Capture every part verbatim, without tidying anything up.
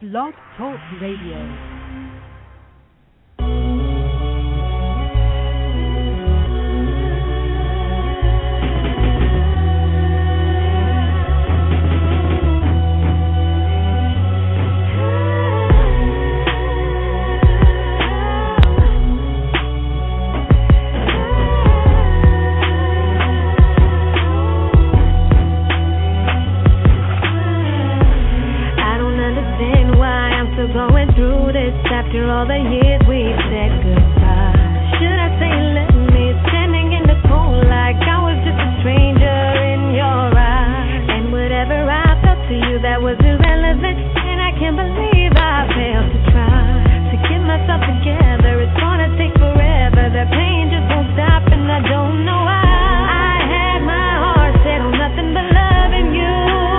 Blog Talk Radio. After all the years we've said goodbye, should I say let me standing in the cold like I was just a stranger in your eyes? And whatever I felt to you that was irrelevant, and I can't believe I failed to try to get myself together. It's gonna take forever, the pain just won't stop, and I don't know why. I had my heart set on nothing but loving you.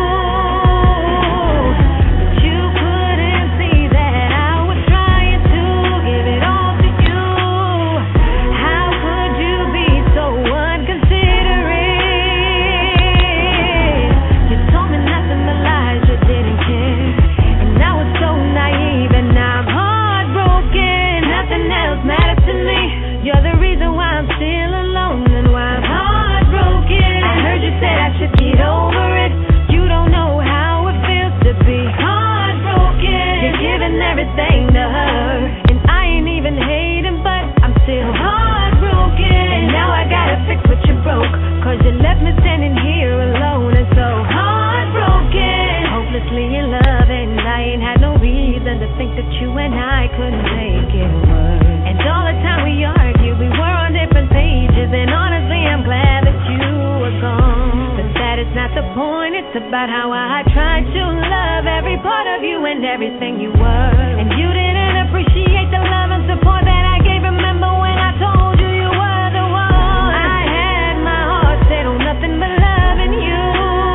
Everything to her, and I ain't even hating, but I'm still heartbroken. And now I gotta fix what you broke, cause you left me standing here alone and so heartbroken. Hopelessly in love, and I ain't had no reason to think that you and I couldn't make it work. And all the time we argued, we were on different pages, and honestly I'm glad that you were gone. But that is not the point, it's about how I tried to love every part of you and everything you were. And you didn't appreciate the love and support that I gave. Remember when I told you you were the one? I had my heart set on nothing but loving you,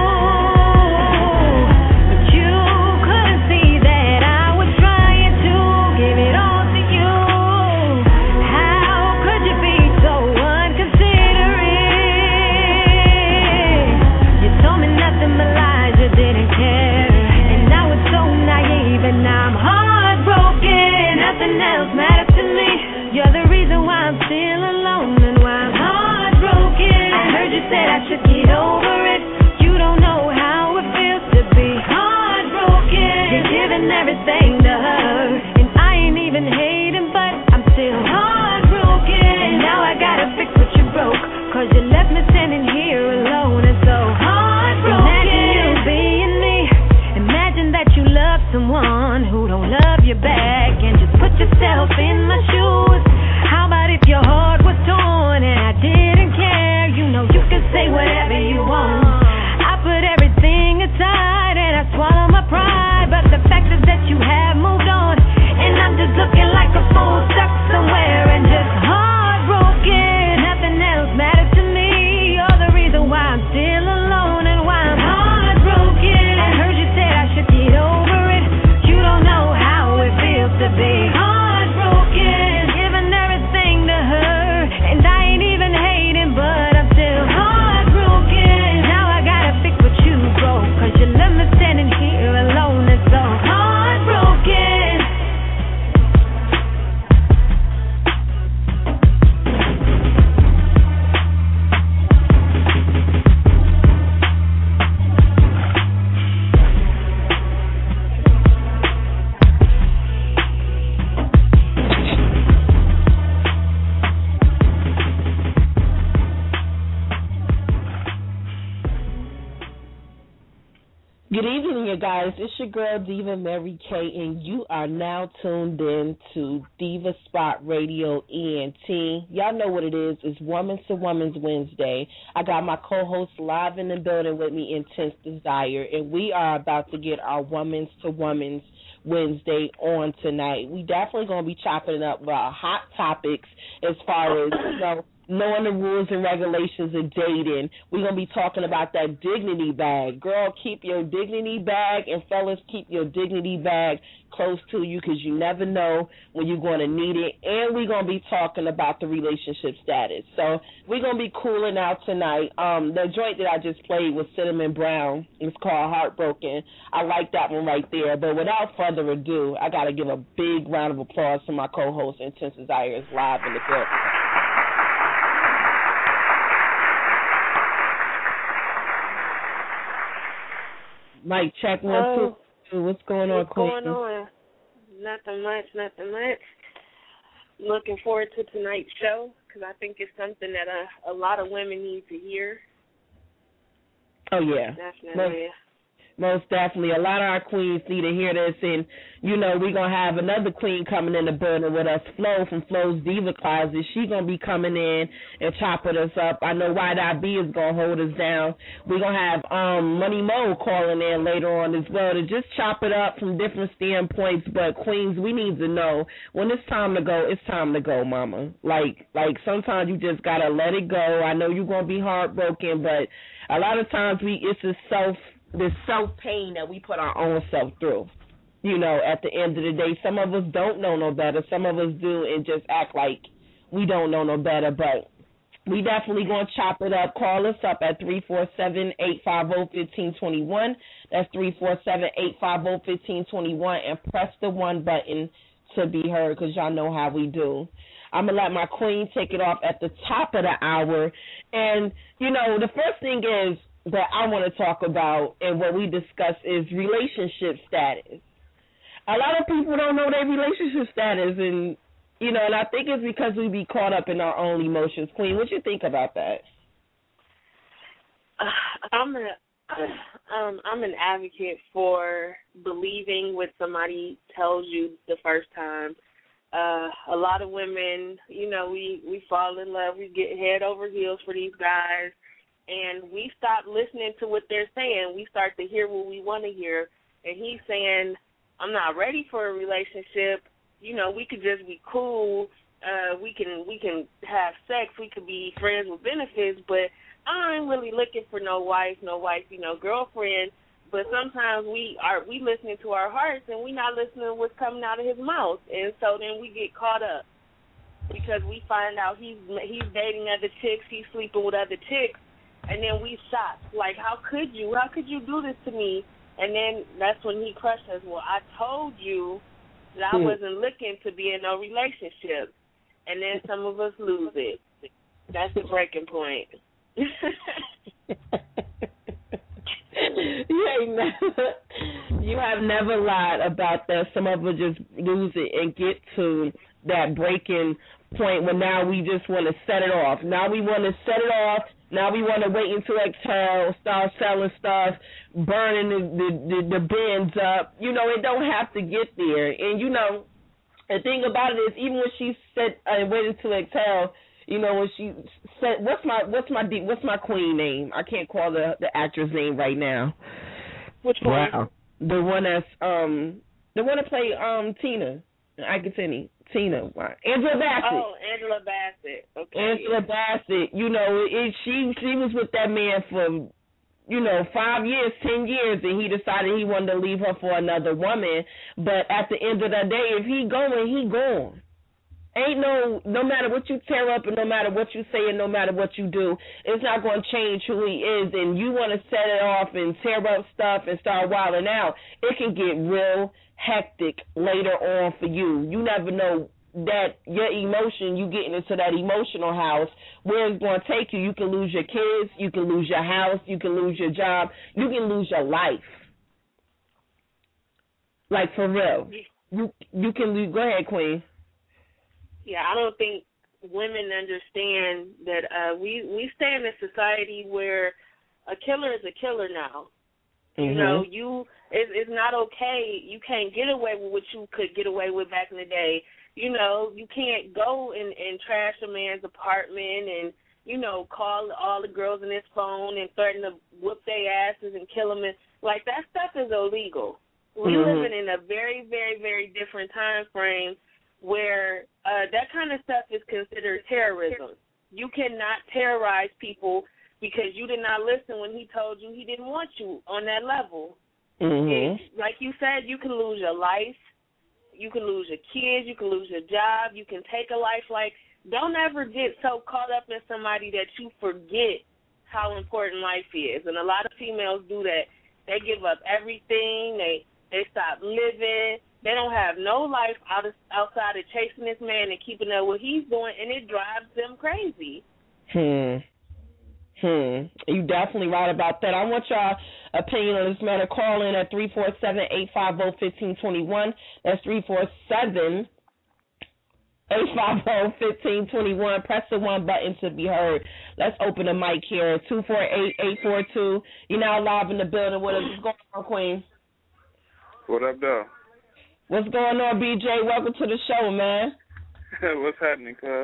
but you couldn't see that I was trying to give it all to you. How could you be so inconsiderate? You told me nothing but lies, you didn't care, and I was so naive, and I'm heartbroken. Nothing else matters to me. You're the reason why I'm still alone and why I'm heartbroken. I heard you said I should get over it. You don't know how it feels to be heartbroken. You're giving everything to her, and I ain't even hating, but I'm still heartbroken. And now I gotta fix what you broke, cause you left me standing here alone and so heartbroken. Imagine you being me. Imagine that you love someone who don't love you back, and just put yourself in my shoes. How about if your heart was torn and I didn't care? You know you can say whatever you want. I put everything aside and I swallow my pride, but the fact is that you have moved on, and I'm just looking like a fool stuck somewhere and just heartbroken. Nothing else matters to me. You're the reason why I'm still alone and why I'm heartbroken. I heard you said I should get over it. You don't know how it feels to be heartbroken. Giving everything to her, and I ain't even hating, but I'm still heartbroken. Now I gotta fix what you broke, cause you left me standing here alone and so heartbroken. Good evening, you guys. It's your girl, Diva Mary Kay, and you are now tuned in to Diva Spot Radio E N T. Y'all know what it is. It's Woman's to Woman's Wednesday. I got my co-host live in the building with me, Intense Desire, and we are about to get our Woman's to Woman's Wednesday on tonight. We definitely going to be chopping it up about hot topics as far as, you know, knowing the rules and regulations of dating. We're going to be talking about that dignity bag. Girl, keep your dignity bag, and fellas, keep your dignity bag close to you because you never know when you're going to need it. And we're going to be talking about the relationship status. So we're going to be cooling out tonight. Um, the joint that I just played was Cinnamon Brown. It's called Heartbroken. I like that one right there. But without further ado, I got to give a big round of applause to my co-host, Intense Desire is live in the building. Mike, check one, oh, two. What's going on, What's Queen? going on? Nothing much, nothing much. Looking forward to tonight's show because I think it's something that a, a lot of women need to hear. Oh, yeah. Definitely. Most, most definitely. A lot of our queens need to hear this, and, you know, we're going to have another queen coming in the building with us, Flo from Flo's Diva Closet. She's going to be coming in and chopping us up. I know White Eye B is going to hold us down. We're going to have um, Money Mo calling in later on as well to just chop it up from different standpoints. But, queens, we need to know when it's time to go, it's time to go, mama. Like, like sometimes you just got to let it go. I know you're going to be heartbroken, but a lot of times we it's a self the self-pain that we put our own self through. You know, at the end of the day, some of us don't know no better. Some of us do and just act like we don't know no better. But we definitely going to chop it up. Call us up at three four seven, eight five zero, one five two one. That's three four seven, eight five zero, one five two one. And press the one button to be heard because y'all know how we do. I'm going to let my queen take it off at the top of the hour. And, you know, the first thing is, that I want to talk about and what we discuss is relationship status. A lot of people don't know their relationship status, and you know, and I think it's because we be caught up in our own emotions. Queen, what you think about that? Uh, I'm a, um, I'm an advocate for believing what somebody tells you the first time. Uh, a lot of women, you know, we, we fall in love, we get head over heels for these guys. And we stop listening to what they're saying. We start to hear what we want to hear. And he's saying, I'm not ready for a relationship. You know, we could just be cool. Uh, we can we can have sex. We could be friends with benefits. But I ain't really looking for no wife, no wife, you know, girlfriend. But sometimes we are we listening to our hearts and we not listening to what's coming out of his mouth. And so then we get caught up because we find out he's he's dating other chicks, he's sleeping with other chicks. And then we shocked, like, how could you? How could you do this to me? And then that's when he crushed us. Well, I told you that I wasn't looking to be in no relationship. And then some of us lose it. That's the breaking point. you ain't never, you have never lied about that. Some of us just lose it and get to that breaking point where now we just want to set it off. Now we want to set it off. Now we want to wait until exhale, start selling stuff, burning the, the, the, the bins up. You know, it don't have to get there. And, you know, the thing about it is even when she said uh, waited to exhale, you know, when she said, what's my what's my what's my queen name? I can't call the, the actress name right now. Which one? Wow. The one that's, um, the one that played um, Tina. I can tell you. Tina, Angela Bassett. Oh, Angela Bassett. Okay. Angela Bassett. You know, it, she she was with that man for, you know, five years, ten years, and he decided he wanted to leave her for another woman. But at the end of the day, if he going, he gone. Ain't no, no matter what you tear up and no matter what you say and no matter what you do, it's not going to change who he is. And you want to set it off and tear up stuff and start wilding out, it can get real hectic later on for you. You never know that your emotion, you getting into that emotional house, where it's going to take you. You can lose your kids, you can lose your house, you can lose your job, you can lose your life. Like, for real. You you can lose. Go ahead, Queen. Yeah, I don't think women understand that uh, we, we stay in a society where a killer is a killer now. You know, you it, it's not okay. You can't get away with what you could get away with back in the day. You know, you can't go and, and trash a man's apartment and, you know, call all the girls in his phone and threaten to whoop their asses and kill them. And, like, that stuff is illegal. We're mm-hmm. living in a very, very, very different time frame where uh, that kind of stuff is considered terrorism. You cannot terrorize people because you did not listen when he told you he didn't want you on that level. Mm-hmm. It, like you said, you can lose your life. You can lose your kids. You can lose your job. You can take a life. Like, don't ever get so caught up in somebody that you forget how important life is. And a lot of females do that. They give up everything. They they stop living. They don't have no life out of, outside of chasing this man and keeping up what he's doing, and it drives them crazy. Hmm. Hmm. You definitely right about that. I want y'all opinion on this matter. Call in at three four seven, eight five zero, one five two one. That's three four seven, eight five zero, one five two one. Press the one button to be heard. Let's open the mic here. two four eight, eight four two. You're now live in the building. What is going on, Queen? What up, though? What's going on, B J? Welcome to the show, man. What's happening, cuz?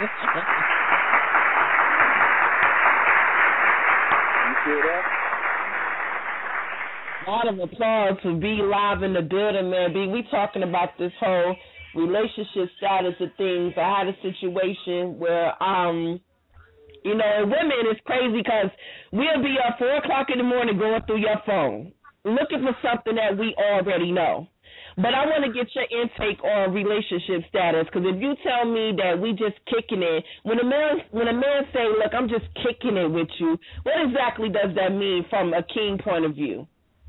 You see that? A lot of applause for B live in the building, man. B, we talking about this whole relationship status of things. I had a situation where, um, you know, women, it's crazy because we'll be up four o'clock in the morning going through your phone, looking for something that we already know. But I want to get your intake on relationship status, because if you tell me that we just kicking it, when a man when a man say, look, I'm just kicking it with you, what exactly does that mean from a king point of view?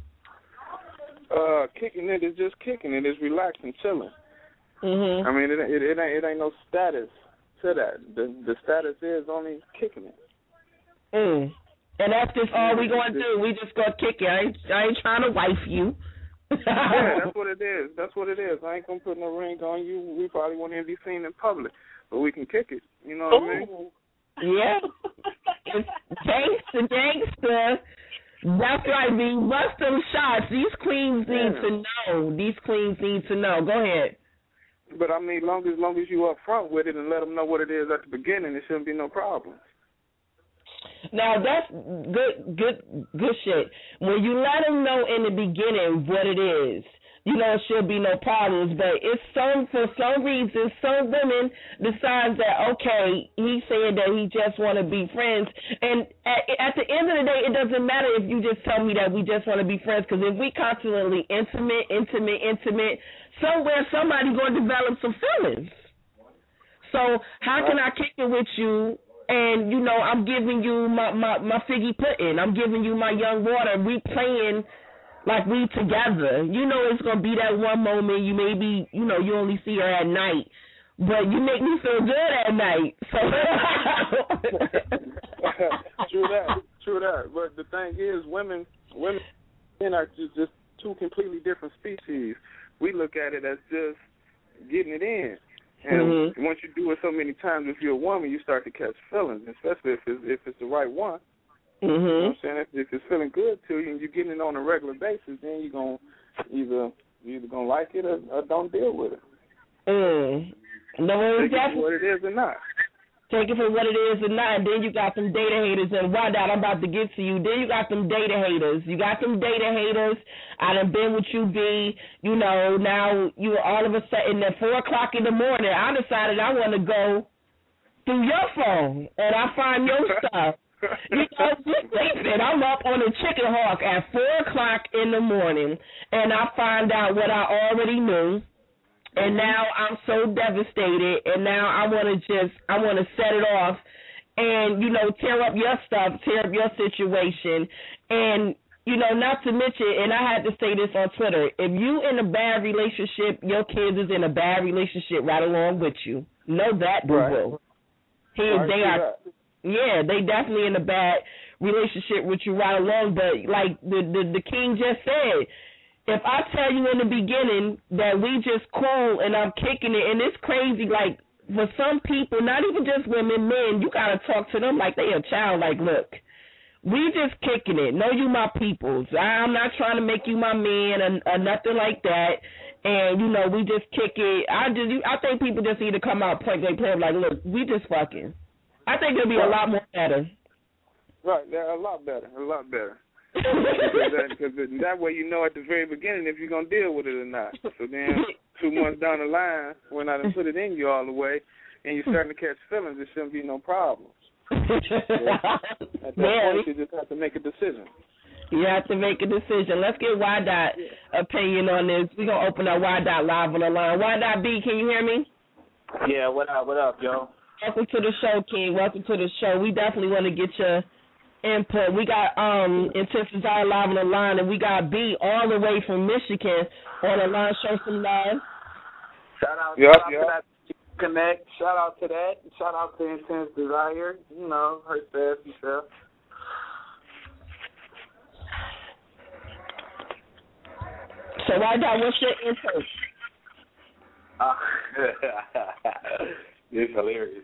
Uh, kicking it is just kicking it. It's relaxing, chilling. Mm-hmm. I mean, it, it, it, ain't, it ain't no status to that. The, the status is only kicking it. Mm. And that's just all we going to do. We just going to kick it. I ain't, I ain't trying to wife you. Yeah, that's what it is. That's what it is. I ain't gonna put no ring on you. We probably won't even be seen in public, but we can kick it. You know what Ooh. I mean? Yeah. It's gangster, gangster. That's right, B. Bust them shots. These queens need Yeah. to know. These queens need to know. Go ahead. But I mean, long as long as you up front with it and let them know what it is at the beginning, there shouldn't be no problems. Now, that's good, good, good shit. When you let them know in the beginning what it is, you know, it should be no problems. But it's some, for some reason, some women decide that, okay, he's saying that he just want to be friends. And at, at the end of the day, it doesn't matter if you just tell me that we just want to be friends, because if we constantly intimate, intimate, intimate, somewhere somebody going to develop some feelings. So how can I kick it with you? And, you know, I'm giving you my, my, my figgy pudding. I'm giving you my young water. We playing like we together. You know it's going to be that one moment. You maybe, you know, you only see her at night. But you make me feel good at night. So True that. True that. But the thing is, women, women men are just, just two completely different species. We look at it as just getting it in. And mm-hmm. once you do it so many times, if you're a woman, you start to catch feelings, especially if it's, if it's the right one. Mm-hmm. You know what I'm saying? If, if it's feeling good to you and you're getting it on a regular basis, then you're going to either, you're either going to like it or, or don't deal with it. Mm. No, Take it for what it is or not. Take it for what it is or not. And then you got some data haters. And why that? I'm about to get to you. Then you got some data haters. You got some data haters. I done been with you, B. You know, now you all of a sudden at four o'clock in the morning, I decided I want to go through your phone and I find your stuff. You know, just listen, I'm up on a chicken hawk at four o'clock in the morning and I find out what I already knew. And now I'm so devastated, and now I want to just, I want to set it off and, you know, tear up your stuff, tear up your situation. And, you know, not to mention, and I had to say this on Twitter, if you in a bad relationship, your kids is in a bad relationship right along with you. Know that, boo-boo. Right. Here, right, they are, that. yeah, they definitely in a bad relationship with you right along. But like the, the, the king just said, if I tell you in the beginning that we just cool and I'm kicking it, and it's crazy, like, for some people, not even just women, men, you got to talk to them like they a child. Like, look, we just kicking it. Know you my peoples. I'm not trying to make you my man or, or nothing like that. And, you know, we just kick it. I just, I think people just need to come out point blank play like, look, we just fucking. I think it'll be right. a lot more better. Right, they're a lot better, a lot better. because, that, because that way you know at the very beginning if you're going to deal with it or not. So then two months down the line, when I done put it in you all the way, and you're starting to catch feelings, there shouldn't be no problems. So at that yeah. point, you just have to make a decision. You have to make a decision. Let's get Y Dot opinion on this. We're going to open up Y Dot live on the line. Y Dot B, can you hear me? Yeah, what up, what up, yo? Welcome to the show, King. Welcome to the show. We definitely want to get your input. We got um Intense Desire live on the line, and we got B all the way from Michigan on the line. Show some love. Shout out, yep, shout out yep. to that Connect. Shout out to that. Shout out to Intense Desire. You know, her sassy self. So, Y Dot, what's your input? Uh, it's hilarious.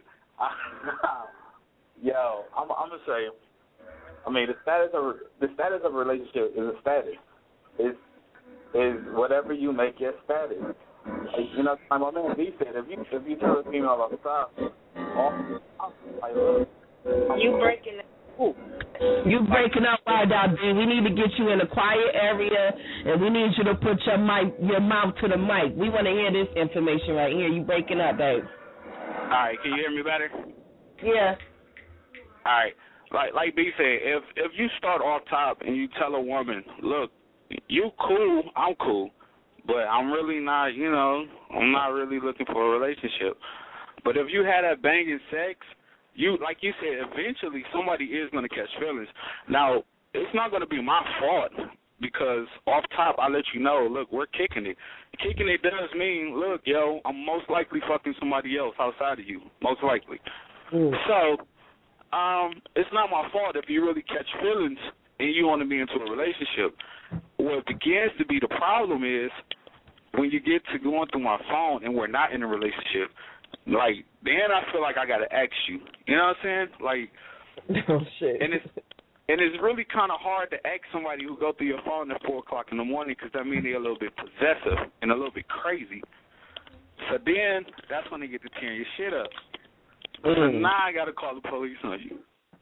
Yo, I'm, I'm gonna say. I mean, the status of the status of a relationship is a status. It's is whatever you make your status. Like, you know, like my man B said, if you if you tell a female off the top, off, like, look, you breaking it. Ooh. You breaking up, Y Dot B. We need to get you in a quiet area, and we need you to put your mic, your mouth to the mic. We want to hear this information right here. You breaking up, babe. All right, can you hear me better? Yeah. All right, like like B said, if if you start off top and you tell a woman, look, you cool, I'm cool, but I'm really not, you know, I'm not really looking for a relationship. But if you had that banging sex, you like you said, eventually somebody is going to catch feelings. Now, it's not going to be my fault because off top I let you know, look, we're kicking it. Kicking it does mean, look, yo, I'm most likely fucking somebody else outside of you, most likely. Mm. So, um, it's not my fault if you really catch feelings and you want to be into a relationship. What begins to be the problem is when you get to going through my phone and we're not in a relationship, like, then I feel like I got to ask you. You know what I'm saying? Like, oh, shit. And it's, and it's really kind of hard to ask somebody who go through your phone at four o'clock in the morning because that means they're a little bit possessive and a little bit crazy. So then that's when they get to tearing your shit up. Mm. So now I got to call the police on you.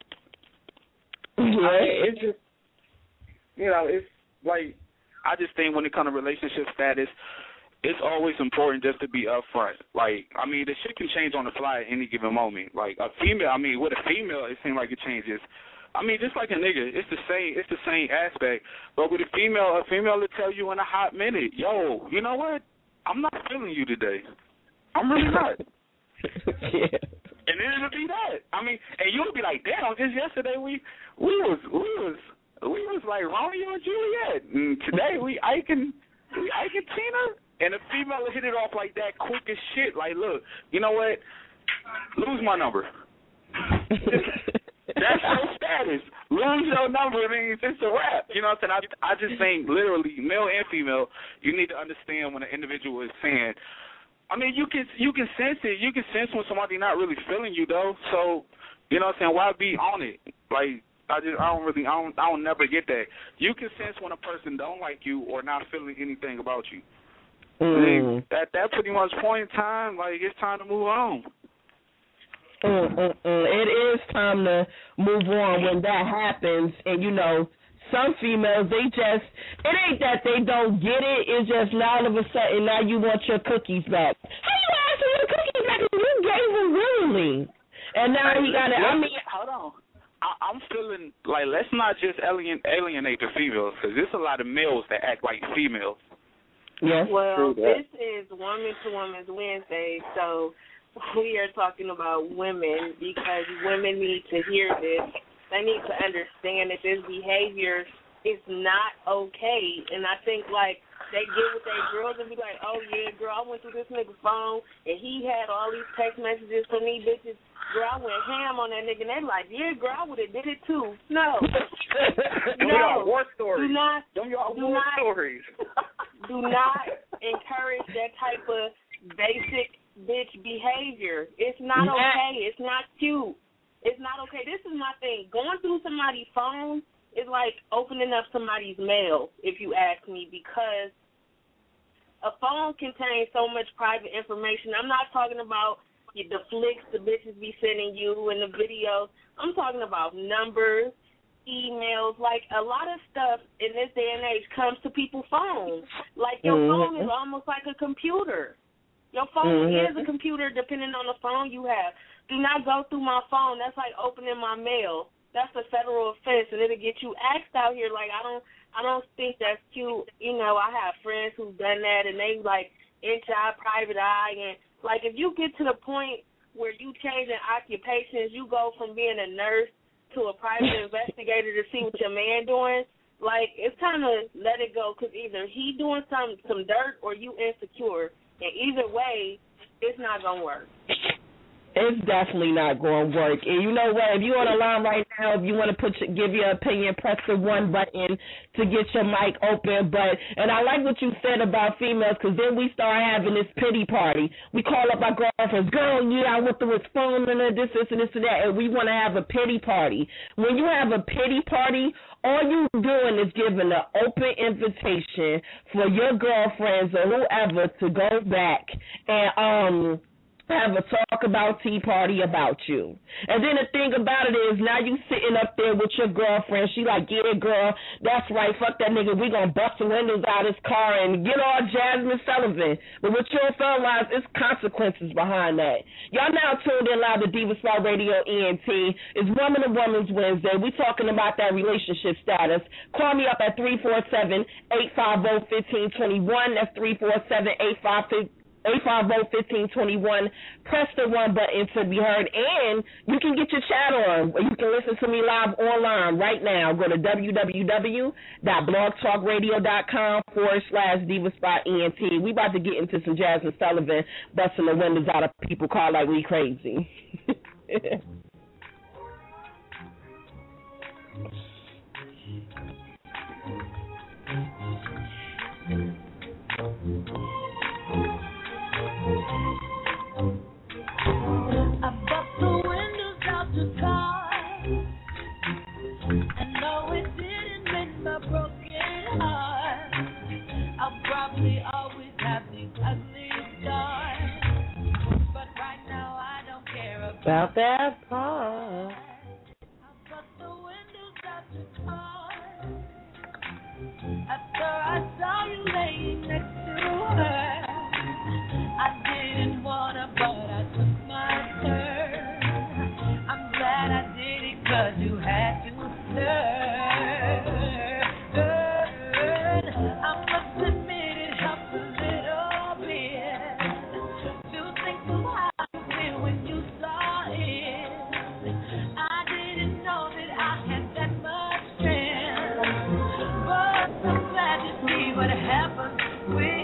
Yeah. I mean, it's just, you know, it's like, I just think when it comes to relationship status, it's always important just to be upfront. Like, I mean, the shit can change on the fly at any given moment. Like, a female, I mean, with a female, it seems like it changes. I mean, just like a nigga, it's the same, it's the same aspect. But with a female, a female will tell you in a hot minute, yo, you know what? I'm not feeling you today. I'm really not. Yeah. And then it'll be that. I mean, and you'll be like, damn, just yesterday we we was we was we was like Romeo and Juliet, and today we Ike and we Ike and Tina, and the female will hit it off like that quick as shit. Like, look, you know what? Lose my number. That's your status. Lose your number means it's a wrap. You know what I'm saying? I, I just think literally, male and female, you need to understand when an individual is saying. I mean, you can you can sense it. You can sense when somebody not really feeling you though. So, you know what I'm saying? Why be on it? Like, I just I don't really I don't I don't never get that. You can sense when a person don't like you or not feeling anything about you. Mm. At that pretty much point in time, like it's time to move on. Mm, mm, mm. It is time to move on when that happens, and you know. Some females, they just, it ain't that they don't get it, it's just now all of a sudden, now you want your cookies back. How you asking your cookies back if you gave them willingly? And now he got it, I mean. Hold on. I, I'm feeling like, let's not just alien, alienate the females, because there's a lot of males that act like females. Yes. Well, this is Woman to Woman's Wednesday, so we are talking about women because women need to hear this. They need to understand that this behavior is not okay. And I think, like, they get with their girls and be like, oh, yeah, girl, I went through this nigga's phone, and he had all these text messages from these bitches. Girl, I went ham on that nigga. And they're like, yeah, girl, I would have did it, too. No. No. war stories. Do not, Them y'all do war not, stories. do not encourage that type of basic bitch behavior. It's not okay. It's not cute. It's not okay. This is my thing. Going through somebody's phone is like opening up somebody's mail, if you ask me, because a phone contains so much private information. I'm not talking about the flicks the bitches be sending you and the videos. I'm talking about numbers, emails. Like, a lot of stuff in this day and age comes to people's phones. Like, your mm-hmm. phone is almost like a computer. Your phone mm-hmm. is a computer depending on the phone you have. Do not go through my phone. That's like opening my mail. That's a federal offense, and it'll get you axed out here. Like, I don't I don't think that's cute. You know, I have friends who've done that, and they, like, inside private eye. And, like, if you get to the point where you changing occupations, you go from being a nurse to a private investigator to see what your man doing, like, it's time to let it go, because either he doing some, some dirt or you insecure. And either way, it's not going to work. It's definitely not going to work. And you know what? If you're on the line right now, if you want to put your, give your opinion, press the one button to get your mic open. But and I like what you said about females, because then we start having this pity party. We call up our girlfriends, girl, yeah, I went through his phone and this, this, and this, and that, and we want to have a pity party. When you have a pity party, all you doing is giving an open invitation for your girlfriends or whoever to go back and um. have a talk about tea party about you. And then the thing about it is now you sitting up there with your girlfriend. She like, yeah, girl, that's right. Fuck that nigga. We going to bust the windows out of his car and get all Jasmine Sullivan. But what you don't realize, it's consequences behind that. Y'all now tuned in live to Diva Spot Radio E N T. It's Woman to Woman's Wednesday. We talking about that relationship status. Call me up at three four seven, eight five zero, one five two one. That's three four seven, eight five zero, one five zero, one five two one. Press the one button to be heard, and you can get your chat on. You can listen to me live online right now. Go to www.blogtalkradio.com forward slash Diva Spot E N T. We about to get into some Jasmine Sullivan busting the windows out of people call like we crazy. I bust the windows out the car. I know it didn't mend my broken heart. I'll probably always have these ugly scars, but right now I don't care about, about that part. I bust the windows out the car. After I saw you laying next to her, I didn't wanna, but I took my turn. I'm glad I did it, 'cause you had to turn. I must admit it helped a little bit to think of how you feel when you saw it. I didn't know that I had that much strength, but I'm glad to see what happened with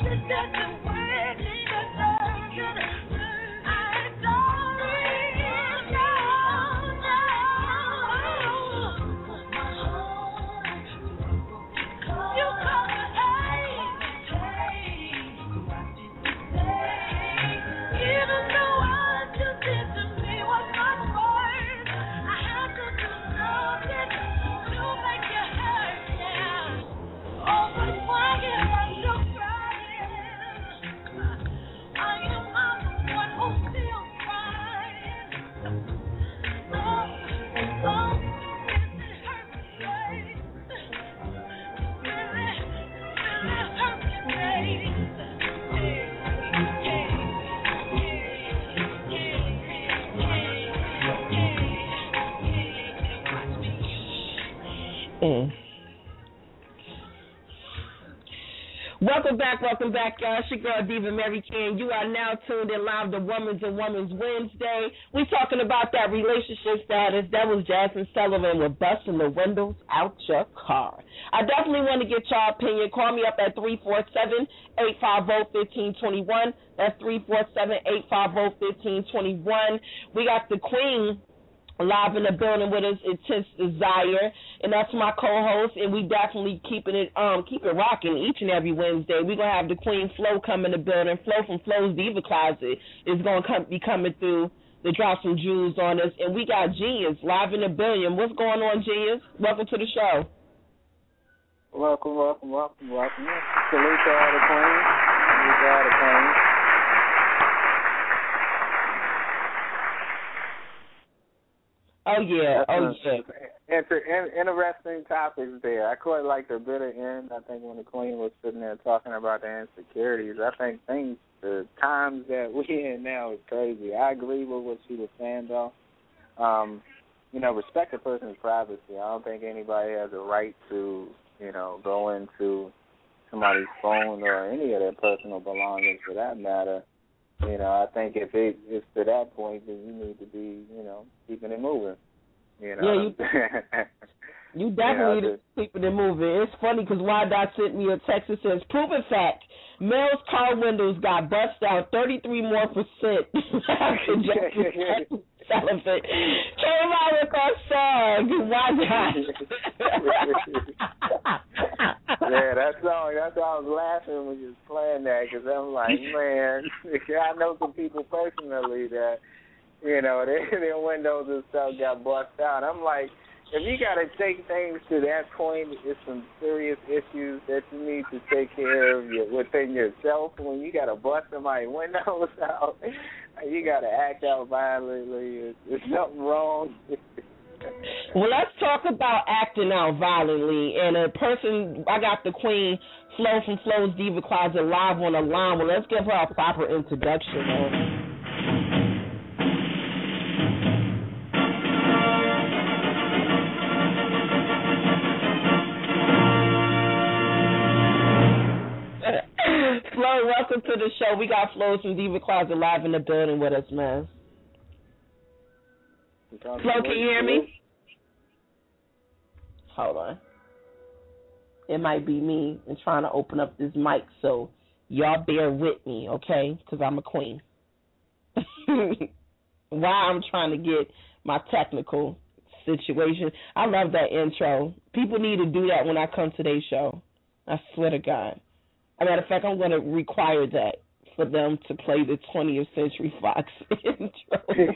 Mm. Welcome back, welcome back, y'all. It's your girl, Diva Mary King. You are now tuned in live to Women's and Women's Wednesday. We're talking about that relationship status. That was Jasmine Sullivan with busting the windows out your car. I definitely want to get y'all opinion. Call me up at three four seven, eight five zero, one five two one. That's three four seven, eight five zero, one five two one. We got the Queen live in the building with us, Intense Desire, and that's my co-host, and we definitely keeping it um keep it rocking each and every Wednesday. We're gonna have the Queen Flo come in the building. Flo from Flo's Diva Closet is gonna come be coming through to drop some jewels on us, and we got Genius live in the building. What's going on, Genius? Welcome to the show. Welcome, welcome, welcome, welcome. Salute to all the queens. Salute to all the queens. Oh, yeah. Oh, yeah. Inter- in- interesting topics there. I quite like the bitter end. I think when the Queen was sitting there talking about the insecurities, I think things, the times that we're in now is crazy. I agree with what she was saying, though. Um, you know, respect a person's privacy. I don't think anybody has a right to, you know, go into somebody's phone or any of their personal belongings for that matter. You know, I think if it is to that point, then you need to be, you know, keeping it moving. You know, yeah, you, you definitely you need to keep it moving. It's funny because Y Dot sent me a text that says, proven fact, males' car windows got bust out thirty-three more percent after Justin Sullivan came out with our song. Y Dot. Yeah, that song, that's why I was laughing when you was playing that, because I'm like, man, I know some people personally that, you know, their, their windows and stuff got bust out. I'm like, if you got to take things to that point, it's some serious issues that you need to take care of your, within yourself. When you got to bust somebody's windows out, you got to act out violently. There's something wrong. Well, let's talk about acting out violently. And a person, I got the Queen Flo from Flo's Diva Closet live on the line. Well, let's give her a proper introduction, man. Flo, welcome to the show. We got Flo from Diva Closet live in the building with us, man. Flo, can you hear me? Hold on. It might be me and trying to open up this mic, so y'all bear with me, okay? Because I'm a queen. While I'm trying to get my technical situation. I love that intro. People need to do that when I come to their show. I swear to God. As a matter of fact, I'm going to require that for them to play the twentieth Century Fox intro.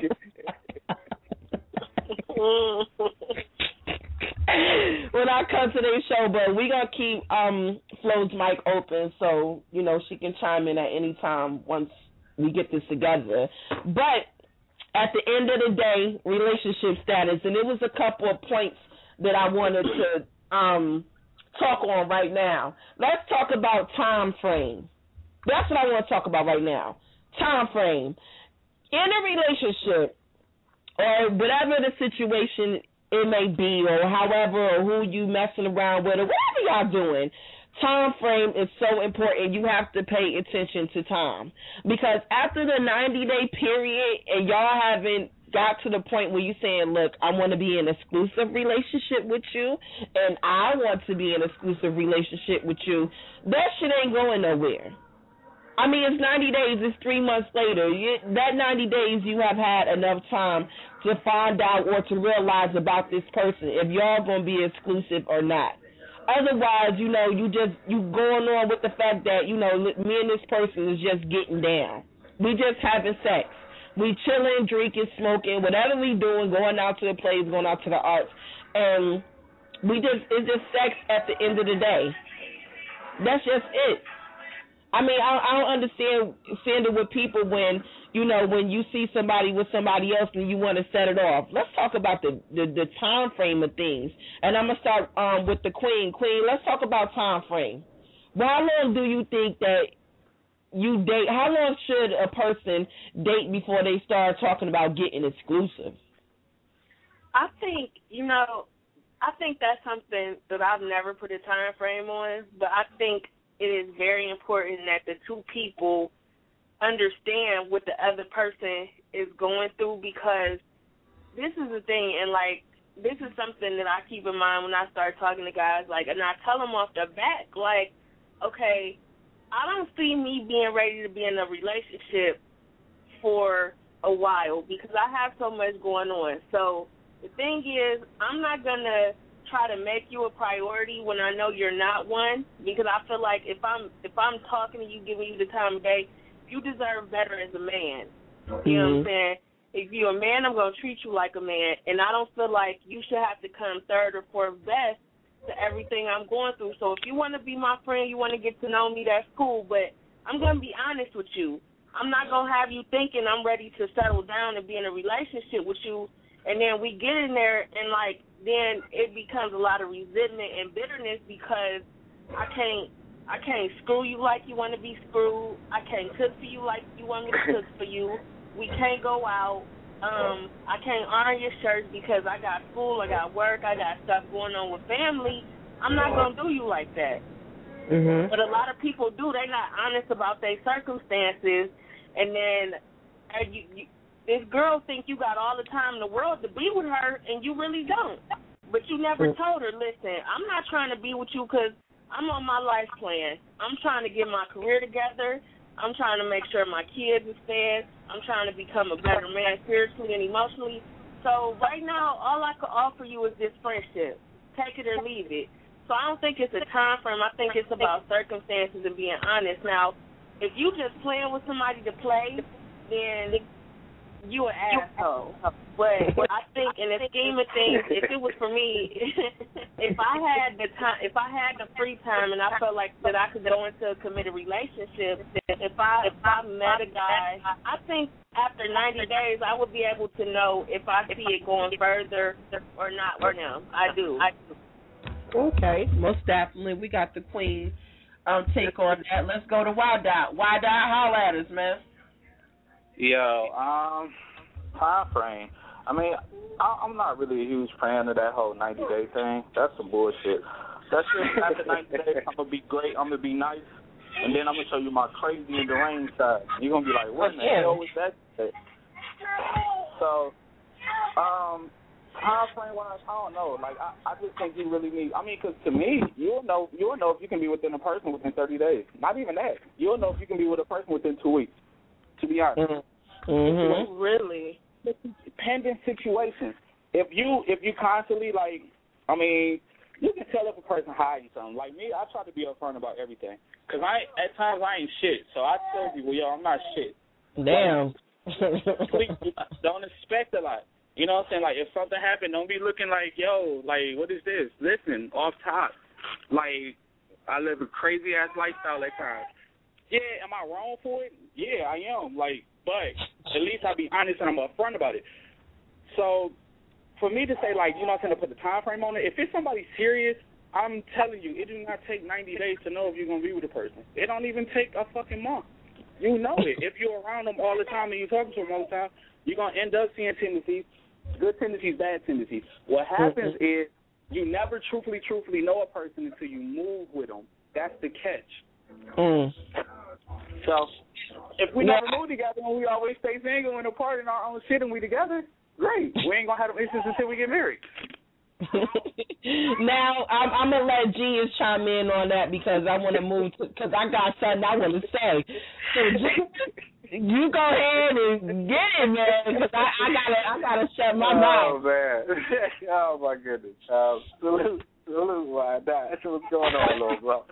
When I come to their show, but we gonna keep um, Flo's mic open so you know she can chime in at any time once we get this together. But at the end of the day, relationship status, and it was a couple of points that I wanted to um, talk on right now. Let's talk about time frame. That's what I want to talk about right now. Time frame in a relationship, or whatever the situation it may be, or however, or who you messing around with, or whatever y'all doing, time frame is so important. You have to pay attention to time. Because after the ninety-day period and y'all haven't got to the point where you're saying, look, I want to be in an exclusive relationship with you, and I want to be in an exclusive relationship with you, that shit ain't going nowhere. I mean, it's ninety days. It's three months later. You, that ninety days, you have had enough time to find out or to realize about this person if y'all gonna be exclusive or not. Otherwise, you know, you just you going on with the fact that you know me and this person is just getting down. We just having sex. We chilling, drinking, smoking, whatever we doing, going out to the plays, going out to the arts, and we just it's just sex at the end of the day. That's just it. I mean, I, I don't understand stand it with people when you know when you see somebody with somebody else and you want to set it off. Let's talk about the, the the time frame of things, and I'm gonna start um with the Queen. Queen, let's talk about time frame. Well, how long do you think that you date? How long should a person date before they start talking about getting exclusive? I think you know, I think that's something that I've never put a time frame on, but I think it is very important that the two people understand what the other person is going through, because this is the thing, and like this is something that I keep in mind when I start talking to guys, like, and I tell them off the back, like, okay, I don't see me being ready to be in a relationship for a while because I have so much going on. So the thing is, I'm not gonna try to make you a priority when I know you're not one, because I feel like if I'm if I'm talking to you, giving you the time of day, you deserve better as a man. Mm-hmm. You know what I'm saying? If you're a man, I'm gonna treat you like a man, and I don't feel like you should have to come third or fourth best to everything I'm going through. So if you want to be my friend, you want to get to know me, that's cool, but I'm gonna be honest with you. I'm not gonna have you thinking I'm ready to settle down and be in a relationship with you, and then we get in there and like then it becomes a lot of resentment and bitterness because I can't I can't screw you like you want to be screwed. I can't cook for you like you want me to cook for you. We can't go out. Um, I can't iron your shirts because I got school, I got work, I got stuff going on with family. I'm not going to do you like that. Mm-hmm. But a lot of people do. They're not honest about their circumstances, and then uh, you, you this girl think you got all the time in the world to be with her, and you really don't. But you never told her, listen, I'm not trying to be with you because I'm on my life plan. I'm trying to get my career together. I'm trying to make sure my kids are fed. I'm trying to become a better man spiritually and emotionally. So right now, all I can offer you is this friendship. Take it or leave it. So I don't think it's a time frame. I think it's about circumstances and being honest. Now, if you just playing with somebody to play, then you an asshole. But I think in the scheme of things, if it was for me, if I had the time, if I had the free time, and I felt like that I could go into a committed relationship, if I if I met a guy, I think after ninety days I would be able to know if I see it going further or not with him. I do. I do. Okay, most definitely. We got the Queen um, take on that. Let's go to Y Dot. Y Dot, holla at us, man. Yo, um, time frame. I mean, I, I'm not really a huge fan of that whole ninety day thing. That's some bullshit. That's just after ninety days, I'm gonna be great. I'm gonna be nice, and then I'm gonna show you my crazy and deranged side. You're gonna be like, what in the hell was that? So, um, time frame wise, I don't know. Like, I, I just think you really need. I mean, because to me, you'll know. You'll know if you can be within a person within thirty days. Not even that. You'll know if you can be with a person within two weeks. To be honest. Mm-hmm. Really? Dependent situations. If you if you constantly like, I mean, you can tell if a person hide you something. Like me, I try to be upfront about everything. Cause I at times I ain't shit. So I tell people, yo, I'm not shit. Damn. Please don't expect a lot. You know what I'm saying? Like if something happened, don't be looking like, yo, like what is this? Listen, off top, like I live a crazy ass lifestyle at times. Yeah, am I wrong for it? Yeah, I am. Like, but at least I be honest and I'm upfront about it. So, for me to say, like, you know what I'm saying, to put the time frame on it, if it's somebody serious, I'm telling you, it do not take ninety days to know if you're going to be with a person. It don't even take a fucking month. You know it. If you're around them all the time and you're talking to them all the time, you're going to end up seeing tendencies, good tendencies, bad tendencies. What happens mm-hmm. is you never truthfully, truthfully know a person until you move with them. That's the catch. Mm. So, if we never move together and we always stay single and apart in our own shit and we together, great. We ain't going to have them issues until we get married. Now I'm, I'm gonna let Genius chime in on that because I want to move to because I got something I want to say. So you go ahead and get it, man, because I, I gotta I gotta shut my mouth. Oh man, oh my goodness. Um, salute, salute, why not? That's what's going on, little bro.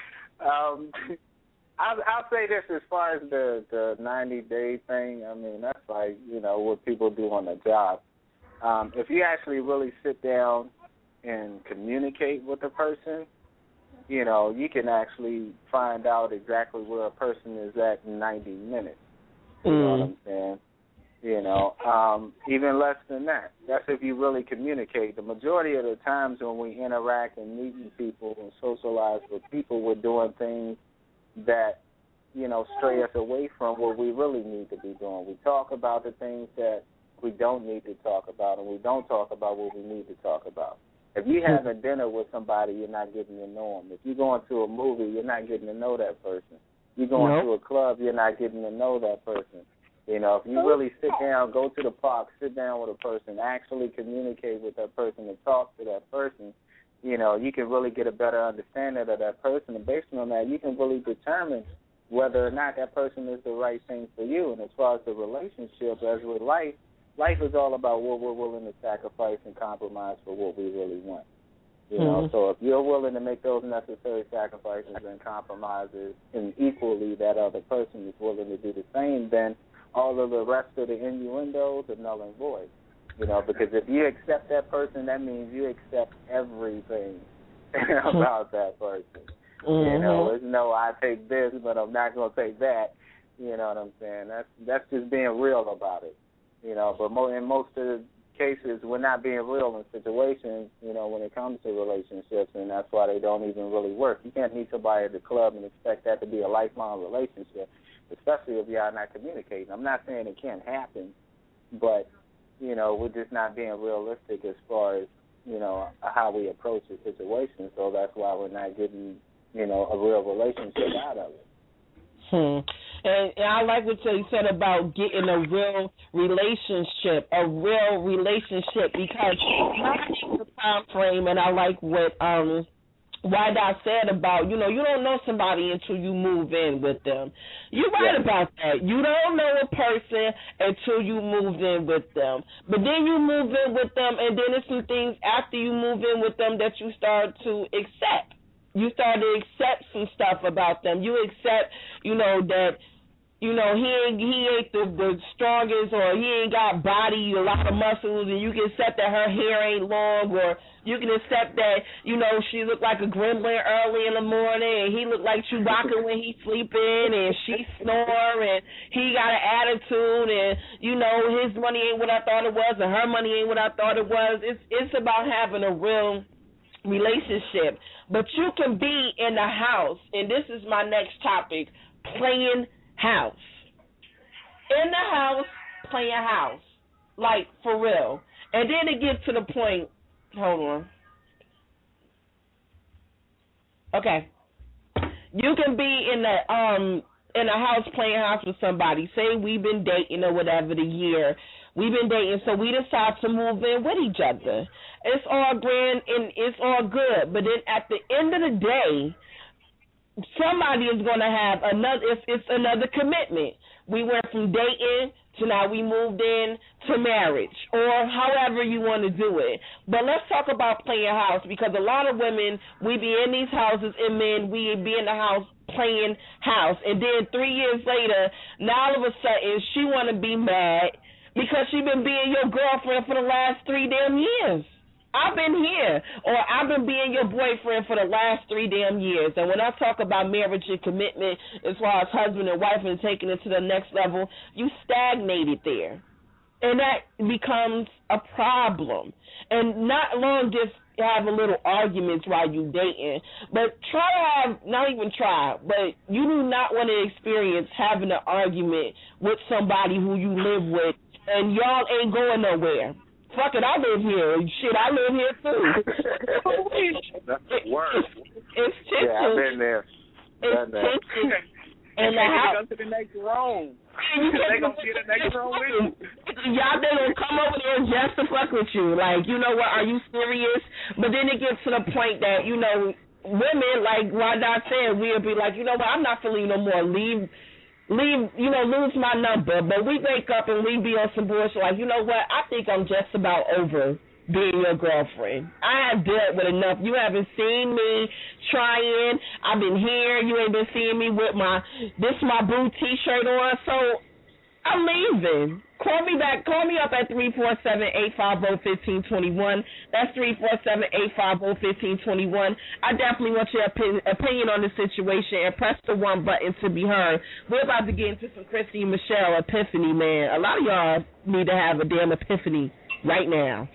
Um, I'll, I'll say this as far as the the ninety day thing. I mean, that's like you know what people do on the job. Um, if you actually really sit down and communicate with a person, you know, you can actually find out exactly where a person is at in ninety minutes. You mm. know what I'm saying? You know, um, even less than that. That's if you really communicate. The majority of the times when we interact and meeting people and socialize with people, we're doing things that, you know, stray us away from what we really need to be doing. We talk about the things that we don't need to talk about, and we don't talk about what we need to talk about. If you're having dinner with somebody, you're not getting to know them. If you're going to a movie, you're not getting to know that person. You're going nope. to a club, you're not getting to know that person. You know, if you really sit down, go to the park, sit down with a person, actually communicate with that person and talk to that person, you know, you can really get a better understanding of that person. And based on that, you can really determine whether or not that person is the right thing for you. And as far as the relationship, as with life, life is all about what we're willing to sacrifice and compromise for what we really want. You know, mm-hmm. so if you're willing to make those necessary sacrifices and compromises, and equally that other person is willing to do the same, then all of the rest of the innuendos are null and void. You know, because if you accept that person, that means you accept everything about that person. Mm-hmm. You know, there's no I take this, but I'm not going to take that. You know what I'm saying? That's that's just being real about it. You know, but mo- in most of the cases, we're not being real in situations, you know, when it comes to relationships, and that's why they don't even really work. You can't meet somebody at the club and expect that to be a lifelong relationship, especially if y'all not communicating. I'm not saying it can't happen, but, you know, we're just not being realistic as far as, you know, how we approach the situation, so that's why we're not getting, you know, a real relationship out of it. Hmm. And, and I like what you said about getting a real relationship, a real relationship, because I think the time frame, and I like what um White Dot said about, you know, you don't know somebody until you move in with them. You're right yeah. about that. You don't know a person until you move in with them. But then you move in with them, and then there's some things after you move in with them that you start to accept. You start to accept some stuff about them. You accept, you know, that, you know, he ain't he ain't the, the strongest, or he ain't got body, a lot of muscles, and you can accept that her hair ain't long, or you can accept that, you know, she look like a gremlin early in the morning, and he look like Chewbacca when he's sleeping, and she snore, and he got an attitude, and, you know, his money ain't what I thought it was, and her money ain't what I thought it was. It's it's about having a real relationship. But you can be in the house, and this is my next topic, playing house. In the house, playing house. Like, for real. And then it gets to the point, hold on. Okay. You can be in the um in a house playing house with somebody. Say we've been dating or whatever the year. We've been dating, so we decide to move in with each other. It's all grand and it's all good. But then at the end of the day, somebody is going to have another, it's, it's another commitment. We went from dating to now we moved in to marriage, or however you want to do it. But let's talk about playing house, because a lot of women, we be in these houses, and men, we be in the house playing house. And then three years later, now all of a sudden, she want to be mad because she been being your girlfriend for the last three damn years. I've been here, or I've been being your boyfriend for the last three damn years. And when I talk about marriage and commitment, as far as husband and wife and taking it to the next level, you stagnated there. And that becomes a problem. And not long just have a little arguments while you dating, but try to have, not even try, but you do not want to experience having an argument with somebody who you live with, and y'all ain't going nowhere. Fuck it, I live here. Shit, I live here too. That's the worst. It's tension. Yeah, I've been there. It's tension. And the house. Go to the next room. You they gonna get the next room with you. y'all they gonna come over there just to fuck with you. Like, you know what? Are you serious? But then it gets to the point that, you know, women, like Rada said, we'll be like, you know what? I'm not feeling you no more. Leave, leave, you know, lose my number. But we wake up and we be on some bullshit. Like, you know what? I think I'm just about over being your girlfriend. I have dealt with enough. You haven't seen me trying. I've been here. You ain't been seeing me with my this my boo T-shirt on. So I'm leaving. Call me back. Call me up at three four seven, eight five zero, one five two one. That's three four seven, eight five zero, one five two one. I definitely want your opinion, opinion on the situation, and press the one button to be heard. We're about to get into some Christy Michelle epiphany, man. A lot of y'all need to have a damn epiphany right now.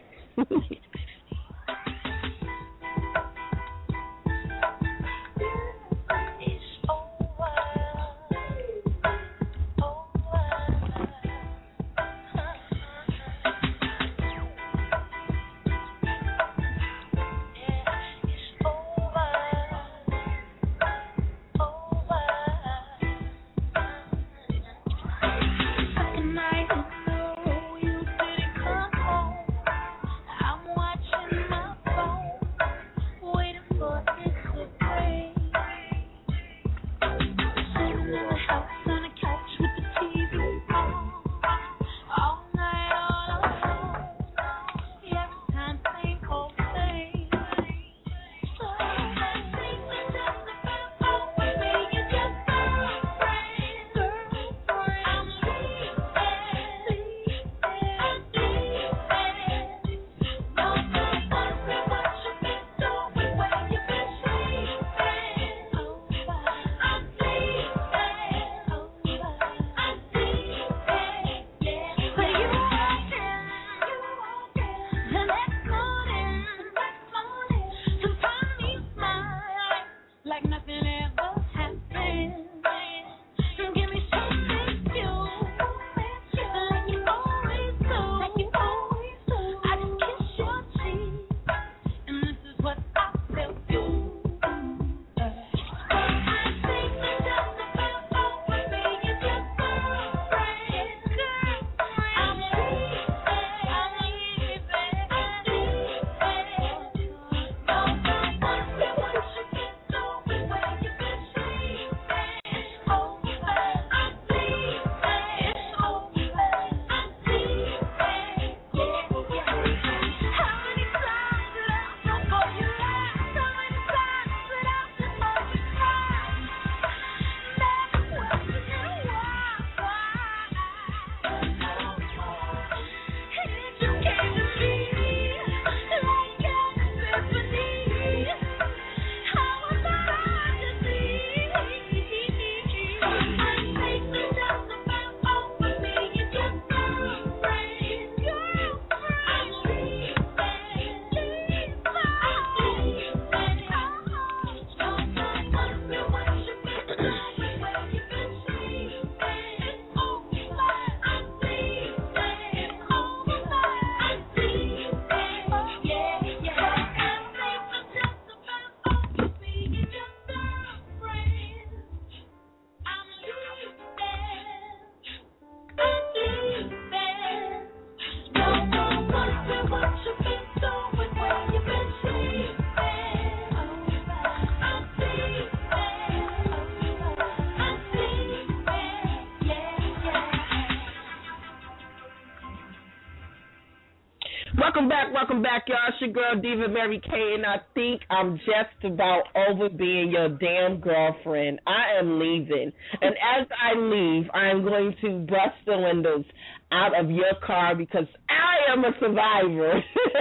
Welcome back, welcome back, y'all. It's your girl, Diva Mary Kay, and I think I'm just about over being your damn girlfriend. I am leaving. And as I leave, I am going to bust the windows out of your car because I am a survivor.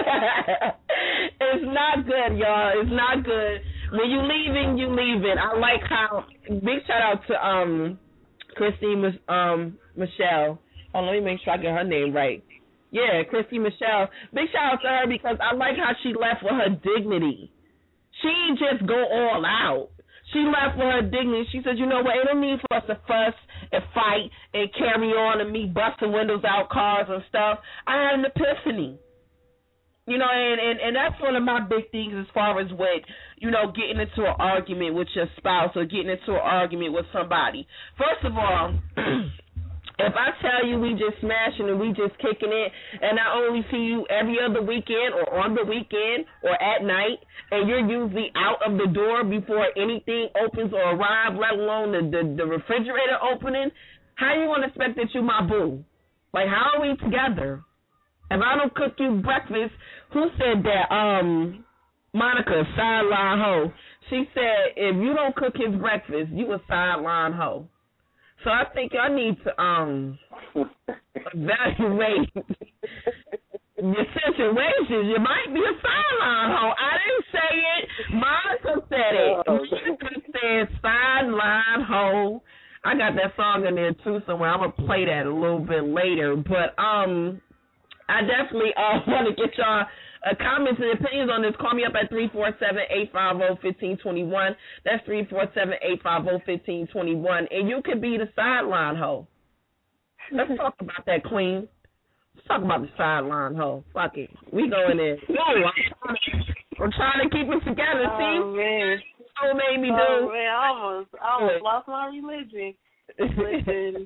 It's not good, y'all. It's not good. When you leaving, you leaving. I like how, big shout out to um Christine um, Michelle. Oh, let me make sure I get her name right. Yeah, Christy Michelle. Big shout out to her because I like how she left with her dignity. She didn't just go all out. She left with her dignity. She said, you know what, it don't need for us to fuss and fight and carry on and me busting windows out cars and stuff. I had an epiphany. You know, and, and, and that's one of my big things as far as with, you know, getting into an argument with your spouse or getting into an argument with somebody. First of all, If I tell you we just smashing and we just kicking it, and I only see you every other weekend or on the weekend or at night, and you're usually out of the door before anything opens or arrives, let alone the, the, the refrigerator opening, how you going to expect that you my boo? Like, how are we together? If I don't cook you breakfast, who said that? Um, Monica, sideline hoe. She said, if you don't cook his breakfast, you a sideline hoe. So I think I need to um evaluate your situation. You might be a sideline hoe. I didn't say it. Monica said it. Monica said sideline hoe. I got that song in there too somewhere. I'm gonna play that a little bit later. But um, I definitely uh, want to get y'all Uh, comments and opinions on this. Call me up at three four seven, eight five zero, one five two one. That's three four seven, eight five zero, one five two one. And you could be the sideline hoe. Let's talk about that, Queen. Let's talk about the sideline hoe. Fuck it. We going there. No, I'm, I'm trying to keep it together. Oh, See? man. So made me do. Oh, man. I almost, I almost lost my religion. Listen,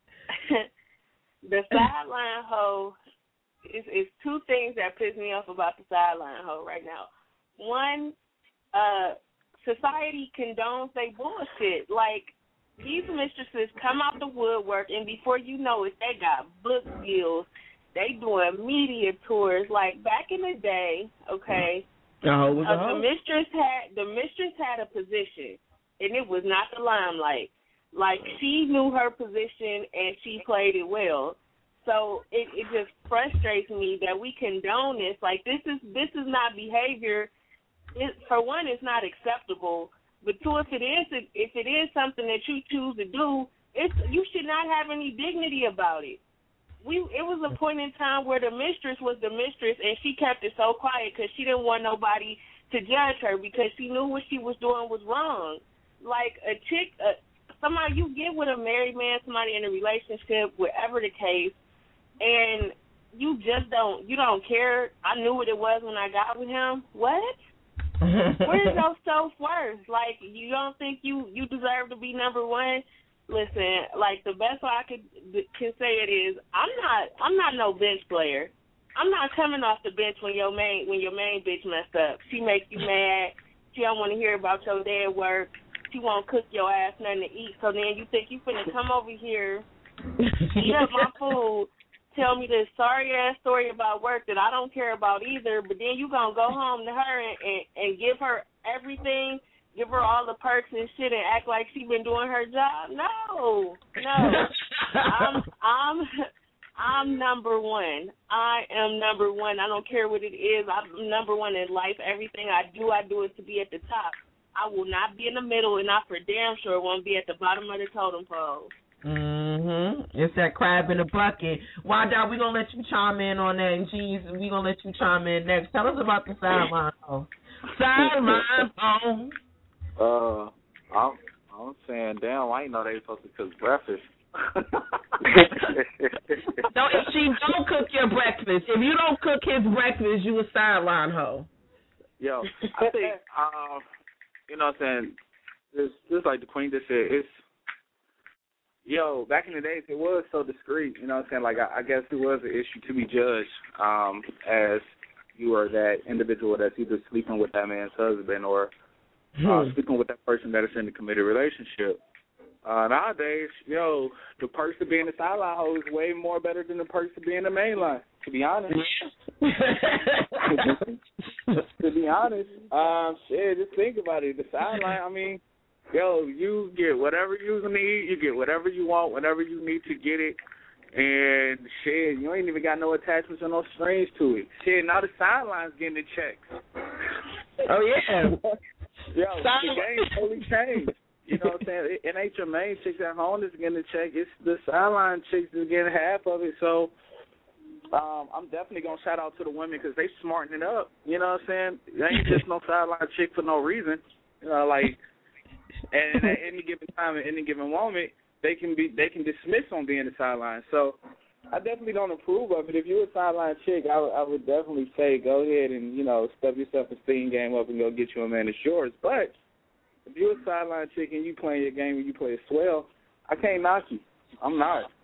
the sideline hoe. It's, it's two things that piss me off about the sideline hoe right now. One, uh, society condones they bullshit. Like, these mistresses come out the woodwork, and before you know it, they got book deals. They doing media tours. Like, back in the day, okay, oh, uh, the mistress had the mistress had a position, and it was not the limelight. Like, she knew her position, and she played it well. So it, it just frustrates me that we condone this. Like, this is this is not behavior. It, for one, it's not acceptable. But two, if it is if it is something that you choose to do, it's you should not have any dignity about it. We it was a point in time where the mistress was the mistress, and she kept it so quiet because she didn't want nobody to judge her because she knew what she was doing was wrong. Like a chick, uh, somebody you get with a married man, somebody in a relationship, whatever the case. And you just don't, you don't care. I knew what it was when I got with him. What? Where's your self-worth? Like, you don't think you, you deserve to be number one? Listen, like, the best way I could can say it is, I'm not, I'm not no bench player. I'm not coming off the bench when your main, when your main bitch messed up. She makes you mad. She don't want to hear about your dad work. She won't cook your ass nothing to eat. So then you think you finna come over here, eat up my food, tell me this sorry-ass story about work that I don't care about either, but then you going to go home to her and, and, and give her everything, give her all the perks and shit and act like she been doing her job? No, no. I'm, I'm, I'm number one. I am number one. I don't care what it is. I'm number one in life. Everything I do, I do it to be at the top. I will not be in the middle, and I for damn sure won't be at the bottom of the totem pole. Mm-hmm. It's that crab in the bucket. Wanda, we're going to let you chime in on that. And geez, we're going to let you chime in next. Tell us about the sideline phone. Sideline phone. Uh, I'm, I'm saying, damn, I didn't know they were supposed to cook breakfast. No, if she don't cook your breakfast, if you don't cook his breakfast, you a sideline hoe. Yo, I think, um, you know what I'm saying, this, this like the Queen just said, it's, yo, back in the days, it was so discreet, you know what I'm saying? Like, I, I guess it was an issue to be judged um, as you are that individual that's either sleeping with that man's husband or uh, hmm. sleeping with that person that is in a committed relationship. Uh, nowadays, yo, the perks of being a sideline hoe is way more better than the perks of being the main line, to be honest. To be honest, um, shit, just think about it. The sideline, I mean, yo, you get whatever you need, you get whatever you want, whenever you need to get it, and shit, you ain't even got no attachments or no strings to it. Shit, now the sideline's getting the checks. Oh, yeah. Yo, the game totally changed. You know what I'm saying? It, it ain't your main chicks at home that's getting the check. It's the sideline chicks that's getting half of it. So um, I'm definitely going to shout out to the women because they smarten it up. You know what I'm saying? It ain't just no sideline chick for no reason. You know, like, and at any given time, at any given moment, they can be they can dismiss on being a sideline. So I definitely don't approve of it. If you're a sideline chick, I, w- I would definitely say go ahead and, you know, step yourself a steam game up and go get you a man that's yours. But if you're a sideline chick and you playing your game and you play it swell, I can't knock you. I'm not.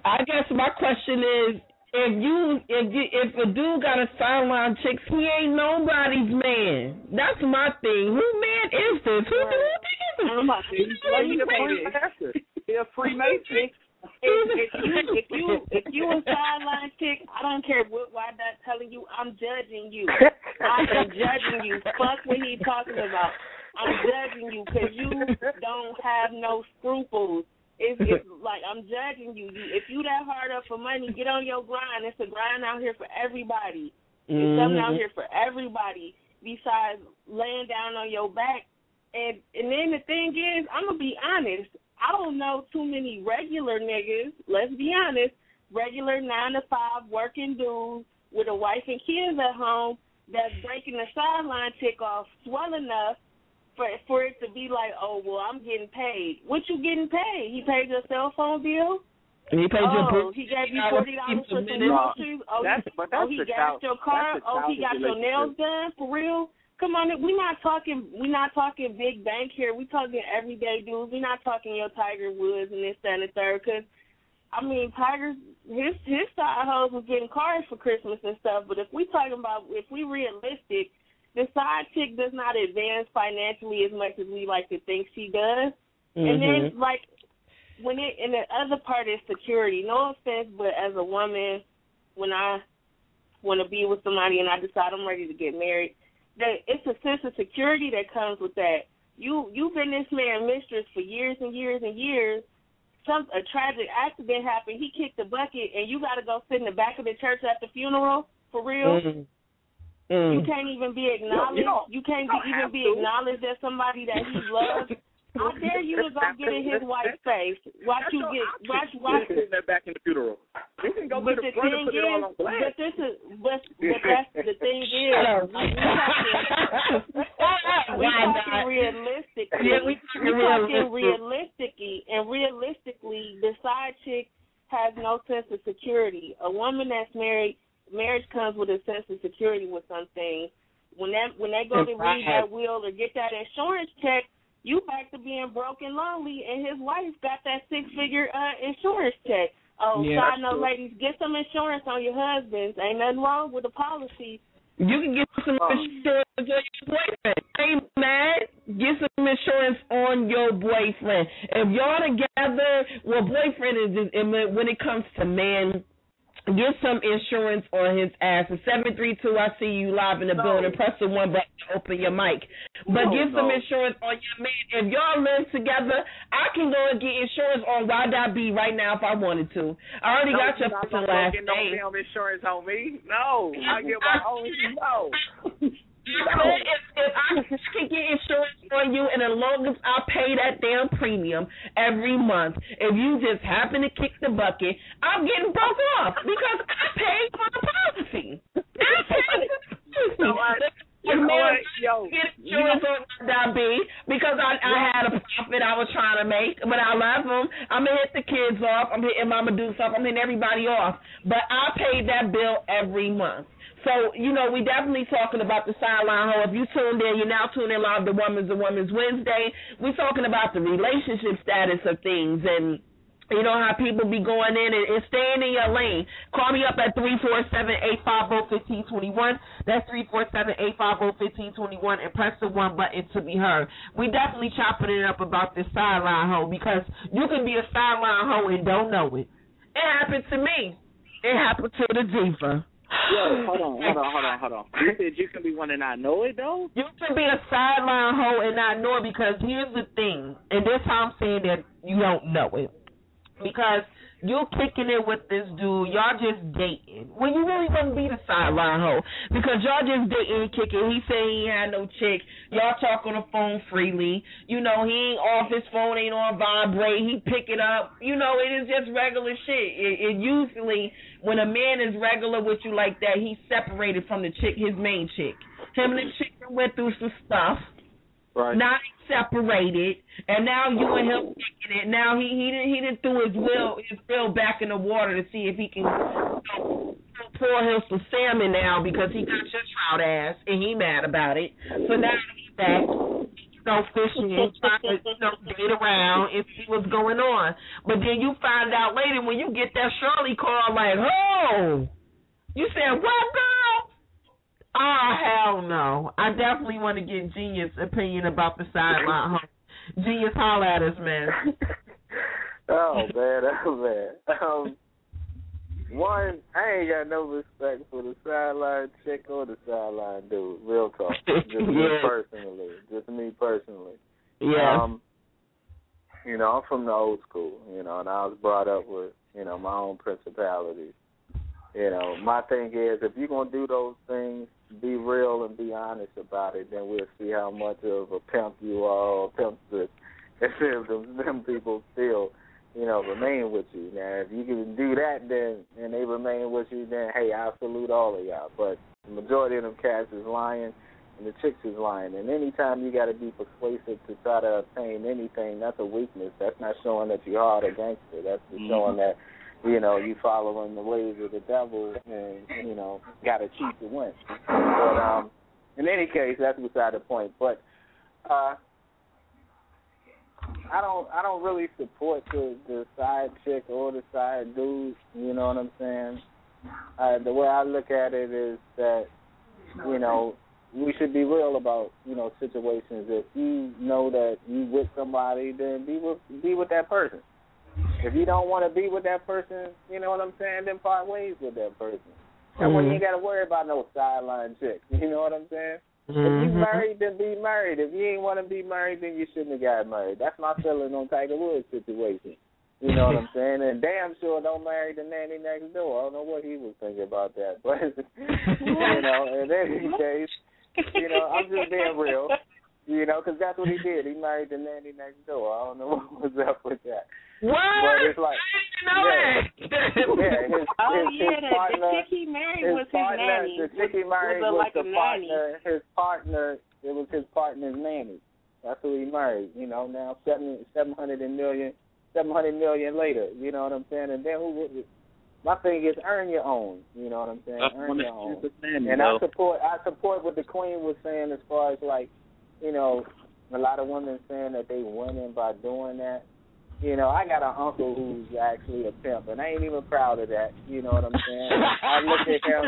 I guess my question is, if you if you, if a dude got a sideline chick, he ain't nobody's man. That's my thing. Who man is this? Who who is this? I'm about to He's a Freemason. He's a Freemason. If, if you if you if you a sideline chick, I don't care what why that's telling you. I'm judging you. I am judging you. Fuck what he talking about. I'm judging you because you don't have no scruples. It's, it's like I'm judging you. you. If you that hard up for money, get on your grind. It's a grind out here for everybody. It's mm-hmm. something out here for everybody besides laying down on your back. And and then the thing is, I'm gonna be honest. I don't know too many regular niggas. Let's be honest. Regular nine to five working dudes with a wife and kids at home that's breaking the sideline chick off swell enough For, for it to be like, oh, well, I'm getting paid. What you getting paid? He paid your cell phone bill? And he paid oh, your he gave you forty dollars for some groceries? Oh, that's, he, but that's oh, he gassed your car? Oh, he got your nails done? For real? Come on, we're not talking we not talking big bank here. We're talking everyday dudes. We're not talking your Tiger Woods and this, that, and the third. Because, I mean, Tiger's, his, his side hoes was getting cars for Christmas and stuff. But if we talking about, if we realistic, the side chick does not advance financially as much as we like to think she does. Mm-hmm. And then, like, when it, and the other part is security. No offense, but as a woman, when I want to be with somebody and I decide I'm ready to get married, that it's a sense of security that comes with that. You, you've been this man's mistress for years and years and years. Some A tragic accident happened. He kicked the bucket, and you got to go sit in the back of the church at the funeral, for real? Mm-hmm. Mm. You can't even be acknowledged. You, you can't be, even be acknowledged as somebody that he loves. I dare you to go get in his wife's face. Watch you get, watch, watch. Putting that back in the funeral. You can go but to the, the front thing and put is, it all on glass. but this is, but, but that's the thing is, we talking, we talking realistically. Yeah, we talking realistic. realistically, and realistically, the side chick has no sense of security. A woman that's married. Marriage comes with a sense of security with some things. When that when they go to read that will or get that insurance check, you back to being broke and lonely, and his wife got that six figure uh, insurance check. Oh, yeah, side note, ladies, get some insurance on your husbands. Ain't nothing wrong with the policy. You can get some oh. insurance on your boyfriend. Ain't mad. Get some insurance on your boyfriend. If y'all together, well, boyfriend is, is when it comes to men. Get some insurance on his ass. seven three two, I see you live in the no. building. Press the one button to open your mic. But no, get some no. insurance on your man. If y'all live together, I can go and get insurance on Y B right now if I wanted to. I already no, got your first and last name. No damn insurance on me. No. I get my own. No. No. If, if I can get insurance on you, and as long as I pay that damn premium every month, if you just happen to kick the bucket, I'm getting broke off because I paid for the policy. I paid for the policy. So I, you know what, yo, get insurance on that B because I, I had a profit I was trying to make, but I love them. I'm gonna hit the kids off. I'm hitting Mama do stuff. I'm hitting everybody off, but I paid that bill every month. So, you know, we definitely talking about the sideline hoe. If you tuned in, you're now tuning in live to Women's and Women's Wednesday. We're talking about the relationship status of things and, you know, how people be going in and, and staying in your lane. Call me up at three four seven, eight five zero, one five two one. That's three four seven, eight five zero, one five two one and press the one button to be heard. We definitely chopping it up about this sideline hoe because you can be a sideline hoe and don't know it. It happened to me. It happened to the diva. Yo, hold on, hold on, hold on, hold on. You said you can be one and not know it, though? You can be a sideline hoe and not know it because here's the thing, and this how I'm saying that you don't know it. Because you're kicking it with this dude, y'all just dating. When you really gonna be the sideline hoe. Because y'all just dating and kicking. He said he ain't had no chick. Y'all talk on the phone freely. You know, he ain't off his phone, ain't on vibrate. He pick it up. You know, it is just regular shit. It, it usually, when a man is regular with you like that, he's separated from the chick, his main chick. Him and the chick went through some stuff. Right. Now he's separated, and now you and him kicking it. Now he he didn't he didn't threw his will his will back in the water to see if he can you know, pour him some salmon now because he got your trout ass and he mad about it. So now he's back. go fishing and try to, you know, date around and see what's going on. But then you find out later when you get that Shirley call, like, oh, you said, what, girl? Oh, hell no. I definitely want to get Genius' opinion about the sideline. Genius, holler at us, man. Oh, man, oh, man. Um, one, I ain't got no respect for the sideline chick or the sideline dude. Real talk. Just yeah. me personally. Just me personally. Yeah. Um, you know, I'm from the old school, you know, and I was brought up with, you know, my own principalities. You know, my thing is, if you're going to do those things, be real and be honest about it, then we'll see how much of a pimp you are or pimp this. If them, them people still, you know, remain with you. Now, if you can do that, then and they remain with you, then, hey, I salute all of y'all. But the majority of them cats is lying, and the chicks is lying. And anytime you got to be persuasive to try to obtain anything, that's a weakness. That's not showing that you're hard or gangster. That's just mm-hmm. showing that, you know, you following the ways of the devil and, you know, got to cheat to win. But um, in any case, that's beside the point. But uh, I don't I don't really support the, the side chick or the side dude, you know what I'm saying? Uh, the way I look at it is that, you know, we should be real about, you know, situations. If you know that you with somebody, then be with, be with that person. If you don't want to be with that person, you know what I'm saying, then part ways with that person. And mm-hmm. when you ain't got to worry about no sideline chick, you know what I'm saying? Mm-hmm. If you married, then be married. If you ain't want to be married, then you shouldn't have got married. That's my feeling on Tiger Woods' situation. You know what I'm saying? And damn sure don't marry the nanny next door. I don't know what he was thinking about that. But, you know, in any case, you know, I'm just being real. You know, because that's what he did. He married the nanny next door. I don't know what was up with that. What? But it's like, yeah, yeah, his, oh his, yeah, his the, partner, the chick he married his was partner, his nanny. The chick he married was, was like the a partner. nanny. His partner, it was his partner's nanny. That's who he married. You know, now seven seven hundred million, seven hundred million later. You know what I'm saying? And then who? My thing is earn your own. You know what I'm saying? Earn your own. Nanny, and though. I support. I support what the Queen was saying as far as like, you know, a lot of women saying that they winning by doing that. You know, I got an uncle who's actually a pimp, and I ain't even proud of that. You know what I'm saying? I look at him,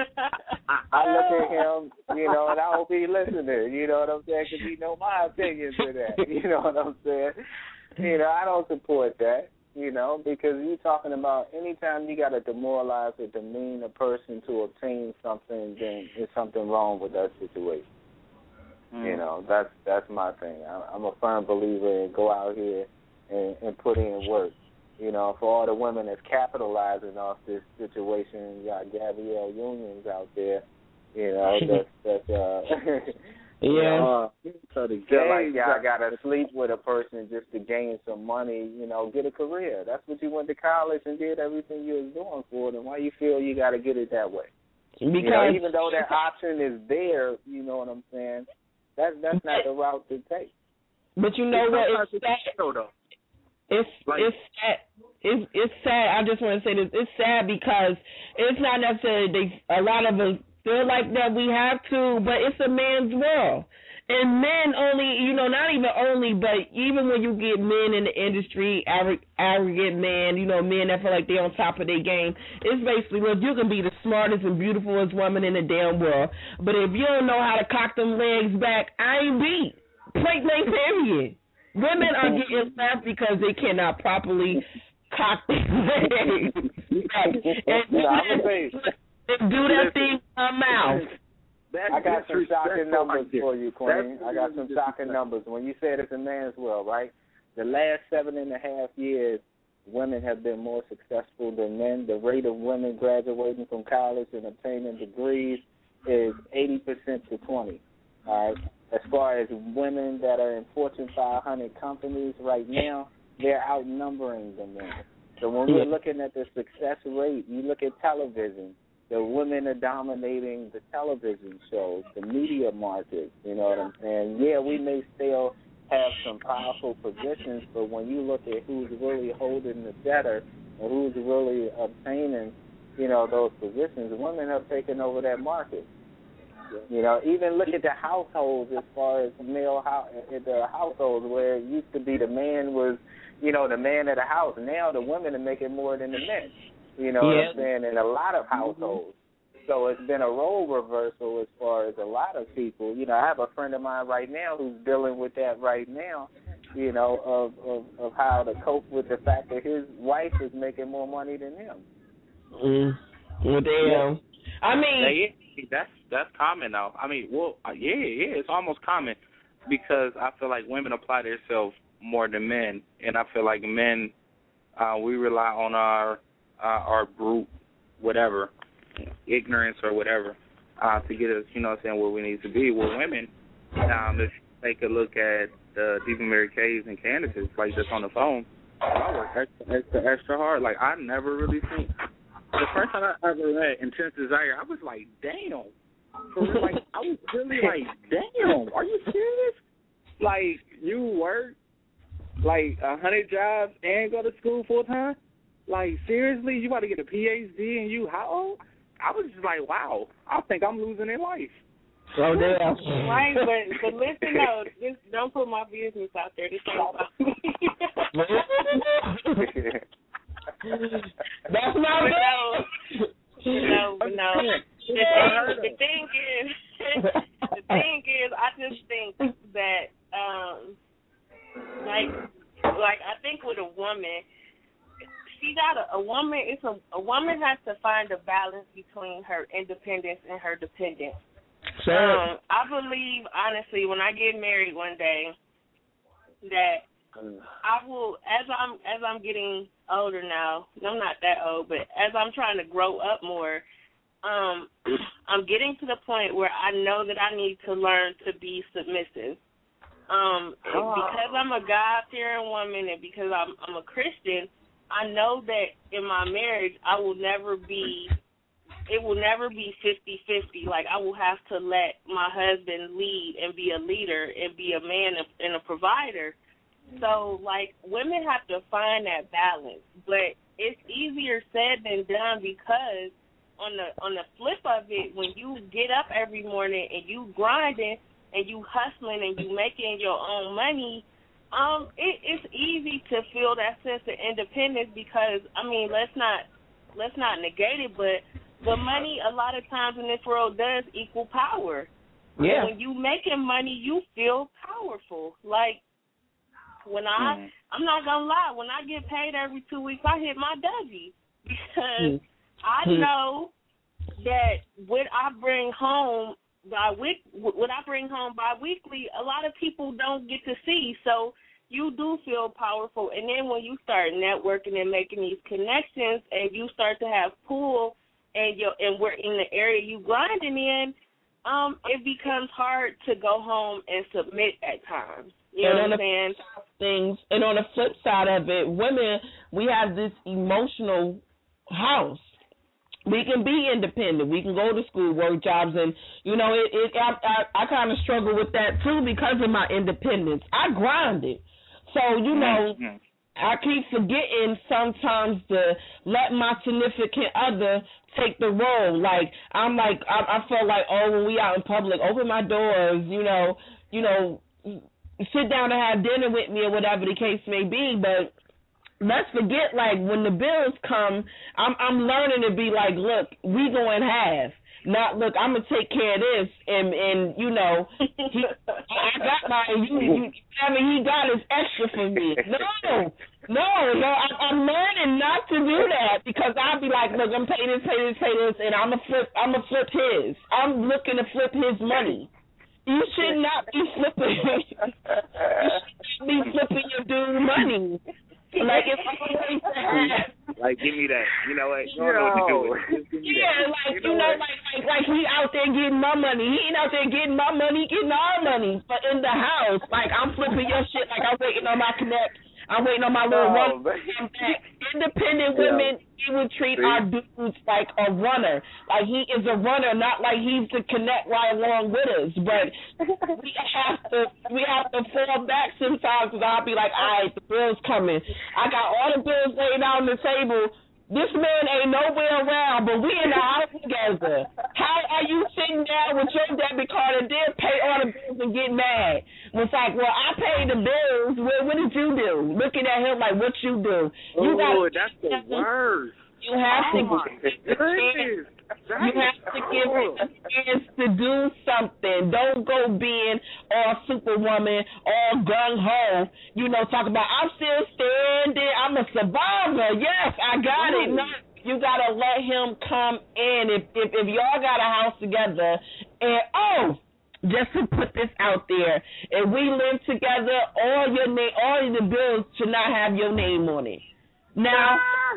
I look at him, you know, and I hope he listening. You know what I'm saying? Because he know my opinions of that. You know what I'm saying? You know, I don't support that. You know, because you're talking about anytime you got to demoralize or demean a person to obtain something, then there's something wrong with that situation. Mm. You know, that's that's my thing. I'm a firm believer in go out here and, and put in work. You know, for all the women that's capitalizing off this situation, you got Gabrielle Unions out there. You know, that's that's uh, yeah. You know, uh, so the feel like y'all gotta sleep with a person just to gain some money. You know, get a career. That's what you went to college and did everything you was doing for. Then why you feel you gotta get it that way? Because you know, even though that option is there, you know what I'm saying. That's that's not the route to take. But you know what? It's sad. It's like, it's sad. It's it's sad. I just want to say this. It's sad because it's not necessarily they. A lot of us feel like that we have to, but it's a man's world. And men only, you know, not even only, but even when you get men in the industry, arrogant men, you know, men that feel like they're on top of their game, it's basically, well, you can be the smartest and beautifulest woman in the damn world, but if you don't know how to cock them legs back, I ain't beat. Point blank period. Women are getting left because they cannot properly cock their legs. and and do that thing in my mouth. That's I got some shocking numbers for you, Queen. I got some shocking numbers. When you said it's a man's world, right? The last seven and a half years, women have been more successful than men. The rate of women graduating from college and obtaining degrees is eighty percent to twenty. All right. As far as women that are in Fortune five hundred companies right now, they're outnumbering the men. So when we're looking at the success rate, you look at television. The women are dominating the television shows, the media market, you know what I'm saying? Yeah, we may still have some powerful positions, but when you look at who's really holding the center and who's really obtaining, you know, those positions, women have taken over that market. You know, even look at the households as far as male house, the households where it used to be the man was, you know, the man of the house. Now the women are making more than the men. You know yeah. what I'm saying? In a lot of households. So it's been a role reversal as far as a lot of people. You know, I have a friend of mine right now who's dealing with that right now, you know, of, of, of how to cope with the fact that his wife is making more money than him. Mm. Well, damn. I mean, yeah, that's that's common now. I mean, well, yeah, yeah, it's almost common because I feel like women apply themselves more than men, and I feel like men, uh, we rely on our uh, our brute, whatever, ignorance or whatever, uh, to get us, you know what I'm saying, where we need to be. With women, um, if you take a look at the Diva Mary K's and Candace's, like just on the phone, I work extra, extra, extra hard. Like, I never really think. The first time I ever read Intense Desire, I was like, damn. For real, like, I was really like, damn, are you serious? Like, you work, like, a hundred jobs and go to school full time? Like, seriously? You about to get a P H D and you how old? I was just like, wow, I think I'm losing in life. Oh, damn. Right, but, but listen, though, this, don't put my business out there. This ain't about me. That's not but no, no, but no. The thing, the thing is, the thing is, I just think that, um, like, like I think with a woman, she got a, a woman. It's a a woman has to find a balance between her independence and her dependence. Sure. Um, I believe honestly, when I get married one day, that I will, as I'm as I'm getting older now, I'm not that old, but as I'm trying to grow up more, um, I'm getting to the point where I know that I need to learn to be submissive. Um, oh. Because I'm a God-fearing woman and because I'm I'm a Christian, I know that in my marriage I will never be, it will never be fifty-fifty. Like, I will have to let my husband lead and be a leader and be a man and a provider. So, like, women have to find that balance, but it's easier said than done because on the on the flip of it, when you get up every morning and you grinding and you hustling and you making your own money, um, it, it's easy to feel that sense of independence because, I mean, let's not let's not negate it, but the money a lot of times in this world does equal power. Yeah. And when you making money, you feel powerful. Like, when I, mm. I'm not going to lie, when I get paid every two weeks, I hit my Dougie because mm. I know that what I bring home by week, what I bring home bi-weekly, a lot of people don't get to see. So you do feel powerful. And then when you start networking and making these connections and you start to have pull and you're, and we're in the area you grinding in, um, it becomes hard to go home and submit at times. You know what I'm saying? Things, and on the flip side of it, women, we have this emotional house. We can be independent. We can go to school, work jobs, and, you know, it. it I, I, I kind of struggle with that, too, because of my independence. I grinded. So, you know, mm-hmm. I keep forgetting sometimes to let my significant other take the role. Like, I'm like, I, I feel like, oh, when we out in public, open my doors, you know, you know, sit down and have dinner with me or whatever the case may be, but let's forget, like, when the bills come, I'm I'm learning to be like, look, we going half. Not, look, I'm going to take care of this, and, and you know, he, I got my, you, you, I mean, he got his extra for me. No, no, no, I, I'm learning not to do that, because I'll be like, look, I'm paying this, pay this, pay this, and I'm going to flip, I'm going to flip his. I'm looking to flip his money. You should not be flipping. You should be flipping your dude money. Like, if I like, give me that. You know what? You don't know what to do with it. Yeah, like, you know, you know like, like, like he out there getting my money. He ain't out there getting my money, getting our money. But in the house, like, I'm flipping your shit like I'm waiting on my connect. I'm waiting on my little oh, run. Independent women, yeah. he would treat See? our dudes like a runner. Like, he is a runner, not like he's to connect right along with us. But we have to we have to fall back sometimes because I'll be like, all right, the bill's coming. I got all the bills laid out on the table. This man ain't nowhere around, but we in the house together. How are you sitting down with your debit card and then pay all the bills and get mad? It's like, well, I paid the bills. Well, what did you do? Looking at him like, what you do? You oh, that's the worst. You have oh to my goodness. You have to give it a chance to do something. Don't go being all superwoman, all gung-ho, you know, talk about, I'm still standing, I'm a survivor. Yes, I got it. No, you got to let him come in. If, if, if y'all got a house together, and, oh, just to put this out there, if we live together, all your name, all of the bills should not have your name on it. Now,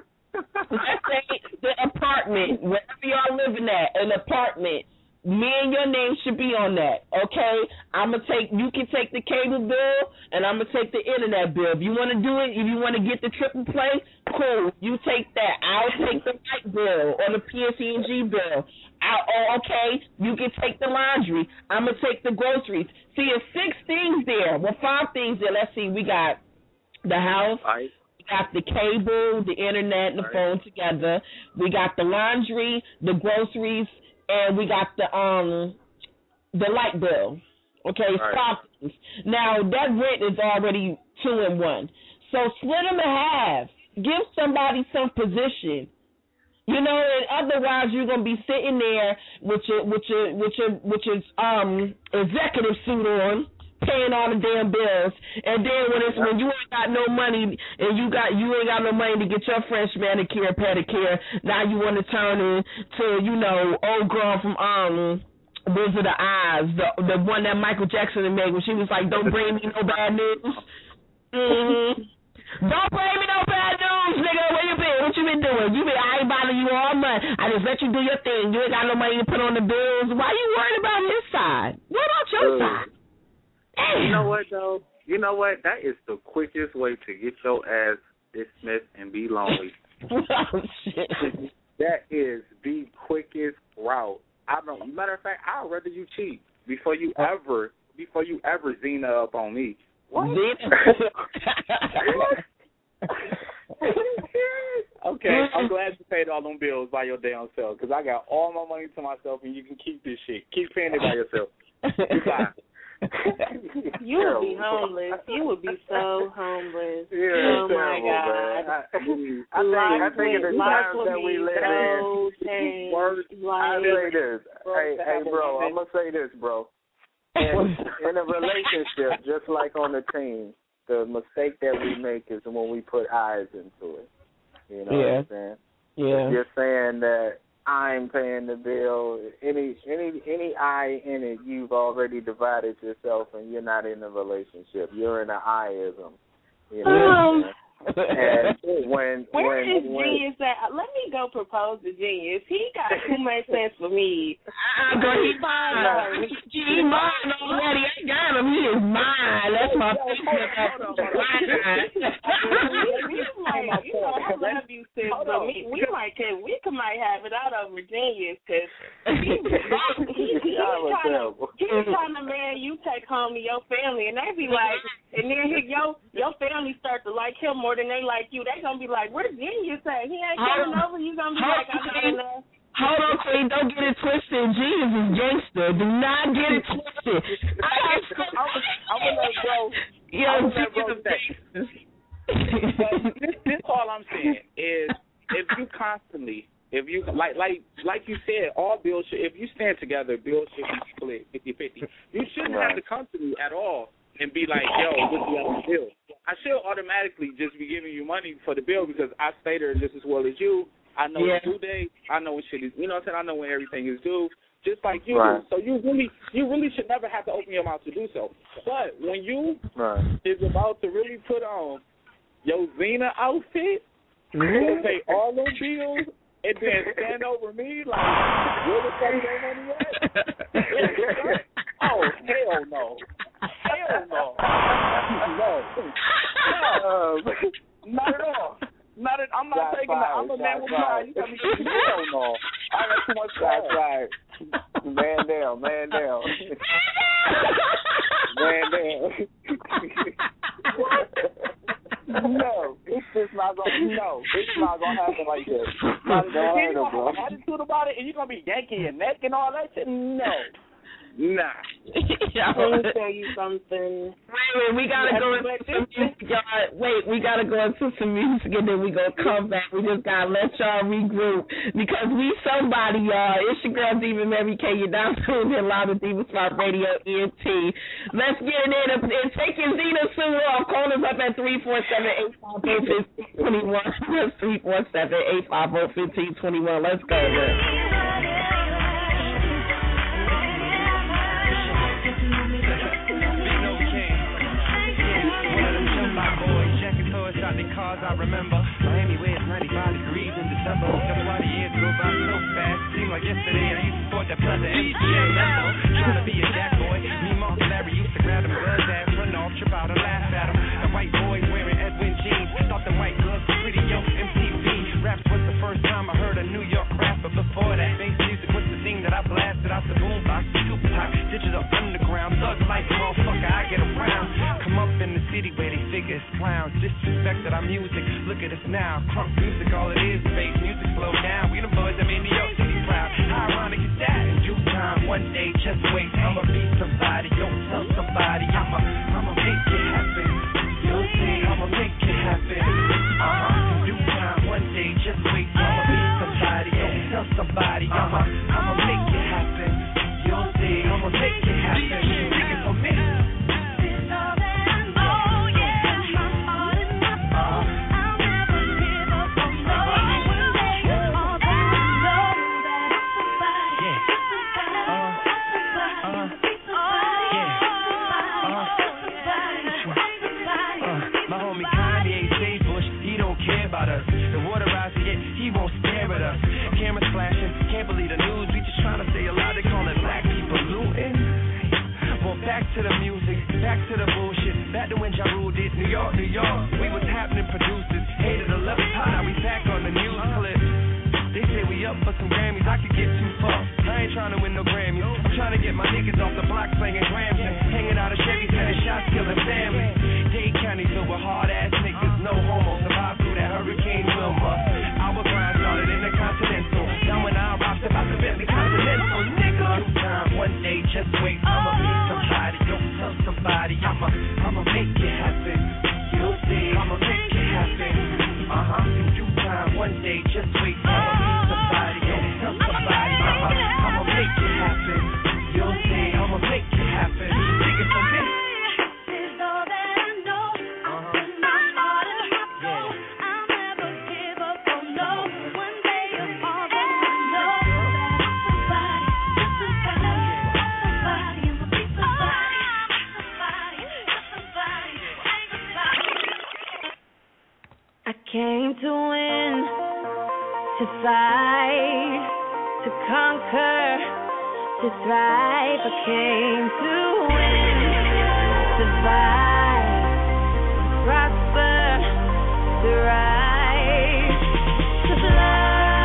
let's say the apartment, wherever y'all living at, an apartment, me and your name should be on that, okay? I'm gonna take, you can take the cable bill, and I'm gonna take the internet bill. If you want to do it, if you want to get the triple play, cool, you take that. I'll take the light bill or the P S E and G bill. I'll, oh, okay, you can take the laundry. I'm gonna take the groceries. See, it's six things there. Well, five things there. Let's see, we got the house. Right. We got the cable, the internet, and the right. phone together. We got the laundry, the groceries, and we got the um the light bill. Okay, right. Five things. Now that rent is already two and one. So split them in half. Give somebody some position. You know, and otherwise you're gonna be sitting there with your with your with your with your um executive suit on, paying all the damn bills, and then when it's when you ain't got no money and you got you ain't got no money to get your French manicure, pedicure, now you want to turn into, you know, old girl from um Wizard of Oz, the the one that Michael Jackson made when she was like, "Don't bring me no bad news." Mm-hmm. Don't bring me no bad news, nigga. Where you been? What you been doing? You been I ain't bothering you all month. I just let you do your thing. You ain't got no money to put on the bills. Why you worried about his side? What about your uh. side? You know what, though? You know what? That is the quickest way to get your ass dismissed and be lonely. Oh, shit. That is the quickest route. I don't. Matter of fact, I'd rather you cheat before you ever, before you ever Zena up on me. What? Okay, I'm glad you paid all them bills by your damn self, because I got all my money to myself, and you can keep this shit. Keep paying it by yourself. Goodbye. You would be homeless. You would be so homeless. Yeah, oh terrible, my God! Man. I, I think I think in the times that we live so in, I say this. Hey, hey, bro, I'm gonna say this, bro. In, in a relationship, just like on the team, the mistake that we make is when we put eyes into it. You know yeah. what I'm saying? Yeah. If you're saying that I'm paying the bill, any any any I in it, you've already divided yourself, and you're not in a relationship. You're in an I-ism. You know um, what I'm saying? And when where when, is when, Genius at? Let me go propose to Genius. He got too much sense for me. I go, he's mine. He's mine already. I got him. He is mine. That's my favorite. He's like, you know, I love you, sis, but me, we might can we can might have it out over Genius, because he's he, he, trying to he's trying to man you take home to your family, and they be like, and then he, your your family start to like him more than they like you. They gonna be like, where's Genius at? He ain't coming over. You gonna be like, I'm not enough. Hold on, Queen. Don't get it twisted. Jesus is gangster. Do not get it twisted. I'm gonna let bro. Yo, I'm gonna let bro say. But this, this all I'm saying is, if you constantly, if you like, like, like you said, all bills should. If you stand together, bills should be split fifty-fifty. You shouldn't have to come to me at all and be like, yo, what's the other bill? I should automatically just be giving you money for the bill because I stay there just as well as you. I know yeah. it's due date. I know when shit is, you know what I'm saying? I know when everything is due, just like you right. do. So you really, you really should never have to open your mouth to do so. But when you right. is about to really put on your Zena outfit, mm-hmm. you'll pay all those bills, and then stand over me like, where the fuck your money at? Oh, hell no. Hell no. No. No. Not at all. Not at, I'm not That's taking that. I'm a man with pride. You tell me, hell no. I got too much pride. That's right. Man down, man down. Man down. No. It's not gonna no. It's not gonna happen like this. Now, if you're gonna have an attitude about it, and you're gonna be yanking your neck and all that shit, no. Nah. Let me tell you something. Wait, wait, we gotta go into some music, y'all. Wait, we gotta go into some music and then we gonna come back. We just gotta let y'all regroup because we somebody, y'all. It's your girl Diva Mary K. You're down tuned in live with Diva Spot Radio E N T. Let's get it in and take your Zena Sue off. Call us up at three four seven, eight five zero, one five two one. That's three four seven, eight five zero, one five two one. Let's go, man. The cars I remember, Miami where it's ninety-five degrees in December. That's why the years go by so fast. Seemed like yesterday I used to sport that pleasant M C trying to be a jack boy. Me, Mark, and Larry used to grab them girls' ass, run off, trip out, and laugh at them. The white boys wearing Edwin jeans, thought the white girls were pretty young. M T V raps was the first time I heard a New York rap, but before that, bass music was the thing that I blasted out the boombox. Tupac, digital underground, thug life, motherfucker, I get around. Come up in the city where they figure it's clowns, disrespect our music. Look at us now, crunk music, all it is, bass music, slow down. We the boys that made New York City proud. How ironic is that? In due time, one day, just wait, I'ma be somebody. Don't tell somebody, I'ma, I'ma make it happen. You'll see, I'ma make it happen. Uh-huh. In due time, one day, just wait, I'ma be somebody. Don't tell somebody, I'ma, I'ma make it happen. You'll see, I'ma make it happen. Take it from me. To the music, back to the bullshit. Back to when Ja Rule did New York, New York. We was happening producers, hated the love part. Now we back on the news clips. They say we up for some Grammys. I could get too far. I ain't trying to win no Grammys. I'm trying to get my niggas off the block slinging grams and hanging out of Chevy, sending shots, killing families. Dade County filled with hard ass niggas, no homo. Survived through that Hurricane Wilma. Our grind started in the Continental. Now when I rocked about the Bentley Continental, nigga. Time one day, just wait. I'ma be somebody. Don't tell somebody. I'ma, I'ma make it happen. You'll see. I'ma make it happen. Uh huh. In due time, one day, just wait. I'ma be somebody. Don't tell somebody. I'ma, I'ma make it happen. You'll see. I'ma make it happen. Take it from me. Came to win, to fight, to conquer, to thrive. I came to win, to survive, to prosper, to rise, to fly.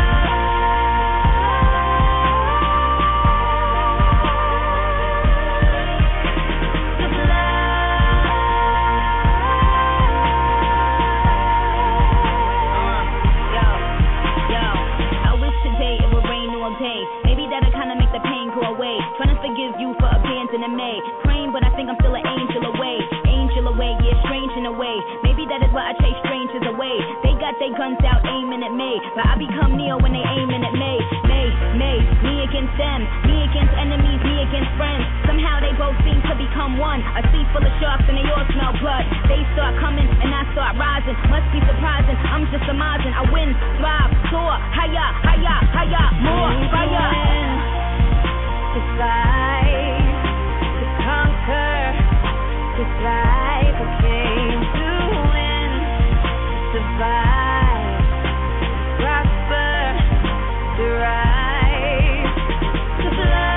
May praying, but I think I'm still an angel away. Angel away, yeah, strange in a way. Maybe that is why I chase strangers away. They got their guns out aiming at me, but I become Neo when they aiming at me. May, May, me against them, me against enemies, me against friends. Somehow they both seem to become one. A sea full of sharks and they all smell blood. They start coming and I start rising. Must be surprising, I'm just surmising. I win, thrive, soar, higher, higher, higher, more fire. To fight, to conquer, to thrive. I came to win, survive, prosper, to rise, to fly.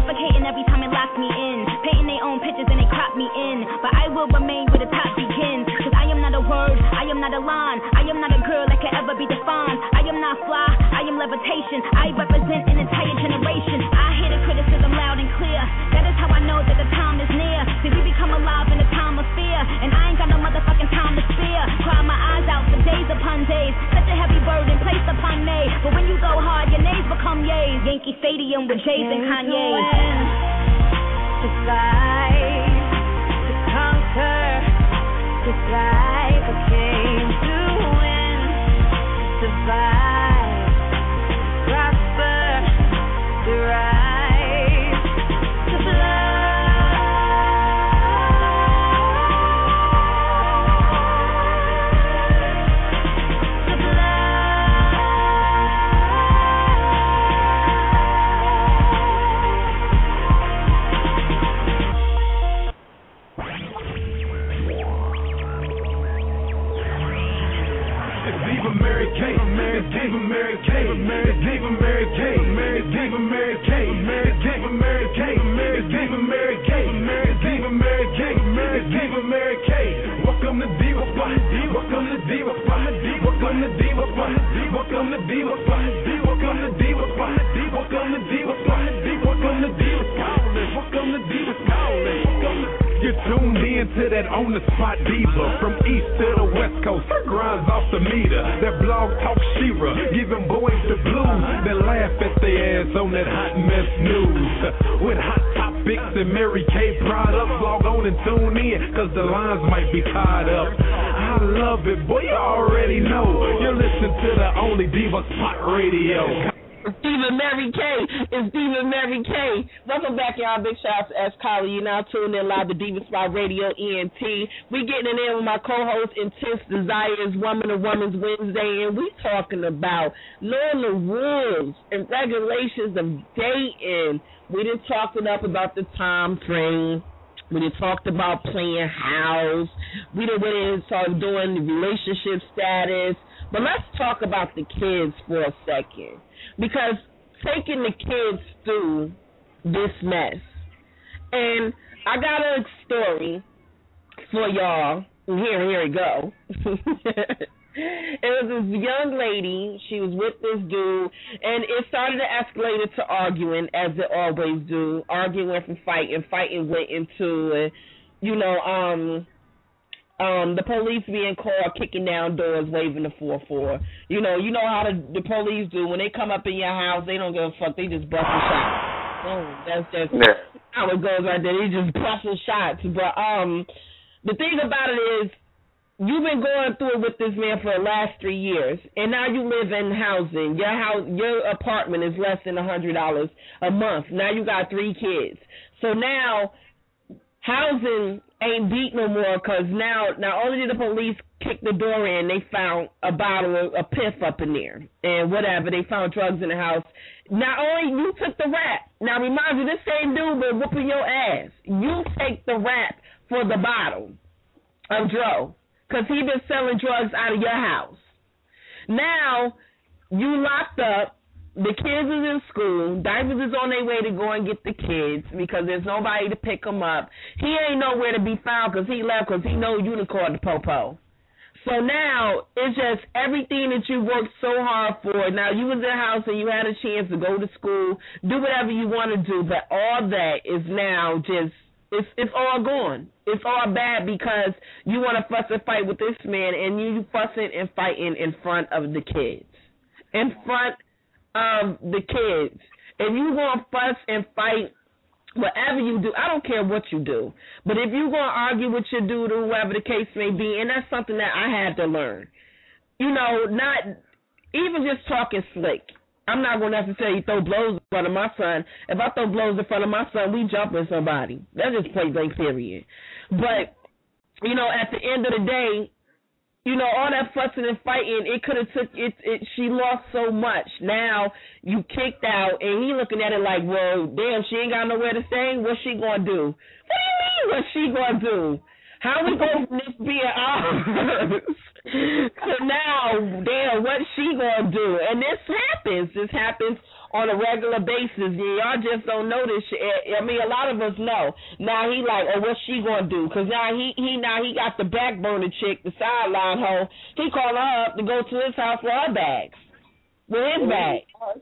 Every time it locks me in, painting their own pictures and they crop me in, but I will remain where the top begins. not a line. I am not a girl that can ever be defined. I am not fly, I am levitation. I represent an entire generation. I hear the criticism loud and clear. That is how I know that the time is near. See, we become alive in a time of fear, and I ain't got no motherfucking time to spare. Cry my eyes out for days upon days. Such a heavy burden placed upon me. But when you go hard, your nays become yays. Yankee Stadium with Jays and Kanye. To fight, to conquer, to thrive. I came to win, survive, prosper, to rise, to fly. To that on the spot diva, from east to the west coast, her grinds off the meter. That blog talk Shira, giving boys the blues. Then laugh at their ass on that hot mess news. With hot topics and Mary Kay products, log on and tune in, cause the lines might be tied up. I love it, boy, you already know. You're listening to the only Diva Spot Radio. Diva Mary Kay. It's Diva Mary Kay. Welcome back, y'all. Big shout out to S. Collie. You're now tuned in live to Diva Spot Radio E N T. We getting in there with my co-host, Intense Desires, Woman to Woman's Wednesday, and we talking about knowing the rules and regulations of dating. We done talked enough about the time frame. We done talked about playing house. We done went in and started doing the relationship status. But let's talk about the kids for a second. Because taking the kids through this mess. And I got a story for y'all. Here, here we go. It was this young lady. She was with this dude. And it started to escalate into arguing, as it always do. Arguing went from fighting. Fighting went into, uh, you know, um... Um, the police being called, kicking down doors, waving the four four. You know, you know how the, the police do. When they come up in your house, they don't give a fuck. They just bust a shot. Oh, that's just yeah. how it goes right there. They just bust a shots. But um, the thing about it is, you've been going through it with this man for the last three years, and now you live in housing. Your house, your apartment is less than a hundred dollars a month. Now you got three kids. So now housing ain't beat no more, because now not only did the police kick the door in, they found a bottle of a piff up in there and whatever. They found drugs in the house. Not only you took the rap. Now remind you, this same dude been whooping your ass. You take the rap for the bottle of Dro, because he been selling drugs out of your house. Now you locked up. The kids is in school. Diapers is on their way to go and get the kids because there's nobody to pick them up. He ain't nowhere to be found because he left because he know you done called the popo. So now it's just everything that you worked so hard for. Now you was in the house and you had a chance to go to school, do whatever you want to do, but all that is now just, it's it's all gone. It's all bad because you want to fuss and fight with this man, and you fussing and fighting in front of the kids. In front of the kids. If you going to fuss and fight, whatever you do, I don't care what you do, but if you going to argue with your dude or whoever the case may be, and that's something that I had to learn, you know, not even just talking slick. I'm not going to necessarily throw blows in front of my son. If I throw blows in front of my son, we jumping somebody. That's just point blank period. But, you know, at the end of the day, you know, all that fussing and fighting, it could have took it, it. She lost so much. Now you kicked out, and he looking at it like, well, damn, she ain't got nowhere to stay. What's she gonna do? What do you mean? What's she gonna do? How we go from this being ours to now, damn, what's she gonna do? And this happens. This happens on a regular basis. Yeah, y'all just don't know this shit. I mean, a lot of us know. Now he like, oh, what's she gonna do? Because now he he now he got the back burner chick, the sideline hoe. He calling her up to go to his house for her bags, with his bag.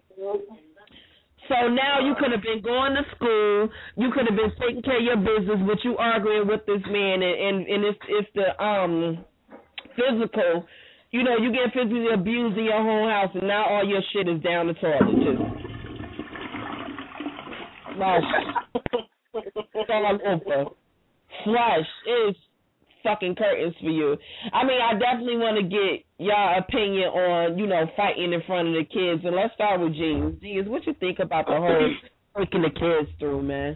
So now you could have been going to school, you could have been taking care of your business, but you arguing with this man, and and, and it's it's the um physical. You know, you get physically abused in your whole house, and now all your shit is down the toilet. Just flush. That's all I'm in for. Flush is fucking curtains for you. I mean, I definitely want to get y'all opinion on, you know, fighting in front of the kids. And let's start with Jeans. Jeans, what you think about the whole freaking the kids through, man?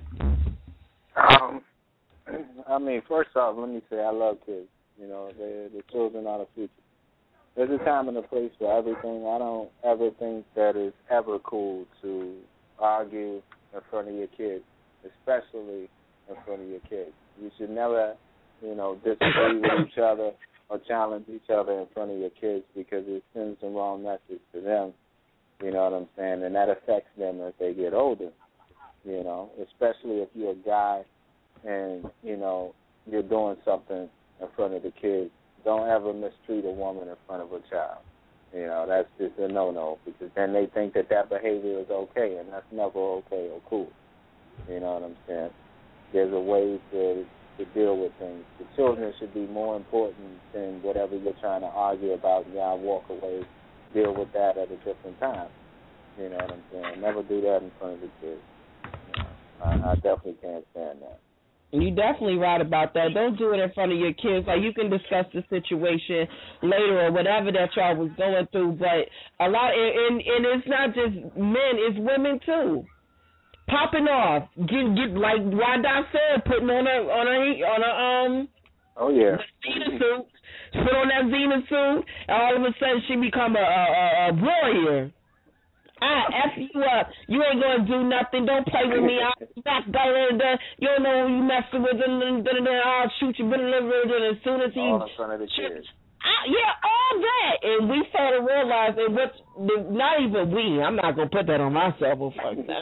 Um, I mean, first off, let me say I love kids. You know, they the children are the future. There's a time and a place for everything. I don't ever think that it's ever cool to argue in front of your kids, especially in front of your kids. You should never, you know, disagree with each other or challenge each other in front of your kids, because it sends the wrong message to them, you know what I'm saying, and that affects them as they get older, you know, especially if you're a guy and, you know, you're doing something in front of the kids. Don't ever mistreat a woman in front of a child. You know, that's just a no-no, because then they think that that behavior is okay, and that's never okay or cool. You know what I'm saying? There's a way to to deal with things. The children should be more important than whatever you're trying to argue about. And y'all walk away, deal with that at a different time. You know what I'm saying? Never do that in front of the kids. You know, I, I definitely can't stand that. You definitely right about that. Don't do it in front of your kids. Like, you can discuss the situation later or whatever that y'all was going through. But a lot, and, and it's not just men, it's women too. Popping off, get get like Wanda said, putting on a on a on a um. Oh yeah. Xena suit. Put on that Xena suit, and all of a sudden she become a a, a warrior. I F you up. You ain't gonna do nothing. Don't play with me. I'll not going to you don't know who you messing with. I'll shoot you. And as soon as he all in front of the kids. I, yeah, all that, and we started realizing what. Not even we. I'm not gonna put that on myself. Or fuck that.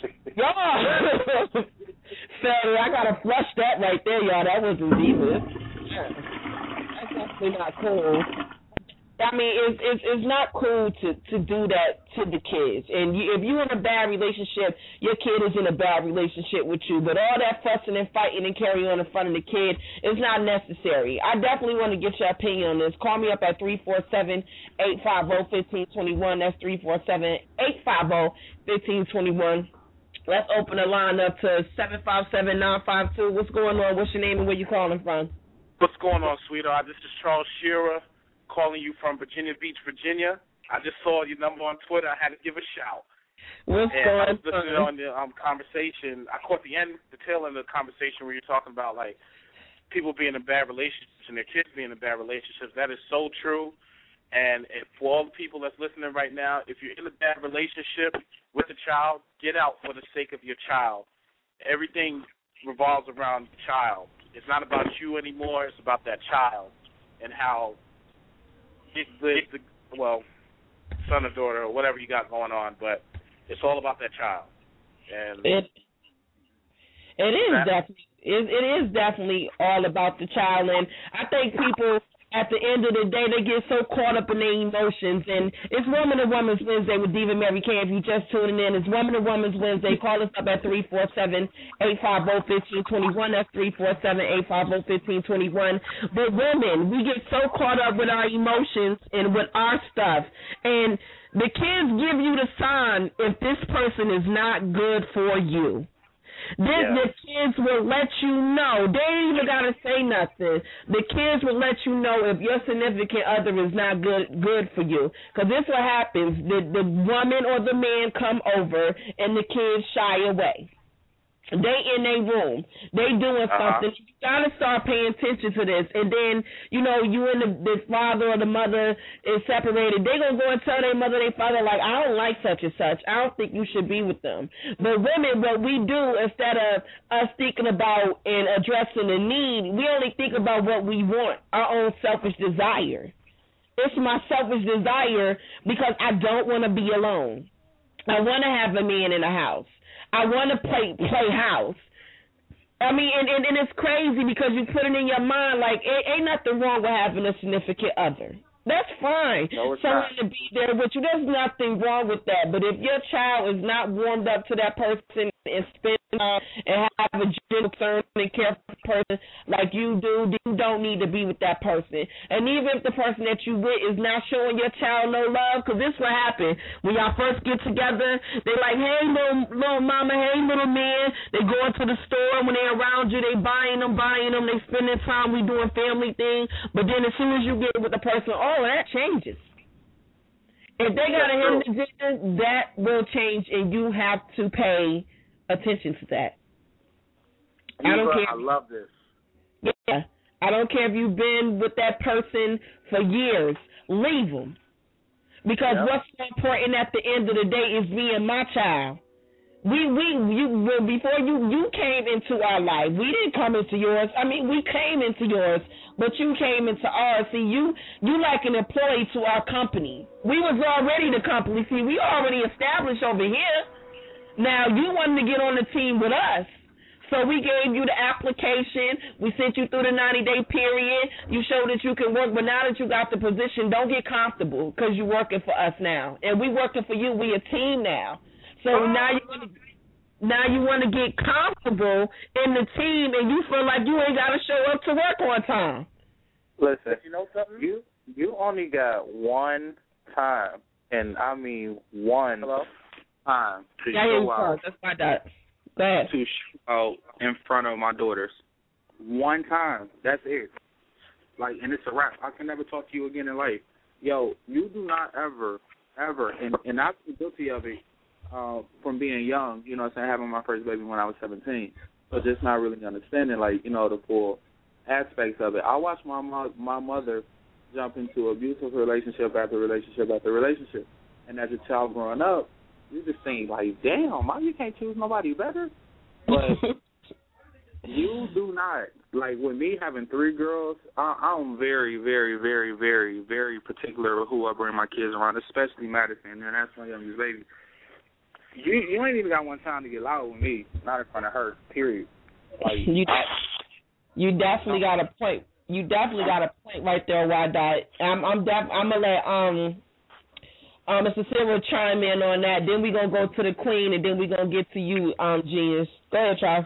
Y'all, sorry, I gotta flush that right there, y'all. That wasn't Diva. That's definitely not cool. I mean, it's it's it's not cool to, to do that to the kids. And you, if you're in a bad relationship, your kid is in a bad relationship with you. But all that fussing and fighting and carrying on in front of the kid is not necessary. I definitely want to get your opinion on this. Call me up at three four seven, eight five zero, one five two one. That's three four seven, eight five zero, one five two one. Let's open the line up to seven five seven, nine five two. What's going on? What's your name and where you calling from? What's going on, sweetheart? This is Charles Shearer, calling you from Virginia Beach, Virginia. I just saw your number on Twitter. I had to give a shout. What's and going I was listening on? on the um, conversation. I caught the end, the tail end of the conversation where you're talking about, like, people being in bad relationships and their kids being in bad relationships. That is so true. And if, for all the people that's listening right now, if you're in a bad relationship with a child, get out for the sake of your child. Everything revolves around the child. It's not about you anymore. It's about that child and how it, it, the, well, son or daughter or whatever you got going on, but it's all about that child. And it it is definitely it, it is definitely all about the child, and I think people at the end of the day they get so caught up in their emotions. And it's Woman and Woman's Wednesday with Diva Mary K. If you just tuning in, it's Woman and Woman's Wednesday. Call us up at three four seven, eight five zero, one five two one. That's three four seven, eight five zero, one five two one. But women, we get so caught up with our emotions and with our stuff. And the kids give you the sign if this person is not good for you. This, yeah. The kids will let you know. They ain't even got to say nothing. The kids will let you know if your significant other is not good good for you. Because this is what happens. The, the woman or the man come over and the kids shy away. They in their room. They doing uh-huh. something. You gotta start paying attention to this. And then, you know, you and the, the father or the mother is separated. They gonna go and tell their mother, their father, like, I don't like such and such. I don't think you should be with them. But women, what we do, instead of us thinking about and addressing the need, we only think about what we want, our own selfish desire. It's my selfish desire because I don't want to be alone. I want to have a man in the house. I want to play play house. I mean, and, and, and it's crazy because you put it in your mind like, it ain't nothing wrong with having a significant other. That's fine. No, it's Someone not. to be there with you. There's nothing wrong with that. But if your child is not warmed up to that person and spend time and have a genuine concern and care for the person like you do, you don't need to be with that person. And even if the person that you with is not showing your child no love, because this what happen when y'all first get together. They like, hey, little little mama, hey, little man. They go into the store. When they around you, they buying them, buying them. They spending time. We doing family thing. But then as soon as you get with the person, oh, that changes. If they got a hidden agenda, that will change, and you have to pay attention to that. Eva, I don't care. I love this. Yeah, I don't care if you've been with that person for years. Leave them, because Yep. what's so important at the end of the day is me and my child. We we you well, before you you came into our life. We didn't come into yours. I mean, we came into yours, but you came into ours. See, you you like an employee to our company. We was already the company. See, we already established over here. Now you wanted to get on the team with us, so we gave you the application. We sent you through the ninety day period. You showed that you can work, but now that you got the position, don't get comfortable because you're working for us now, and we working for you. We a team now. So now you want to now you want to get comfortable in the team, and you feel like you ain't got to show up to work on time. Listen, you know something? You you only got one time, and I mean one Hello? time to Yeah, show yeah, out. that's my dad. Go ahead. To show out in front of my daughters. One time. That's it. Like, and it's a wrap. I can never talk to you again in life. Yo, you do not ever, ever, and, and I've been guilty of it uh, from being young, you know what I'm saying, having my first baby when I was seventeen. So just not really understanding, like, you know, the full aspects of it. I watched my mo- my mother jump into abusive relationship after relationship after relationship. And as a child growing up, you just think, like, damn, mom, you can't choose nobody better. But you do not. Like, with me having three girls, I, I'm very, very, very, very, very particular with who I bring my kids around, especially Madison, and that's my youngest baby. You you ain't even got one time to get loud with me, not in front of her, period. Like, you, I, you definitely got a point. You definitely got a point right there, Why I'm I'm def- I'm gonna let um um Mister Silver chime in on that. Then we gonna go to the Queen, and then we gonna get to you, um Genius. Go ahead, Charles.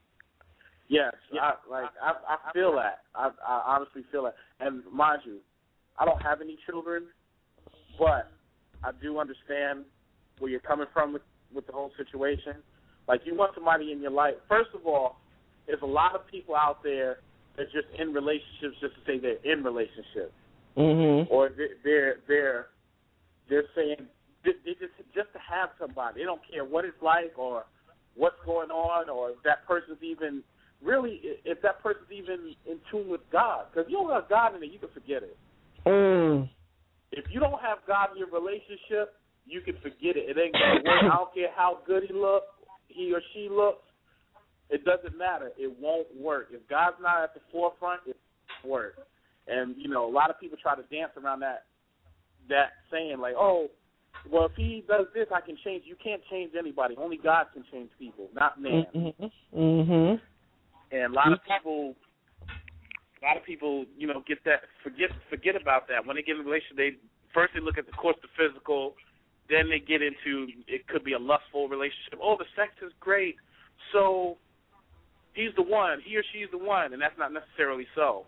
Yes, I, like I, I feel that. I, I honestly feel that. And mind you, I don't have any children, but I do understand where you're coming from with, with the whole situation. Like, you want somebody in your life. First of all, there's a lot of people out there that are just in relationships just to say they're in relationships, mm-hmm. or they're they're they're, they're saying they, they just just to have somebody. They don't care what it's like or what's going on, or if that person's even really if that person's even in tune with God. Because you don't have God in it, you can forget it. Mm. If you don't have God in your relationship, you can forget it. It ain't gonna work. I don't care how good he looks, he or she looks. It doesn't matter. It won't work. If God's not at the forefront, it won't work. And, you know, a lot of people try to dance around that that saying, like, oh, well, if he does this, I can change. You can't change anybody. Only God can change people, not man. Mm-hmm. Mm-hmm. And a lot of people, a lot of people, you know, get that forget forget about that. When they get in a relationship, they first they look at, of course, the physical. Then they get into, it could be a lustful relationship. Oh, the sex is great, so he's the one, he or she's the one, and that's not necessarily so.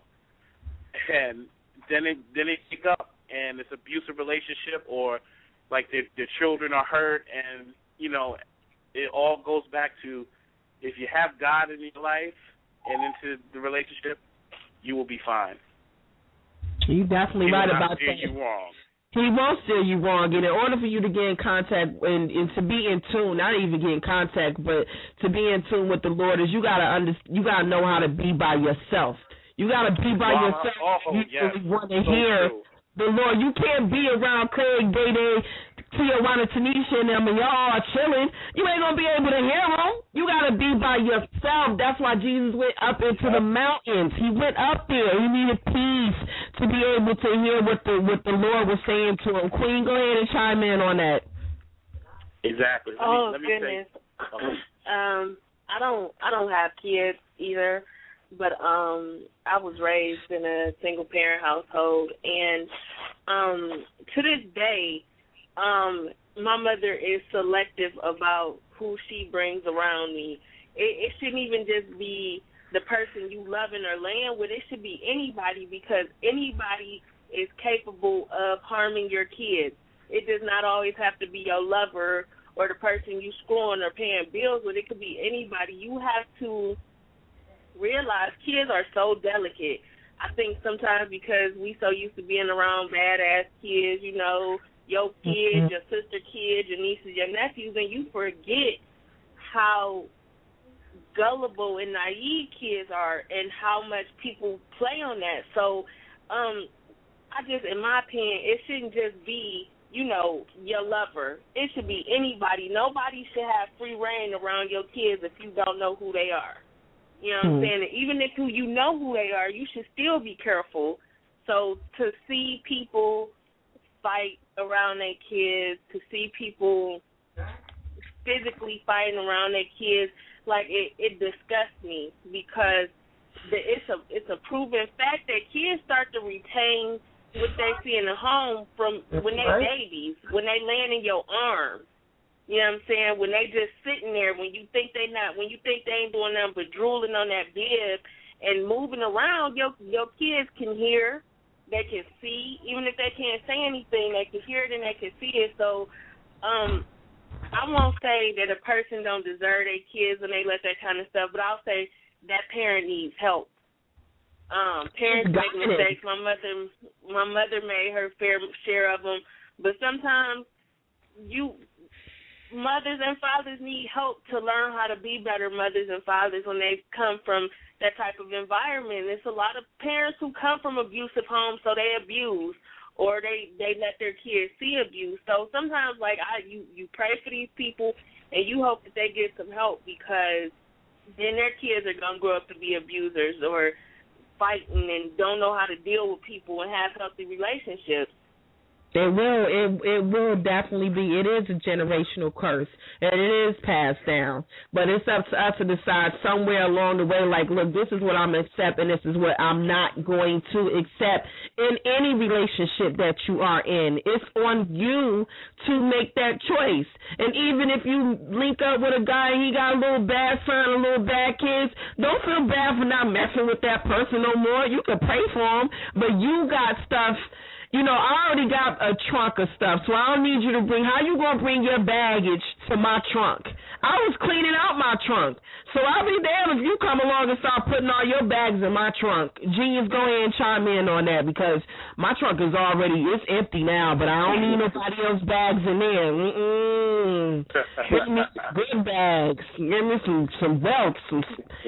And then they then they pick up, and it's abusive relationship, or like their their children are hurt, and you know, it all goes back to, if you have God in your life and into the relationship, you will be fine. You definitely he right will not about steer that. you wrong. He won't steer you wrong. And in order for you to get in contact and, and to be in tune, not even get in contact, but to be in tune with the Lord, is you gotta under, you gotta know how to be by yourself. You gotta be by wow. yourself. Oh, you yes. really want to so hear true. the Lord. You can't be around Craig, Day Day, Tijuana, Tanisha, and them, and y'all are chilling. You ain't gonna be able to hear them. You gotta be by yourself. That's why Jesus went up into the mountains. He went up there. He needed peace to be able to hear what the what the Lord was saying to him. Queen, go ahead and chime in on that. Exactly. Let oh me, let me goodness. Say, oh. Um, I don't I don't have kids either, but um, I was raised in a single parent household, and um, to this day, um, my mother is selective about who she brings around me. It, it shouldn't even just be the person you loving or laying with. It should be anybody, because anybody is capable of harming your kids. It does not always have to be your lover or the person you schooling or paying bills with. It could be anybody. You have to realize kids are so delicate. I think sometimes because we so used to being around badass kids, you know, your kids, your sister kids, your nieces, your nephews, and you forget how gullible and naive kids are and how much people play on that. So um, I just, in my opinion, it shouldn't just be, you know, your lover. It should be anybody. Nobody should have free reign around your kids if you don't know who they are. You know what I'm saying? And even if you know who they are, you should still be careful. So to see people fight around their kids, to see people physically fighting around their kids, like it, it disgusts me, because the, it's a it's a proven fact that kids start to retain what they see in the home from when they're babies, when they land in your arms. You know what I'm saying? When they just sitting there, when you think they not, when you think they ain't doing nothing but drooling on that bib and moving around, your your kids can hear, they can see. Even if they can't say anything, they can hear it and they can see it. So, um, I won't say that a person don't deserve their kids when they let that kind of stuff, but I'll say that parent needs help. Um, parents make mistakes. My mother, my mother made her fair share of them, but sometimes you. Mothers and fathers need help to learn how to be better mothers and fathers when they come from that type of environment. There's a lot of parents who come from abusive homes, so they abuse, or they, they let their kids see abuse. So sometimes, like, I you, you pray for these people, and you hope that they get some help, because then their kids are going to grow up to be abusers or fighting and don't know how to deal with people and have healthy relationships. It will. It it will definitely be. It is a generational curse, and it is passed down. But it's up to us to decide somewhere along the way, like, look, this is what I'm accepting, this is what I'm not going to accept in any relationship that you are in. It's on you to make that choice. And even if you link up with a guy and he got a little bad son, a little bad kids, don't feel bad for not messing with that person no more. You can pray for him, but you got stuff. You know, I already got a trunk of stuff, so I don't need you to bring, how you going to bring your baggage to my trunk? I was cleaning out my trunk, so I'll be damned if you come along and start putting all your bags in my trunk. Genius, go ahead and chime in on that, because my trunk is already, it's empty now, but I don't need nobody else's bags in there. Mm-mm. Give me some good bags. Give me some, some wealth, some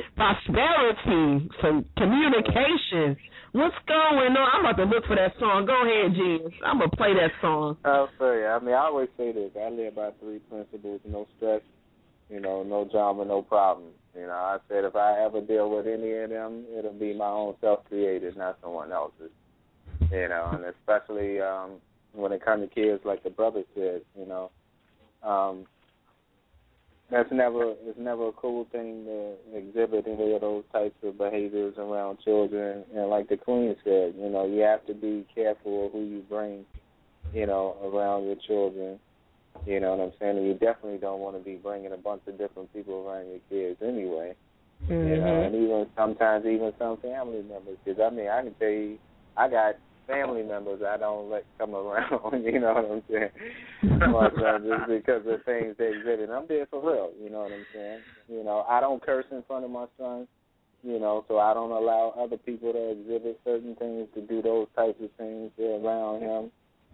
prosperity, some communication. What's going on? I'm about to look for that song. Go ahead, Genius. I'm going to play that song. I'll say, I mean, I always say this. I live by three principles: no stress, you know, no drama, no problem. You know, I said if I ever deal with any of them, it'll be my own self-created, not someone else's. You know, and especially um, when it comes to kids, like the brother said, you know, um, that's never it's never a cool thing to exhibit any of those types of behaviors around children. And like the Queen said, you know, you have to be careful of who you bring, you know, around your children. You know what I'm saying? And you definitely don't want to be bringing a bunch of different people around your kids anyway. Mm-hmm. You know, and even sometimes even some family members. Because I mean, I can tell you, I got family members I don't let come around, you know what I'm saying? But, uh, just because of things they exhibit. I'm there for real, you know what I'm saying? You know, I don't curse in front of my son, you know, so I don't allow other people to exhibit certain things, to do those types of things around him.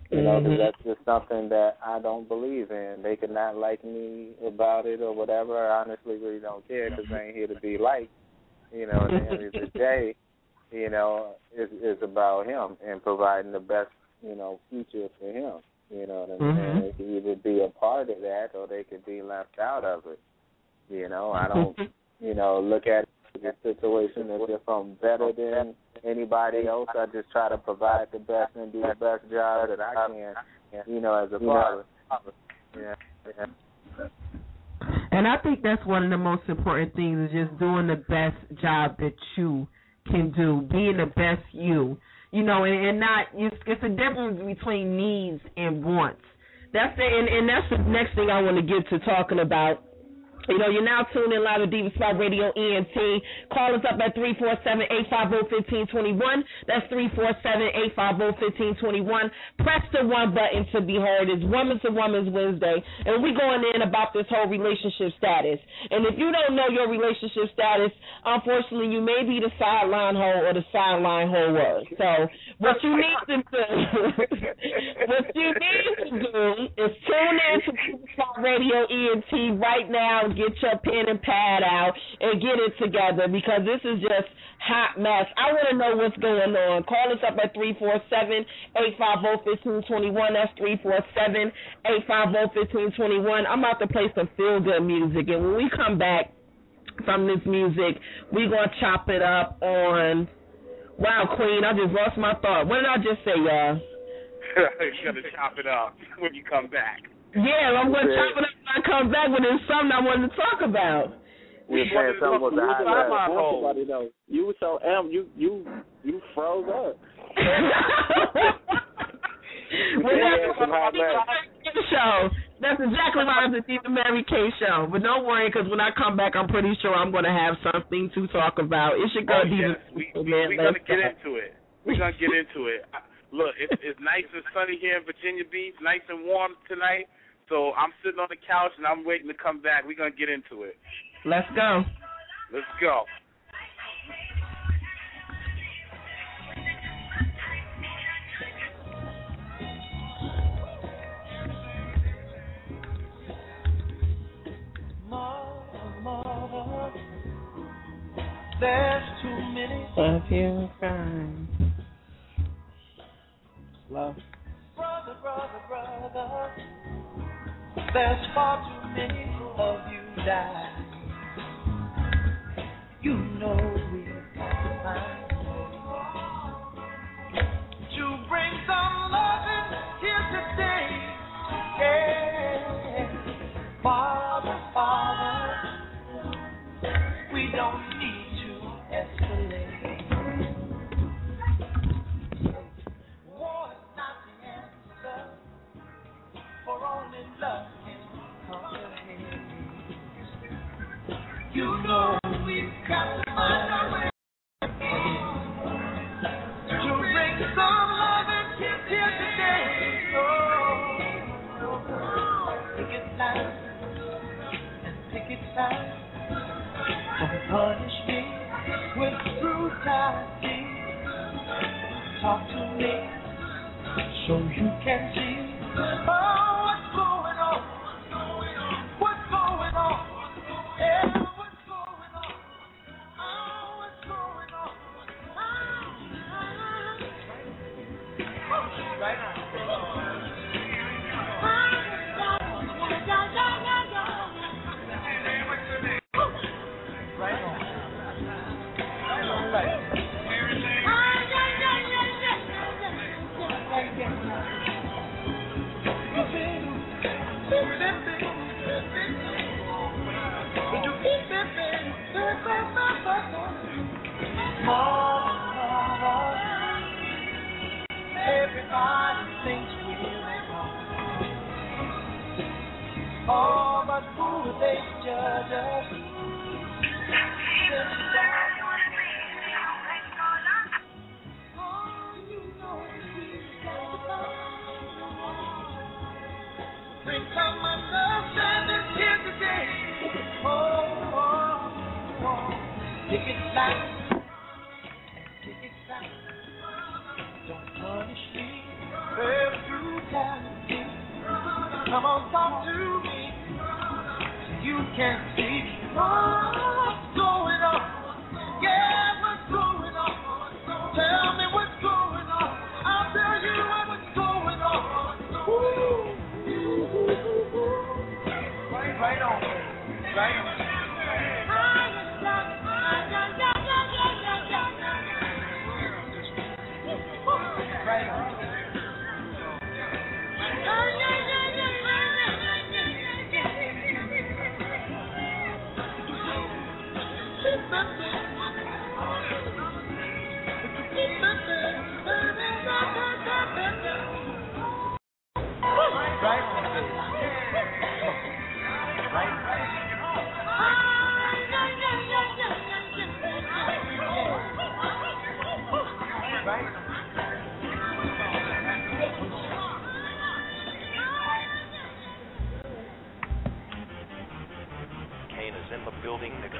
You know, 'cause Mhm. that's just something that I don't believe in. They could not like me about it or whatever. I honestly really don't care because I ain't here to be liked. You know, at the end of the day, you know, it's, it's about him and providing the best, you know, future for him. You know what I'm Mhm. saying? They could either be a part of that or they could be left out of it. You know, I don't, you know, look at the situation as if I'm better than anybody else. I just try to provide the best and do the best job that I can, you know, as a father. Yeah. Yeah. And I think that's one of the most important things is just doing the best job that you can do, being the best you. You know, and, and not, it's, it's a difference between needs and wants. That's the, and, and that's the next thing I want to get to talking about. You know, you're now tuned in live to Diva Spot Radio E N T. Call us up at three four seven, eight five zero, one five two one. That's three four seven, eight five zero, one five two one. Press the one button to be heard. It's Woman to Woman's Wednesday, and we're going in about this whole relationship status. And if you don't know your relationship status, unfortunately, you may be the sideline hoe or the sideline hoe. So what you need to do, what you need to do is tune in to Diva Spot Radio E N T right now. Get your pen and pad out and get it together because this is just hot mess. I want to know what's going on. Call us up at three four seven, eight five zero, one five two one. That's three four seven, eight five zero, one five two one. I'm about to play some feel-good music, and when we come back from this music, we're going to chop it up on... Wow, Queen, I just lost my thought. What did I just say, y'all? You're going to chop it up when you come back. Yeah, I'm going to chop it up when I come back when there's something I wanted to talk about. You're saying something about the high level. Somebody know. You were so am you you you froze up. Well, that's the show. That's exactly why it's the Diva Mary K show. But don't worry, because when I come back, I'm pretty sure I'm going to have something to talk about. It's your girl, oh, Diva. Yes. We, we, we're going to get into it. We're going to get into it. Look, it's, it's nice and sunny here in Virginia Beach, nice and warm tonight. So I'm sitting on the couch, and I'm waiting to come back. We're going to get into it. Let's go. Let's go. Mother, mother, there's too many of you crying. Love. Brother, brother, brother, there's far too many of you die. You know we've got to find to bring some loving here today. Yeah, Father, Father, we don't need to escalate. War is not the answer, for only love can conquer hate. You know we've got to find a way to bring some love and kiss here today. Oh, pick it nice and pick it tight. Don't punish me with brutality. Talk to me so you can see. Oh, what's going on? What's going on? Yeah. Right now. Everybody thinks we're wrong. Oh, but who will they judge us? Oh, you know we've got to bring some understanding here today. Oh, oh, oh. Pick it nice and pick it tight. Don't punish me brutality. Come on, talk to me. You can see what's going on. Yeah, what's going on? Tell me what's going on. I'll tell you what's going on. Woo. Right, right on. Right on. Right on. Kane is in the building, nigga.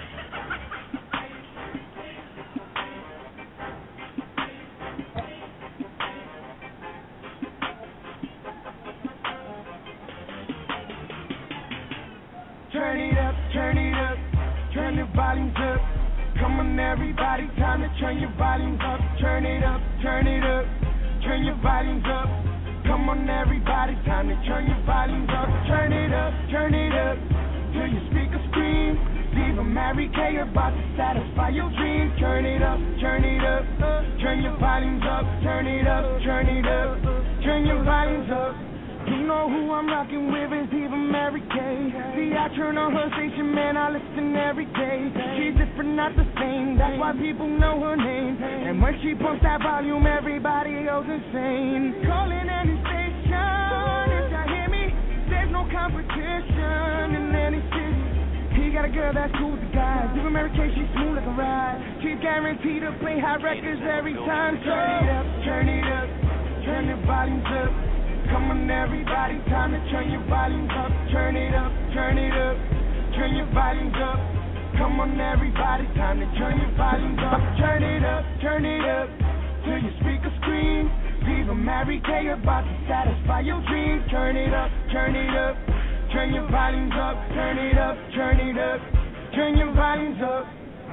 Turn it up, turn it up, turn the volumes up. Come on everybody, time to turn your volumes up. Turn it up, turn it up, turn your volumes up. Come on everybody, time to turn your volumes up. Turn it up, turn it up, till your speakers scream. Diva Mary Kay about to satisfy your dreams. Turn it up, turn it up, turn your volumes up. Turn it up, turn it up, turn your volumes up. You know who I'm rocking with is Diva Mary Kay. See, I turn on her station, man, I listen every day. She's different, not the same, that's why people know her name. And when she pumps that volume, everybody goes insane. Calling any station, if y'all hear me, there's no competition in any city. He got a girl that's cool with the guys. Diva Mary Kay, she's smooth like a ride. She's guaranteed to play hot records every time. Turn it up, turn it up, turn the volumes up. Come on everybody, time to turn your volumes up. Turn it up, turn it up, turn your volumes up. Come on everybody, time to turn your volumes up. Turn it up, turn it up, till your speakers scream. Diva Mary Kay about to satisfy your dreams. Turn it up, turn it up, turn your volumes up. Turn it up, turn it up, turn your volumes up.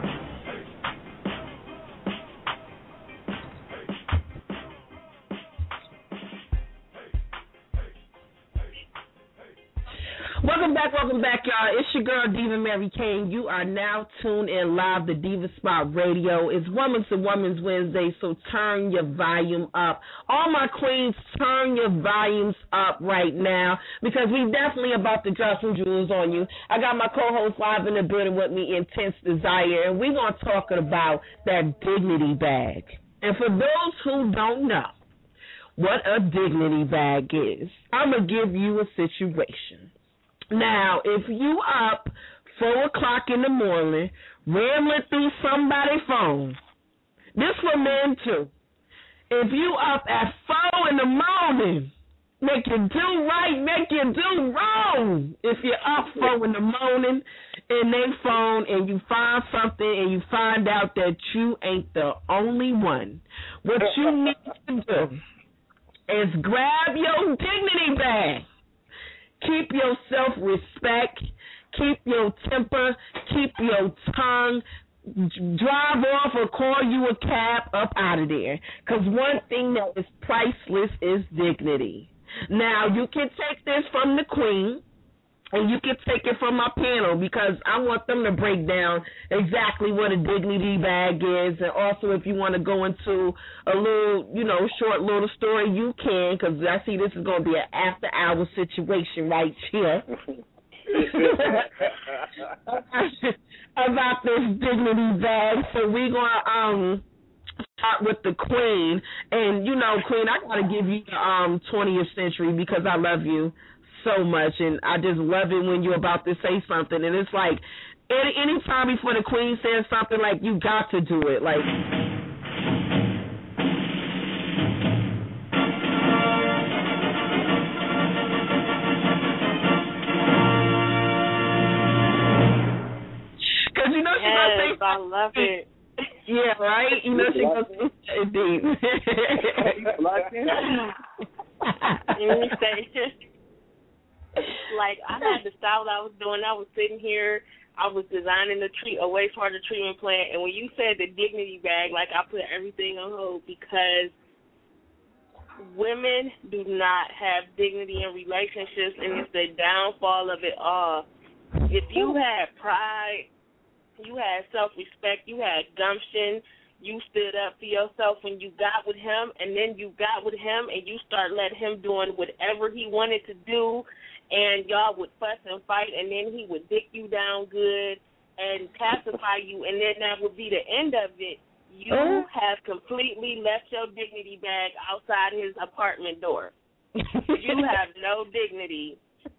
Welcome back, welcome back, y'all. It's your girl, Diva Mary Kay. You are now tuned in live to Diva Spot Radio. It's Women's to Women's Wednesday, so turn your volume up. All my queens, turn your volumes up right now because we definitely about to drop some jewels on you. I got my co-host live in the building with me, Intense Desire, and we're going to talk about that dignity bag. And for those who don't know what a dignity bag is, I'm going to give you a situation. Now, if you up four o'clock in the morning, rambling through somebody's phone, this for men too. If you up at four in the morning, make you do right, make you do wrong. If you're up four in the morning in their phone and you find something and you find out that you ain't the only one, what you need to do is grab your dignity bag. Keep your self-respect, keep your temper, keep your tongue, drive off or call you a cab up out of there. Because one thing that is priceless is dignity. Now, you can take this from the queen, and you can take it from my panel because I want them to break down exactly what a dignity bag is. And also, if you want to go into a little, you know, short little story, you can, because I see this is going to be an after-hour situation right here. About this dignity bag. So we're going to um, start with the queen. And, you know, queen, I got to give you the um, twentieth century because I love you so much, and I just love it when you're about to say something, and it's like any any time before the queen says something, like you got to do it, like. Because you know she's yes, gonna say, I love it. Yeah, right. You know she's gonna say indeed. Let me say, like, I had the style I was doing. I was sitting here. I was designing the treat, a wastewater treatment plant. And when you said the dignity bag, like, I put everything on hold because women do not have dignity in relationships, and it's the downfall of it all. If you had pride, you had self-respect, you had gumption, you stood up for yourself when you got with him, and then you got with him and you start letting him doing whatever he wanted to do, and y'all would fuss and fight, and then he would dick you down good and pacify you, and then that would be the end of it. You uh-huh. have completely left your dignity bag outside his apartment door. You have no dignity.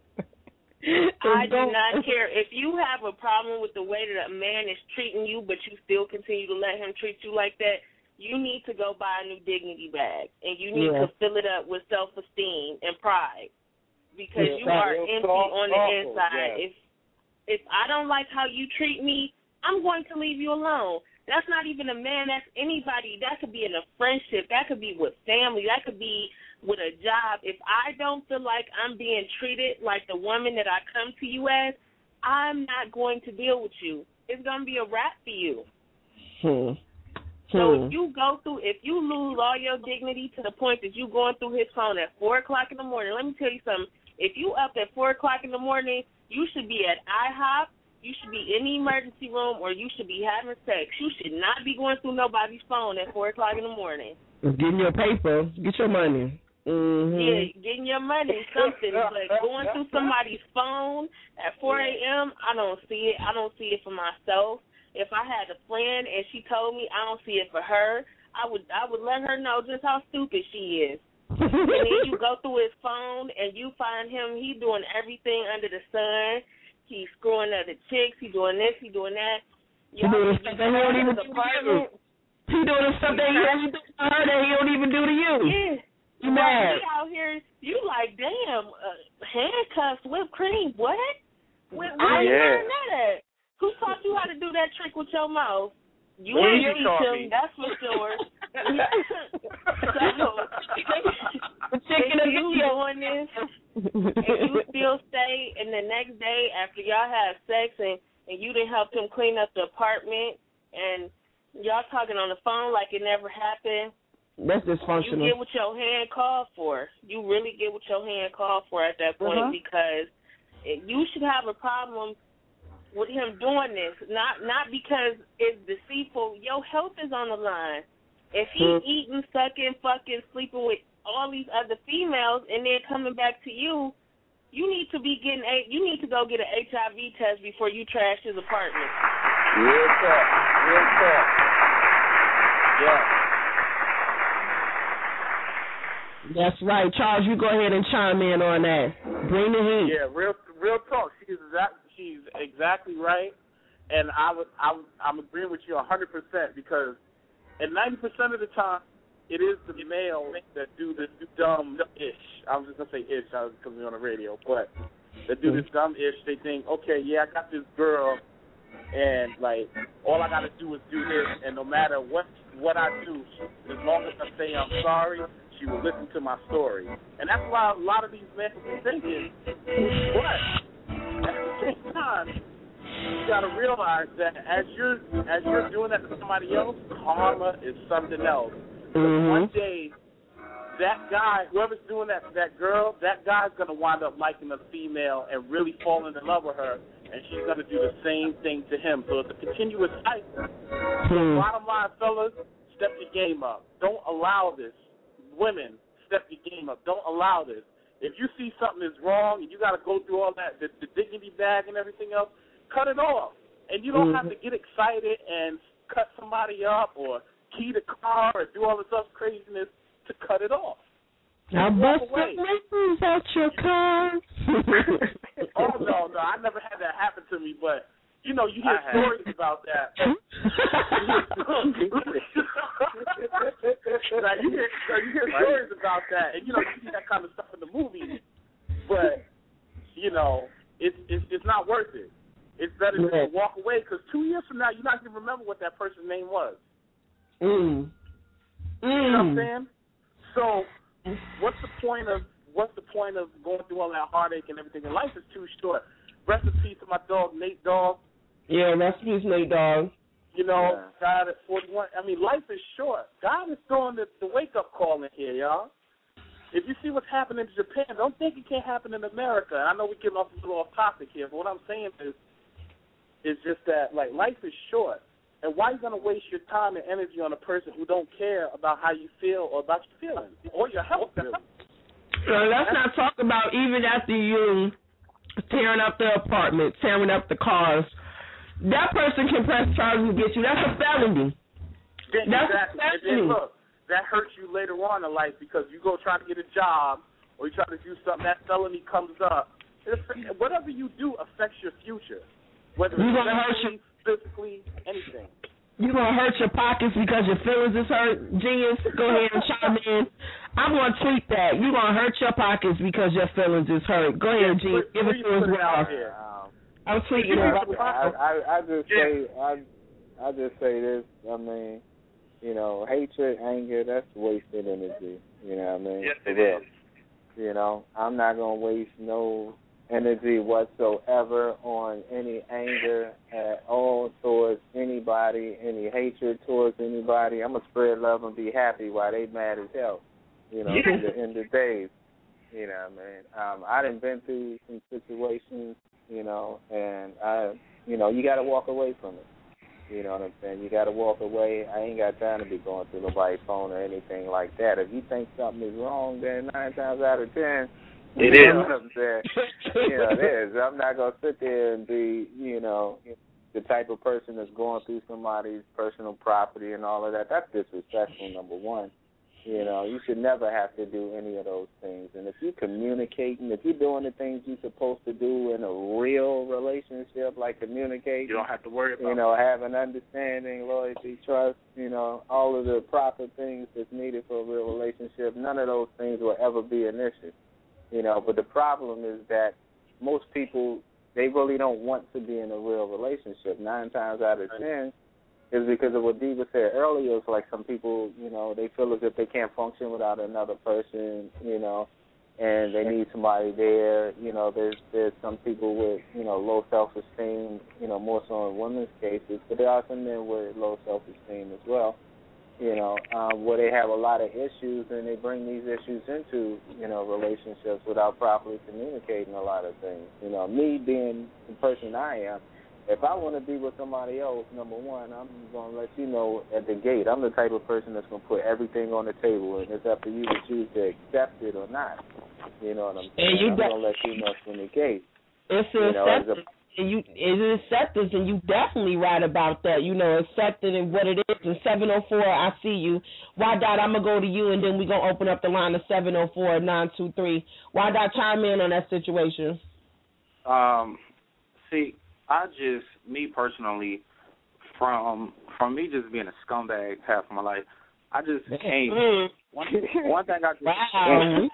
I do not care. If you have a problem with the way that a man is treating you, but you still continue to let him treat you like that, you need to go buy a new dignity bag, and you need yeah. to fill it up with self-esteem and pride. Because yeah, you are empty awful, on the awful, inside. Yeah. If if I don't like how you treat me, I'm going to leave you alone. That's not even a man. That's anybody. That could be in a friendship. That could be with family. That could be with a job. If I don't feel like I'm being treated like the woman that I come to you as, I'm not going to deal with you. It's going to be a wrap for you. Hmm. So if you go through, if you lose all your dignity to the point that you're going through his phone at four o'clock in the morning, let me tell you something. If you up at four o'clock in the morning, you should be at IHOP, you should be in the emergency room, or you should be having sex. You should not be going through nobody's phone at four o'clock in the morning. Getting your paper, get your money. Mm-hmm. Yeah, getting your money, something, but going through somebody's phone at four a.m., I don't see it. I don't see it for myself. If I had a friend and she told me, I don't see it for her, I would I would let her know just how stupid she is. And then you go through his phone and you find him, he doing everything under the sun. He's screwing other chicks. He doing this. He doing that. He doing stuff that he don't even do to you. He doing stuff that he don't do to her that he don't even do to you. Yeah. You mad? He out here, you like, damn, uh, handcuffs, whipped cream, what? Where, where you yeah. learn that at? Who taught you how to do that trick with your mouth? You Well, ain't you teach taught him, me. that's for sure. So, Chicken if you doing this, and you still stay, and the next day after y'all have sex, and, and you didn't help him clean up the apartment, and y'all talking on the phone like it never happened, that's dysfunctional. you get what your hand called for. You really get what your hand called for at that point, uh-huh. because you should have a problem with him doing this, not not because it's deceitful. Your health is on the line. If he Mm-hmm. eating, sucking, fucking, sleeping with all these other females and then coming back to you, you need to be getting a you need to go get an H I V test before you trash his apartment. Real talk. Real talk. Yeah. That's right. Charles, you go ahead and chime in on that. Bring the heat. Yeah, real real talk. She's exact, she's exactly right, and I was I'm I'm agreeing with you a hundred percent because, and ninety percent of the time, it is the male that do this dumb ish. I was just gonna say ish because we're on the radio, but that do this dumb ish. They think, okay, yeah, I got this girl, and like all I gotta do is do this, and no matter what what I do, as long as I say I'm sorry, she will listen to my story. And that's why a lot of these men are thinking, but at the same time, you got to realize that as you're as you're doing that to somebody else, karma is something else. Mm-hmm. One day, that guy, whoever's doing that to that girl, that guy's going to wind up liking the female and really falling in love with her, and she's going to do the same thing to him. So it's a continuous cycle. So bottom line, fellas, step your game up. Don't allow this. Women, step your game up. Don't allow this. If you see something is wrong and you got to go through all that, the, the dignity bag and everything else, cut it off. And you don't mm-hmm. have to get excited and cut somebody up or key the car or do all this other craziness to cut it off. Now bust the windows out your car. Oh, no, no. I never had that happen to me, but, you know, you hear stories about that. Now, you hear, you hear stories about that, and, you know, you see that kind of stuff in the movies, but, you know, it's it's, it's not worth it. It's better to walk away, because two years from now, you're not going to remember what that person's name was. Mm. Mm. You know what I'm saying? So what's the point of what's the point of going through all that heartache and everything? And life is too short. Rest in peace to my dog Nate Dogg. Yeah, rest in peace, Nate Dogg. You know, Yeah. God at forty-one. I mean, life is short. God is throwing the, the wake up call in here, y'all. If you see what's happening in Japan, don't think it can't happen in America. I know we're getting off a little off topic here, but what I'm saying is, is just that like life is short. And why are you going to waste your time and energy on a person who don't care about how you feel or about your feelings or your health, really? So let's not talk about even after you tearing up the apartment, tearing up the cars. That person can press charges against you. That's a felony. Yeah, That's exactly. a felony. And then look, that hurts you later on in life because you go try to get a job or you try to do something, that felony comes up. Whatever you do affects your future, whether it's mentally, physically, anything. You're going to hurt your pockets because your feelings is hurt. Genius, go ahead and chime in. I'm going to tweet that. You're going to hurt your pockets because your feelings is hurt. Go ahead, Genius. Give it to us well. I'm tweeting it. I, I, I just say, I, I just say this. I mean, you know, hatred, anger, that's wasted energy. You know what I mean? Yes, it is. You know, I'm not going to waste no energy whatsoever on any anger at all towards anybody, any hatred towards anybody. I'm going to spread love and be happy while they mad as hell, you know, Yeah. in the end of days. You know what I mean? Um, I done been through some situations, you know, and, I, you know, you got to walk away from it. You know what I'm saying? You got to walk away. I ain't got time to be going through nobody's phone or anything like that. If you think something is wrong, then nine times out of ten, It you is. know what I'm saying? You know, it is. I'm not going to sit there and be, you know, the type of person that's going through somebody's personal property and all of that. That's disrespectful, number one. You know, you should never have to do any of those things. And if you're communicating, if you're doing the things you're supposed to do in a real relationship, like communicate, You don't have to worry about you know, have an understanding, loyalty, trust, you know, all of the proper things that's needed for a real relationship, none of those things will ever be an issue. You know, but the problem is that most people, they really don't want to be in a real relationship. Nine times out of ten is because of what Diva said earlier. It's like some people, you know, they feel as if they can't function without another person, you know, and they need somebody there. You know, there's there's some people with, you know, low self-esteem, you know, more so in women's cases, but there are some men with low self-esteem as well. You know, um, where they have a lot of issues and they bring these issues into, you know, relationships without properly communicating a lot of things. You know, me being the person I am, if I want to be with somebody else, number one, I'm going to let you know at the gate. I'm the type of person that's going to put everything on the table, and it's up to you to choose to accept it or not. You know what I'm saying? And you I'm de- going to let you know from the gate. It's You know, as acceptance. a And you, it is acceptance, and you definitely right about that. You know, accepting and what it is. And seven oh four, I see you. Why Dot? I'm gonna go to you, and then we are gonna open up the line to seven oh four nine two three. Why Dot? Chime in on that situation. Um, see, I just, me personally, from from me just being a scumbag half of my life, I just can't. Mm. One, one thing I just, Wow.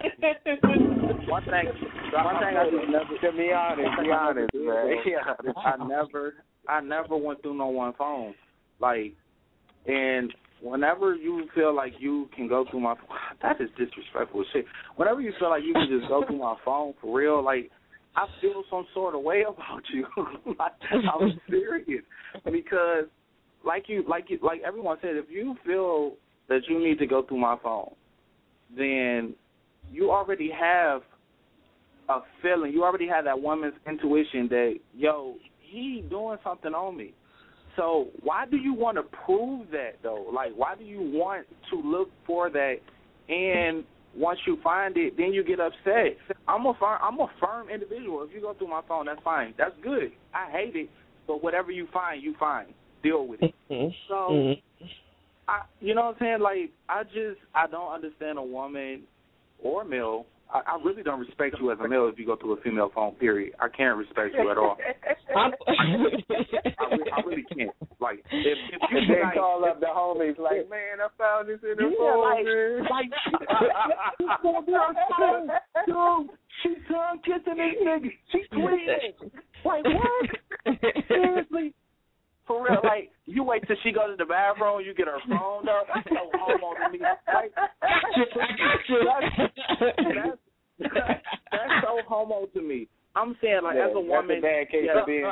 one thing, one thing I just never. To be honest, be honest, man. I never, I never went through no one phone, like, and whenever you feel like you can go through my, that is disrespectful shit. Whenever you feel like you can just go through my phone for real, like, I feel some sort of way about you. Like, I'm serious, because like you, like you, like everyone said, if you feel that you need to go through my phone, then you already have a feeling. You already have that woman's intuition that, yo, he doing something on me. So why do you want to prove that, though? Like, why do you want to look for that, and once you find it, then you get upset? I'm a firm, I'm a firm individual. If you go through my phone, that's fine. That's good. I hate it, but whatever you find, you find. Deal with it. So, Mm-hmm. I, you know what I'm saying? Like, I just, I don't understand a woman or male. I, I really don't respect you as a male if you go through a female phone, period. I can't respect you at all. I, really, I really can't. Like, if, if you they like, call up the homies like, man, I found this in the yeah, phone, like, man. like, dude, she's tongue kissing this nigga. She's tweeting. Like, what? Seriously? For real, like, you wait till she goes to the bathroom, you get her phone up. That's so homo to me. Like, I got you. That's, that's, that's so homo to me. I'm saying, like, yeah, as a woman, that's a bad case yeah, of being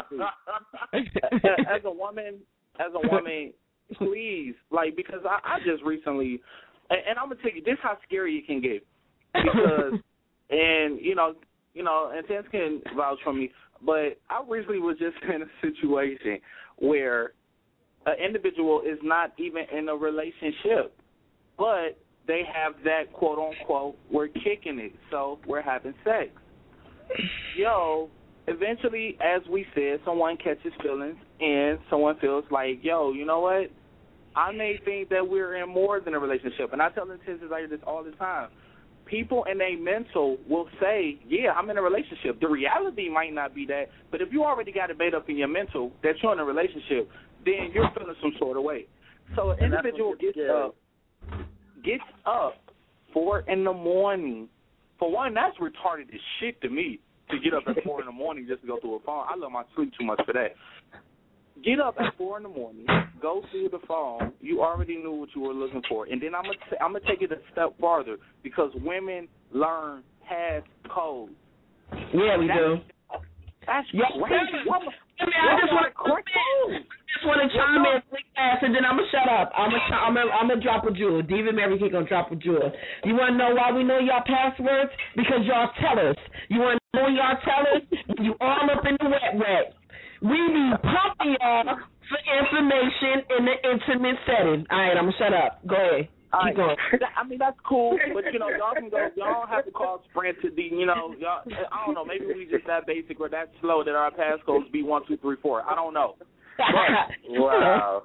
as a woman, as a woman, please, like, because I, I just recently, and, and I'm gonna tell you, this is how scary it can get, because, and you know, you know, and Tens can vouch for me, but I recently was just in a situation where an individual is not even in a relationship, but they have that quote unquote, we're kicking it, so we're having sex. Yo, eventually, as we said, someone catches feelings and someone feels like, yo, you know what? I may think that we're in more than a relationship. And I tell the Tens like this all the time. People in their mental will say, yeah, I'm in a relationship. The reality might not be that, but if you already got it made up in your mental that you're in a relationship, then you're feeling some sort of way. So an individual gets up, gets up four in the morning. For one, that's retarded as shit to me, to get up at four in the morning just to go through a phone. I love my sleep too much for that. Get up at four in the morning, go through the phone. You already knew what you were looking for. And then I'm going to I'm gonna take it a step farther, because women learn pass codes. Yeah, we that's, do. That's yeah, crazy. What, I mean, I just want to just want to chime in quick fast, and then I'm gonna shut up. I'm gonna I'm gonna I'm gonna drop a jewel. Diva Mary Kay gonna drop a jewel. You want to know why we know y'all passwords? Because y'all tell us. You want to know y'all tell us? You all up in the wet wet. We be pumping y'all for information in the intimate setting. All right, I'm gonna shut up. Go ahead. All Keep right. going. I mean, that's cool, but, you know, y'all can go, y'all don't have to call Sprint to the, you know, y'all, I don't know, maybe we just that basic or that slow that our passcodes be one, two, three, four. I don't know. But, wow.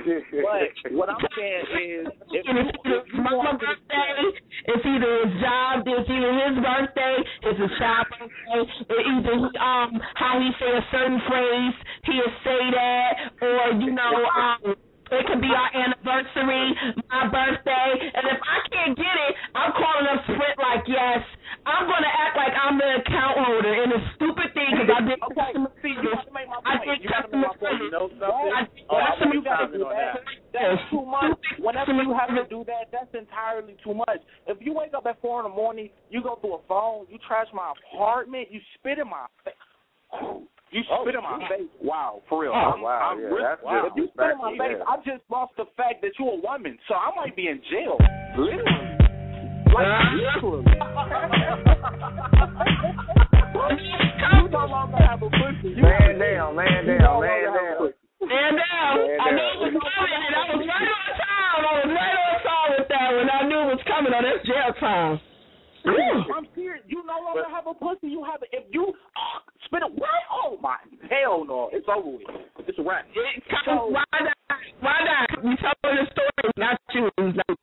But what I'm saying is, if you, if you my birthday, it's either his job, it's either his birthday, it's his child birthday, it's either um how he say a certain phrase, he'll say that, or, you know, um, it could be our anniversary, my birthday, and if I can't get it, I'm calling up Sprint like, yes, I'm going to act like I'm the account holder, and it's a stupid thing because I did okay, customer see, you have to make my point. I did you have to make my point. You know something? I Oh, customer you got to do that. That's too much. Whenever you have to do that, that's entirely too much. If you wake up at four in the morning, you go through a phone, you trash my apartment, you spit in my face. You spit oh, in my face. Wow, for real. Oh, I'm, wow, I'm yeah, really, that's wow. If you spit in my face, yeah. I just lost the fact that you're a woman, so I might be in jail. Literally. Like, literally. You no longer have a pussy. You man down, man down, man down. Man down. I knew it was coming, and I was right on time. I was right on time with that when I knew it was coming on. That's jail time. I'm serious. You no longer have a pussy. You have it. If you uh, spit a what? Oh my hell no! It's over with. It's a wrap. So, why not? Why not? You tell me the story, not you. Not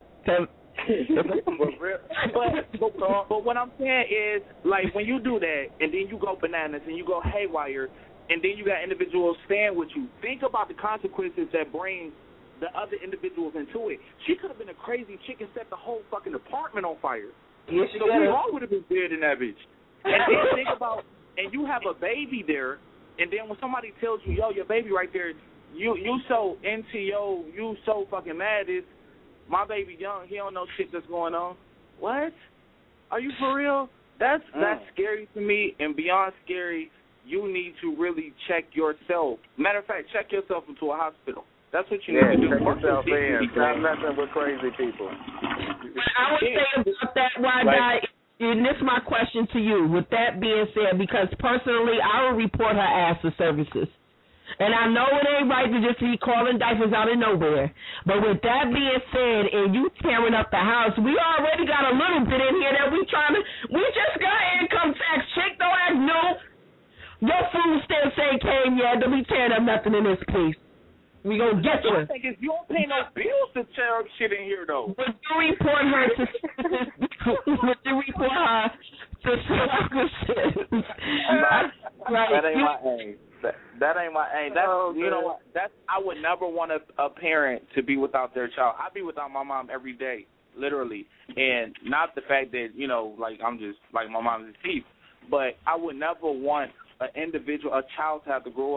but, but but what I'm saying is, like, when you do that and then you go bananas and you go haywire and then you got individuals staying with you, think about the consequences that bring the other individuals into it. She could have been a crazy chick and set the whole fucking apartment on fire. Yes, so we all would have been dead in that bitch. And then think about, and you have a baby there, and then when somebody tells you, yo, your baby right there, you you so into yo, you so fucking mad, is my baby young, he don't know shit that's going on. What? Are you for real? That's mm. that's scary to me, and beyond scary, you need to really check yourself. Matter of fact, check yourself into a hospital. That's what you yeah, need to do. Check yourself in. Stop messing with crazy people. I would say about that, why not? And this is my question to you. With that being said, because personally, I will report her ass to services. And I know it ain't right to just be calling diapers out of nowhere. But with that being said, and you tearing up the house, we already got a little bit in here that we trying to, we just got income tax. Chick, don't act new. Your food stamps ain't came yet. Don't be tearing up nothing in this place. We gonna get you. I think if you don't pay no bills to tear up shit in here, though. Would you report her to? Would you report her to services? Right. That ain't my aim. That, that ain't my aim. That's oh, you know what? That's I would never want a, a parent to be without their child. I be without my mom every day, literally, and not the fact that you know, like I'm just like my mom's teeth, but I would never want an individual, a child, to have to grow up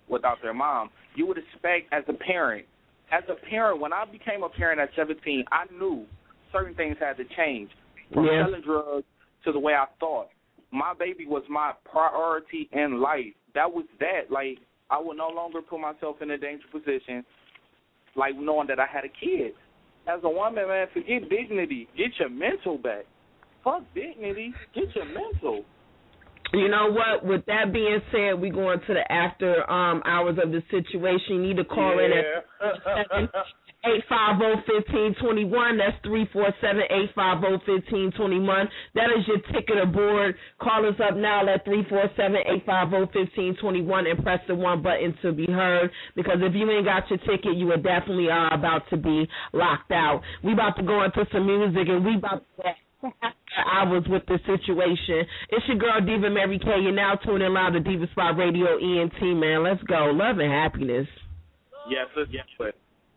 without their mom. You would expect as a parent, as a parent, when I became a parent at seventeen, I knew certain things had to change. From yeah. selling drugs to the way I thought. My baby was my priority in life. That was that. Like, I would no longer put myself in a dangerous position, like knowing that I had a kid. As a woman, man, forget dignity. Get your mental back. Fuck dignity. Get your mental. You know what? With that being said, we going to the after um, hours of the situation. You need to call yeah. in at eight five zero, one five two one. That's three four seven, eight five zero, one five two one. That is your ticket aboard. Call us up now at three four seven, eight five zero, one five two one and press the one button to be heard, because if you ain't got your ticket, you are definitely are about to be locked out. We about to go into some music, and we about to hours with the situation. It's your girl Diva Mary K. You're now tuning live to Diva Spot Radio E N T, man. Let's go. Love and happiness. Yes, yes, yes.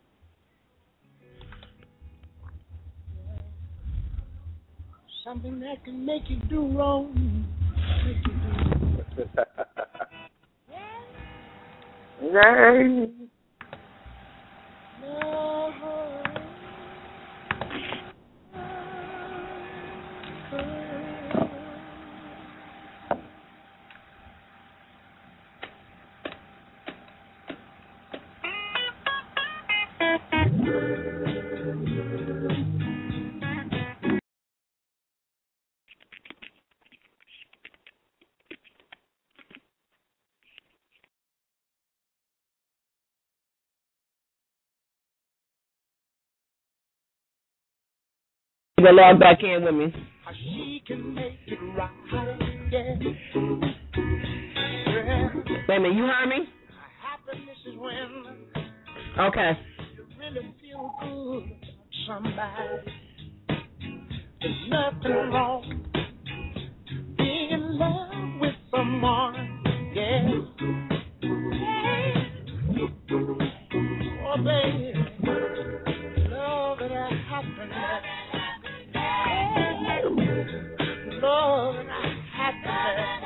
Something that can make you do wrong. Make you do Yay. no. You can log back in with me. She can make it right, yeah. Wait a minute, you heard me? Happiness is when okay. you really feel good somebody. There's nothing wrong being in love with someone, yeah. Oh, baby, love and happiness. Love and happiness.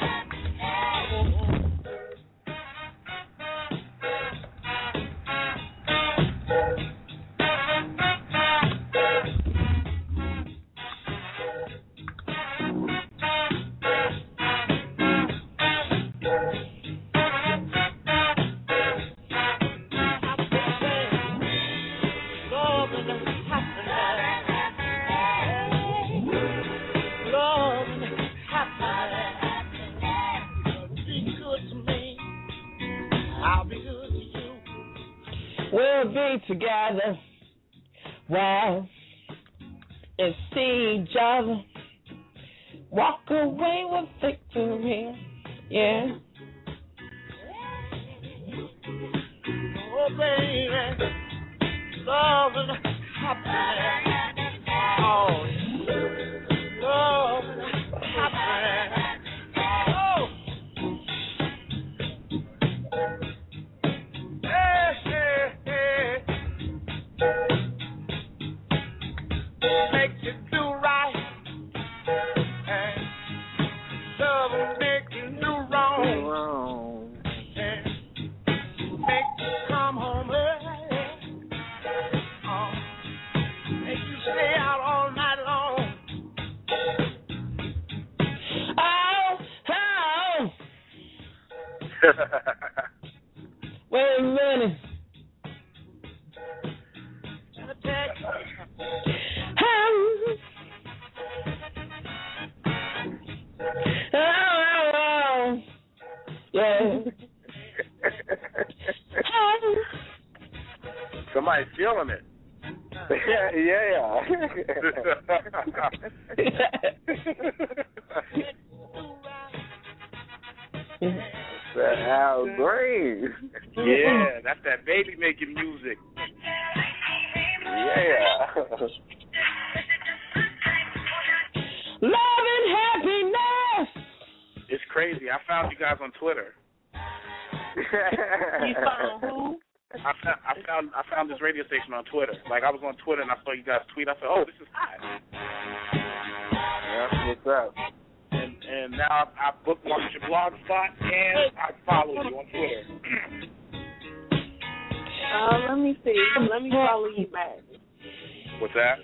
We'll be together, wow, and see each other, walk away with victory, yeah. Oh, baby, love and happiness. Oh, love and happiness. Oh. Makes you do right, and love will make you do wrong, and make you come home early, uh, make you stay out all night long. Oh, oh. Wait a minute. Oh, yeah. Somebody's feeling it. Yeah, yeah. That's Al Green. Yeah, that's that baby making music. Yeah. Love and happiness. It's crazy. I found you guys on Twitter. You found who? I found, I found I found this radio station on Twitter. Like, I was on Twitter and I saw you guys tweet. I said, "Oh, this is hot." That's what's up. And and now I, I bookmarked your blog spot and I follow you on Twitter. Uh, let me see. Let me follow you back. What's that?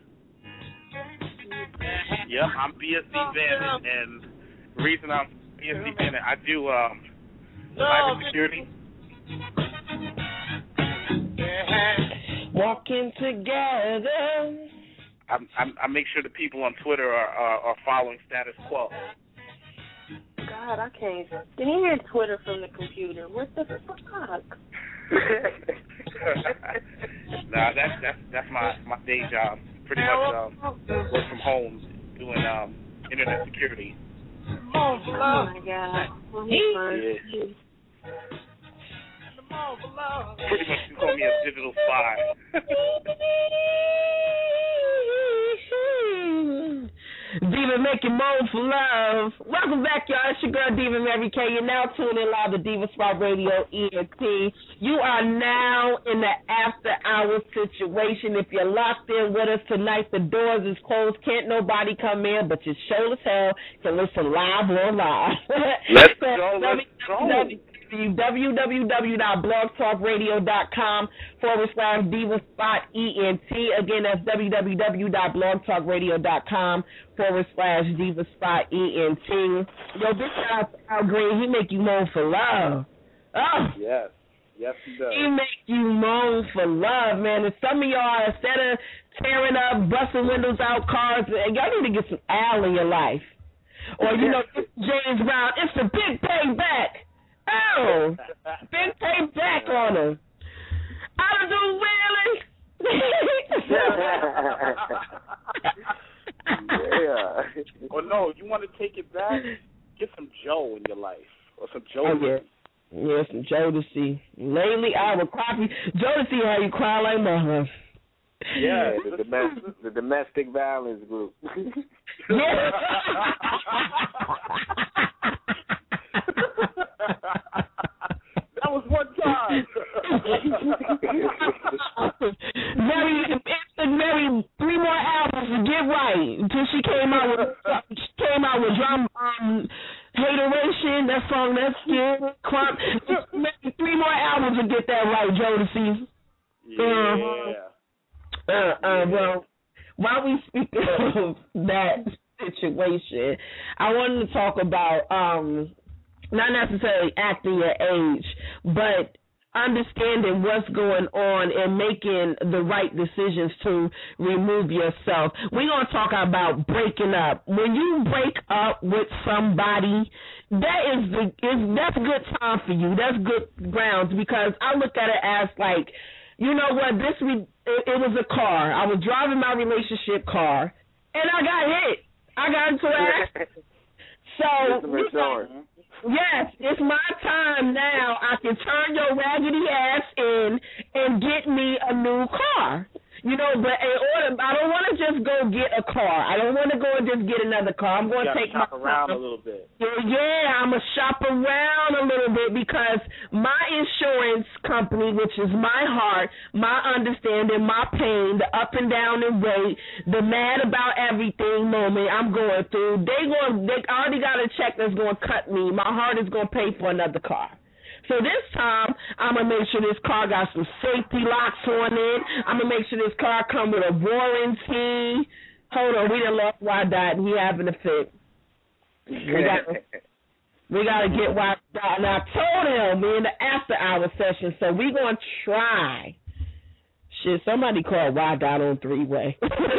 Yep, I'm B S D Bandit, and the reason I'm B S D Bandit, I do um, cybersecurity. Walking together. I, I, I make sure the people on Twitter are, are, are following status quo. God, I can't. Can you hear Twitter from the computer? What the fuck? Nah, that's that's that's my, my day job. Pretty much um, work from home doing um, internet security. Oh my God. Oh, yeah. Pretty much you call me a digital spy. Diva making moan for love. Welcome back, y'all. It's your girl, Diva Mary K. You're now tuning in live to Diva Spot Radio E N T. You are now in the after hours situation. If you're locked in with us tonight, the doors is closed. Can't nobody come in, but you sure as hell can listen live or live. Let's go. Let's go. w w w dot blog talk radio dot com forward slash Diva Spot E N T. Again, that's w w w dot blog talk radio dot com forward slash Diva Spot E N T. Yo, this guy, Al Green, he make you moan for love. Oh. Yes. Yes, he does. He make you moan for love, man. And some of y'all, instead of tearing up, busting windows out cars, y'all need to get some Al in your life. Or, you know, James Brown, it's the big payback. Oh, big payback on him. I don't do really. Yeah. Or no, you want to take it back? Get some Joe in your life, or some Joe. Oh, yeah. Yeah, some Jodeci. Lately, I would cry. Jodeci had you cry like mother. Yeah, the domestic, the domestic violence group. Yeah. That was one time. Mary, it took Mary three more albums to get right until she came out with she came out with drum um hateration. That song, that's good. Crump. Maybe three more albums to get that right, Jodeci. Yeah. Uh, uh, uh, well, while we speak of that situation, I wanted to talk about um. not necessarily acting your age, but understanding what's going on and making the right decisions to remove yourself. We're going to talk about breaking up. When you break up with somebody, that is the is that's good time for you. That's good grounds, because I look at it as like, you know what, this re- it, it was a car. I was driving my relationship car, and I got hit. I got into an accident. So, yes, it's my time now. I can turn your raggedy ass in and get me a new car. You know, but in order, I don't want to just go get a car. I don't want to go and just get another car. I'm going to take shop my around car. a little bit. Yeah, yeah, I'm going to shop around a little bit, because my insurance company, which is my heart, my understanding, my pain, the up and down and rate, the mad about everything moment I'm going through, they going they already got a check that's going to cut me. My heart is going to pay for another car. So this time, I'm going to make sure this car got some safety locks on it. I'm going to make sure this car come with a warranty. Hold on, we done lost Y-Dot. He having a fit. We got we got to get Y-Dot. And I told him we're in the after-hour session, so we going to try. Shit, somebody call Y-Dot on three-way.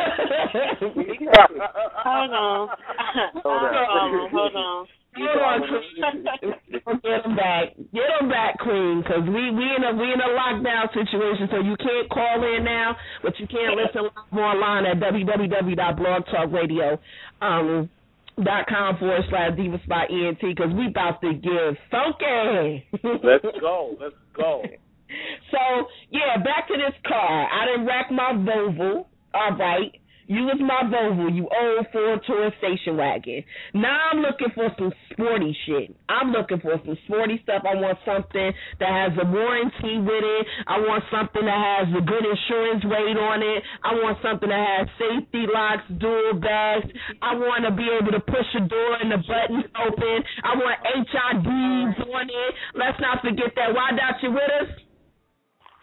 Hold on. Hold on. Hold on. Hold on, Queen. Get them back. Get them back, Queen, because we, we, in a, we in a lockdown situation, so you can't call in now, but you can listen more online at w w w dot blog talk radio dot com forward slash Diva Spot E N T, because we about to get funky. Let's go. Let's go. So, yeah, back to this car. I done racked my Volvo. All right. You was my Volvo, you old Ford Taurus station wagon. Now I'm looking for some sporty shit. I'm looking for some sporty stuff. I want something that has a warranty with it. I want something that has a good insurance rate on it. I want something that has safety locks, dual bags. I want to be able to push a door and the buttons open. I want H I Ds on it. Let's not forget that. Why, Dot, you with us?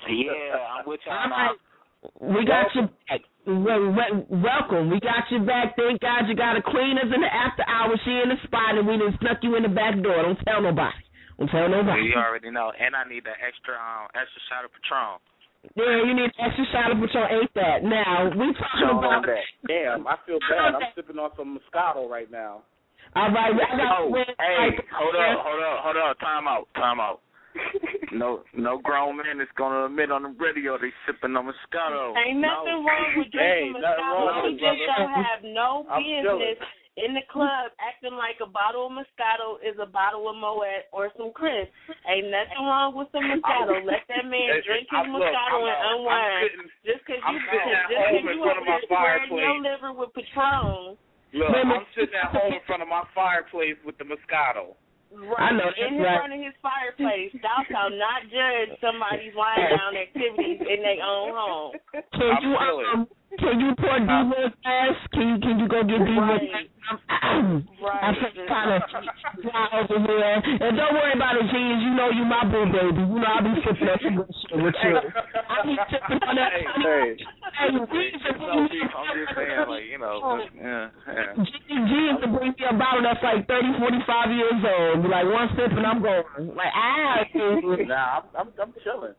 Yeah, I'm with y'all. All right. We got you back. Well, well, welcome. We got you back. Thank God you got a queen us in the after hours. She in the spot, and we done snuck you in the back door. Don't tell nobody. Don't tell nobody. You already know. And I need the extra um extra shot of Patron. Yeah, you need an extra shot of Patron. Ain't that? Now, we talking about... Damn, I feel bad. I'm sipping on some Moscato right now. All right. I got oh, hey, hold up, hold up, hold up. Time out, time out. No, no grown man is gonna admit on the radio they sipping on Moscato. Ain't nothing no. wrong with drinking hey, Moscato. You just don't have no I'm business chilling. in the club acting like a bottle of Moscato is a bottle of Moet or some Chris. Ain't nothing wrong with some Moscato. Let that man drink his I'm, look, Moscato I'm, and I'm unwind. sitting, just because you, I'm sitting at just home cause in you front of my squaring your fireplace. liver with Patron. Look, I'm sitting at home in front of my fireplace with the Moscato. Right, I know, in right. front of his fireplace. Thou shalt not judge somebody's lying down activities in their own home. Can I'm you um, can you pour Diva's ass? Can you can you go get Diva's Right. I'm Right. kind of fly over here. And don't worry about it, G's. You know you my boo baby. You know I be sipping that good shit with you. I be sipping on that. Hey, hey, hey, no beef. I'm just saying, like, you know, yeah, yeah. G, G is to bring me a bottle that's like thirty, forty-five years old. Be like one sip and I'm going. Like ah. Nah, I'm I'm, I'm chilling.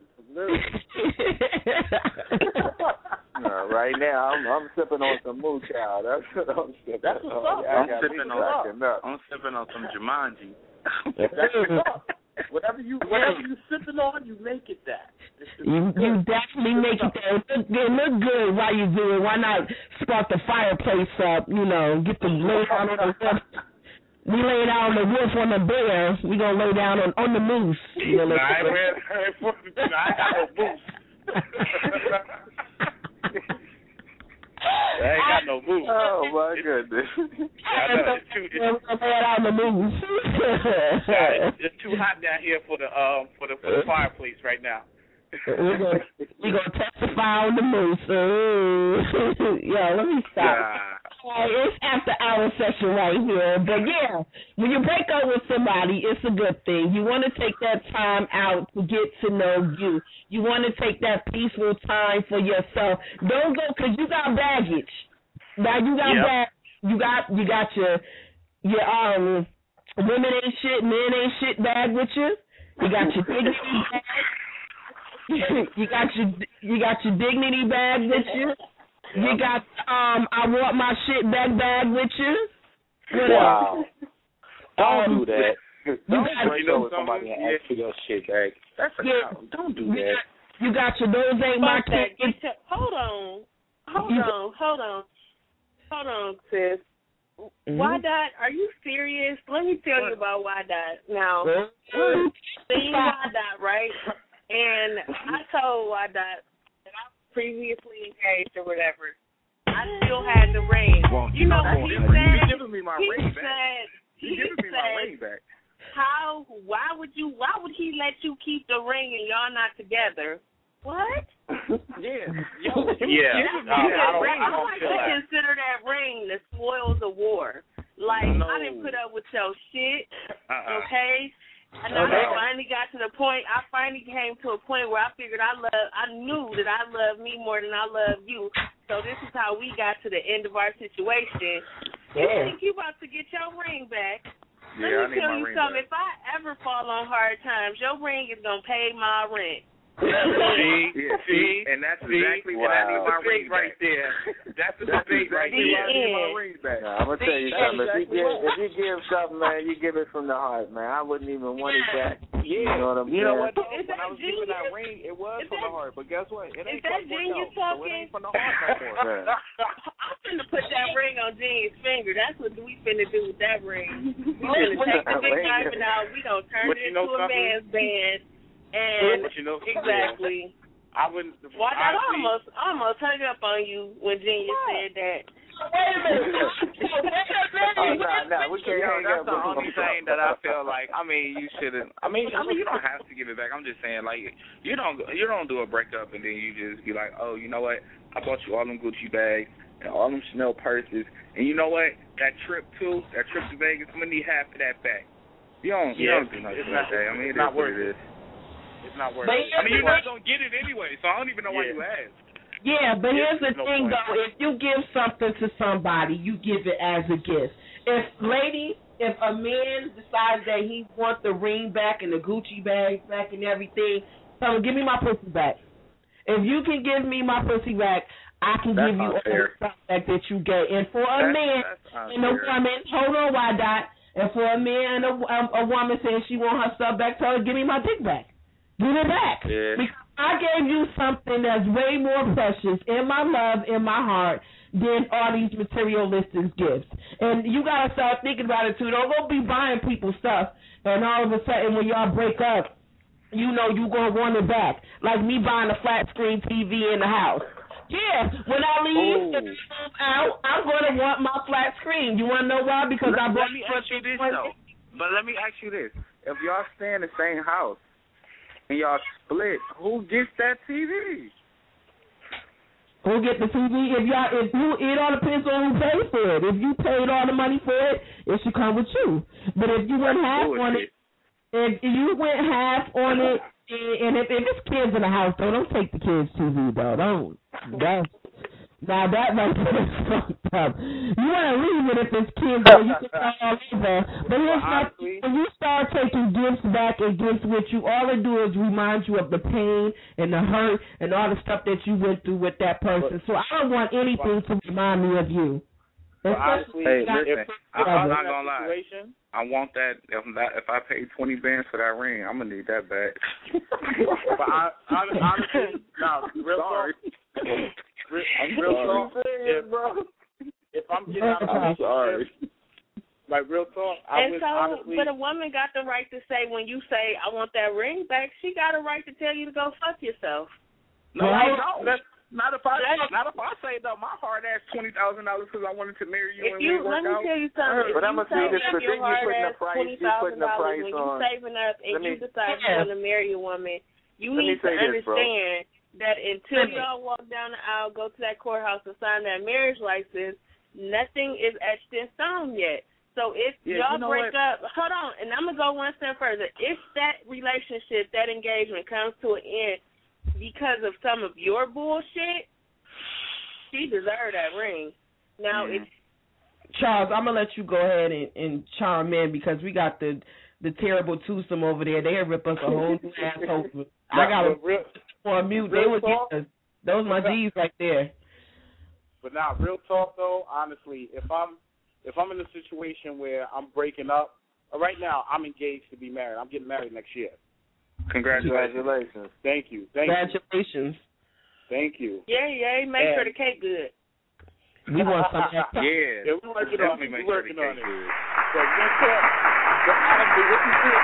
uh, right now, I'm, I'm sipping on some Moo Chow. That's what I'm sipping. That's what's on. up. Yeah, I'm sipping on. up. I'm sipping on some Jumanji. That's what's up. Whatever you whatever you sipping on, you make it that. You, you definitely make it there. It look, it look good while you do it. Why not spark the fireplace up? You know, get the lay down on the roof. We lay down on the roof on the bear. We gonna lay down on, on the moose. You know, nah, I ain't ready. I ain't got no moose. I ain't got no moose. Oh my goodness! I know, it's too, it's, We're gonna lay it out on the moose. nah, it's, it's too hot down here for the um for the for the fireplace right now. We're gonna we gonna testify on the moose. Ooh. Yo, let me stop. Nah. Uh, it's after hour session right here. But yeah, when you break up with somebody, it's a good thing. You want to take that time out to get to know you. You want to take that peaceful time for yourself. Don't go because you got baggage. Now you got yep. bag. You got you got your your um women ain't shit, men ain't shit bag with you. You got your dignity bag. you got your you got your dignity bag with you. You got um I want my shit back bag with you. What wow. else? Don't um, do that. You Don't got, break up with somebody and ask for your shit back. That's a yeah, no. Don't do you that. got, you got your those ain't my Fuck that. kids. Get your, hold on. Hold You- on. Hold on. Hold on, sis. Mhm. Why Dot? Are you serious? Let me tell you about Why Dot. Now, Mhm. seeing Why Dot, right? And I told Why Dot that I was previously engaged or whatever. I still had the ring. Well, You know what he you said? giving me my He ring back. said, You he giving me my ring said, back. how, why would you, why would he let you keep the ring and y'all not together? What? Yeah. Yo, Yeah. you- Uh, you- I don't- I, I don't like feel to that. consider that ring the spoils of war. Like, No. I didn't put up with your shit, Uh-uh. okay? And I Okay. finally got to the point, I finally came to a point where I figured I love, I knew that I love me more than I love you. So this is how we got to the end of our situation. You Yeah. think you about to get your ring back? Yeah, I Let me need tell my you ring something. back. If I ever fall on hard times, your ring is going to pay my rent. See, Yeah, see, and that's see, exactly what I need my That's the ring bait right back. there. That's the That's debate right exactly why I there. need my ring back. Nah, I'm gonna tell you That's something. If you exactly give, right. if you give something, man, you give it from the heart, man. I wouldn't even want it back. Yeah. You know what I'm You know saying? what? Though? Is When I that was giving that genius? ring, it was Is from that- the heart. But guess what? It ain't is that quite worked genius out. So it talking? ain't from the heart no more. Man. I'm finna put that ring on Jean's finger. That's what we finna do with that ring. We finna take the big diamond out. We gonna turn But it you know into a something? man's band. And But you know, exactly. I wouldn't. Why I honestly, almost almost hung up on you when Genius said that. Wait a minute. Oh, nah, nah, we can't Yo, hang that's up the with only you. thing that I feel like. I mean, you shouldn't. I mean, I mean, you don't have to give it back. I'm just saying, like, you don't you don't do a breakup and then you just be like, oh, you know what? I bought you all them Gucci bags and all them Chanel purses, and you know what? That trip too, that trip to Vegas, I'm gonna need half of that back. You don't, you Yeah, don't do nothing it's like not- that. I mean, it's it not is what worth it it. is. It's not worth But it. I mean, you're not gonna get it anyway, so I don't even know why Yeah. you asked. Yeah, but Yeah, here's the no thing, point. though. If you give something to somebody, you give it as a gift. If, lady, if a man decides that he wants the ring back and the Gucci bag back and everything, tell him, give me my pussy back. If you can give me my pussy back, I can That's give you all the unfair. stuff back that you get. And for a That's- man that's and a unfair. woman, hold on, why dot? And for a man and a, um, a woman saying she want her stuff back, tell her, give me my dick back. Give it back. Yeah. Because I gave you something that's way more precious in my love, in my heart, than all these materialistic gifts. And you got to start thinking about it, too. Don't go be buying people stuff, and all of a sudden when y'all break up, you know you going to want it back. Like me buying a flat screen T V in the house. Yeah, when I leave, if I move out, I'm going to want my flat screen. You want to know why? Because let, I bought let me ask you this, though. But let me ask you this. If y'all stay in the same house and y'all split, who gets that T V? Who get the T V? If y'all, if you, it all depends on who pays for it. If you paid all the money for it, it should come with you. But if you went half on it, if you went half on it, and if, if it's kids in the house, though, don't take the kids' T V, though. Don't. Don't. Now that right there is fucked up. You want to leave it if it's kids, though. You can start all over. But here's not, when you start taking gifts back and gifts with you, all it do is remind you of the pain and the hurt and all the stuff that you went through with that person. So I don't want anything to remind me of you. Well, honestly, hey, listen, I, I'm not gonna lie. Situation, I want that. If that, if I pay twenty bands for that ring, I'm gonna need that back. but I, I, honestly, no, real Sorry. talk. Real, real talk. If, if I'm getting out of I'm sorry. like real talk, I and would so, honestly. but a woman got the right to say when you say I want that ring back, she got a right to tell you to go fuck yourself. No, I don't. That's, not if I That's, not if I say though my hard ass twenty thousand dollars because I wanted to marry you. If and you we let work me out. tell you something, if but you I'm gonna say this, save but up your then you hard putting ass a price, twenty you thousand putting a dollars price when on. you saving up and Let you me- decide yeah. you want to marry a woman, you Let me need to say this, bro. understand that until y'all walk down the aisle, go to that courthouse and sign that marriage license, nothing is etched in stone yet. So if Yeah, y'all you know break what? up, hold on, and I'm gonna go one step further. If that relationship, that engagement comes to an end because of some of your bullshit, she deserved that ring. Now, Mm. if Charles, I'm gonna let you go ahead and, and chime in because we got the the terrible twosome over there. They'll rip us a whole new asshole. I got but real, a on mute. They real would talk? get us. Those my G's right there. But now, real talk though, honestly, if I'm if I'm in a situation where I'm breaking up, uh, right now I'm engaged to be married. I'm getting married next year. Congratulations. Congratulations. Thank you. Thank Congratulations. you. Thank you. yeah, yeah, make And- sure the cake good. We want some of that. Yeah. Yeah, we're working on Definitely it. make We're sure working the on cake it. good. So real talk, but honestly, what you do?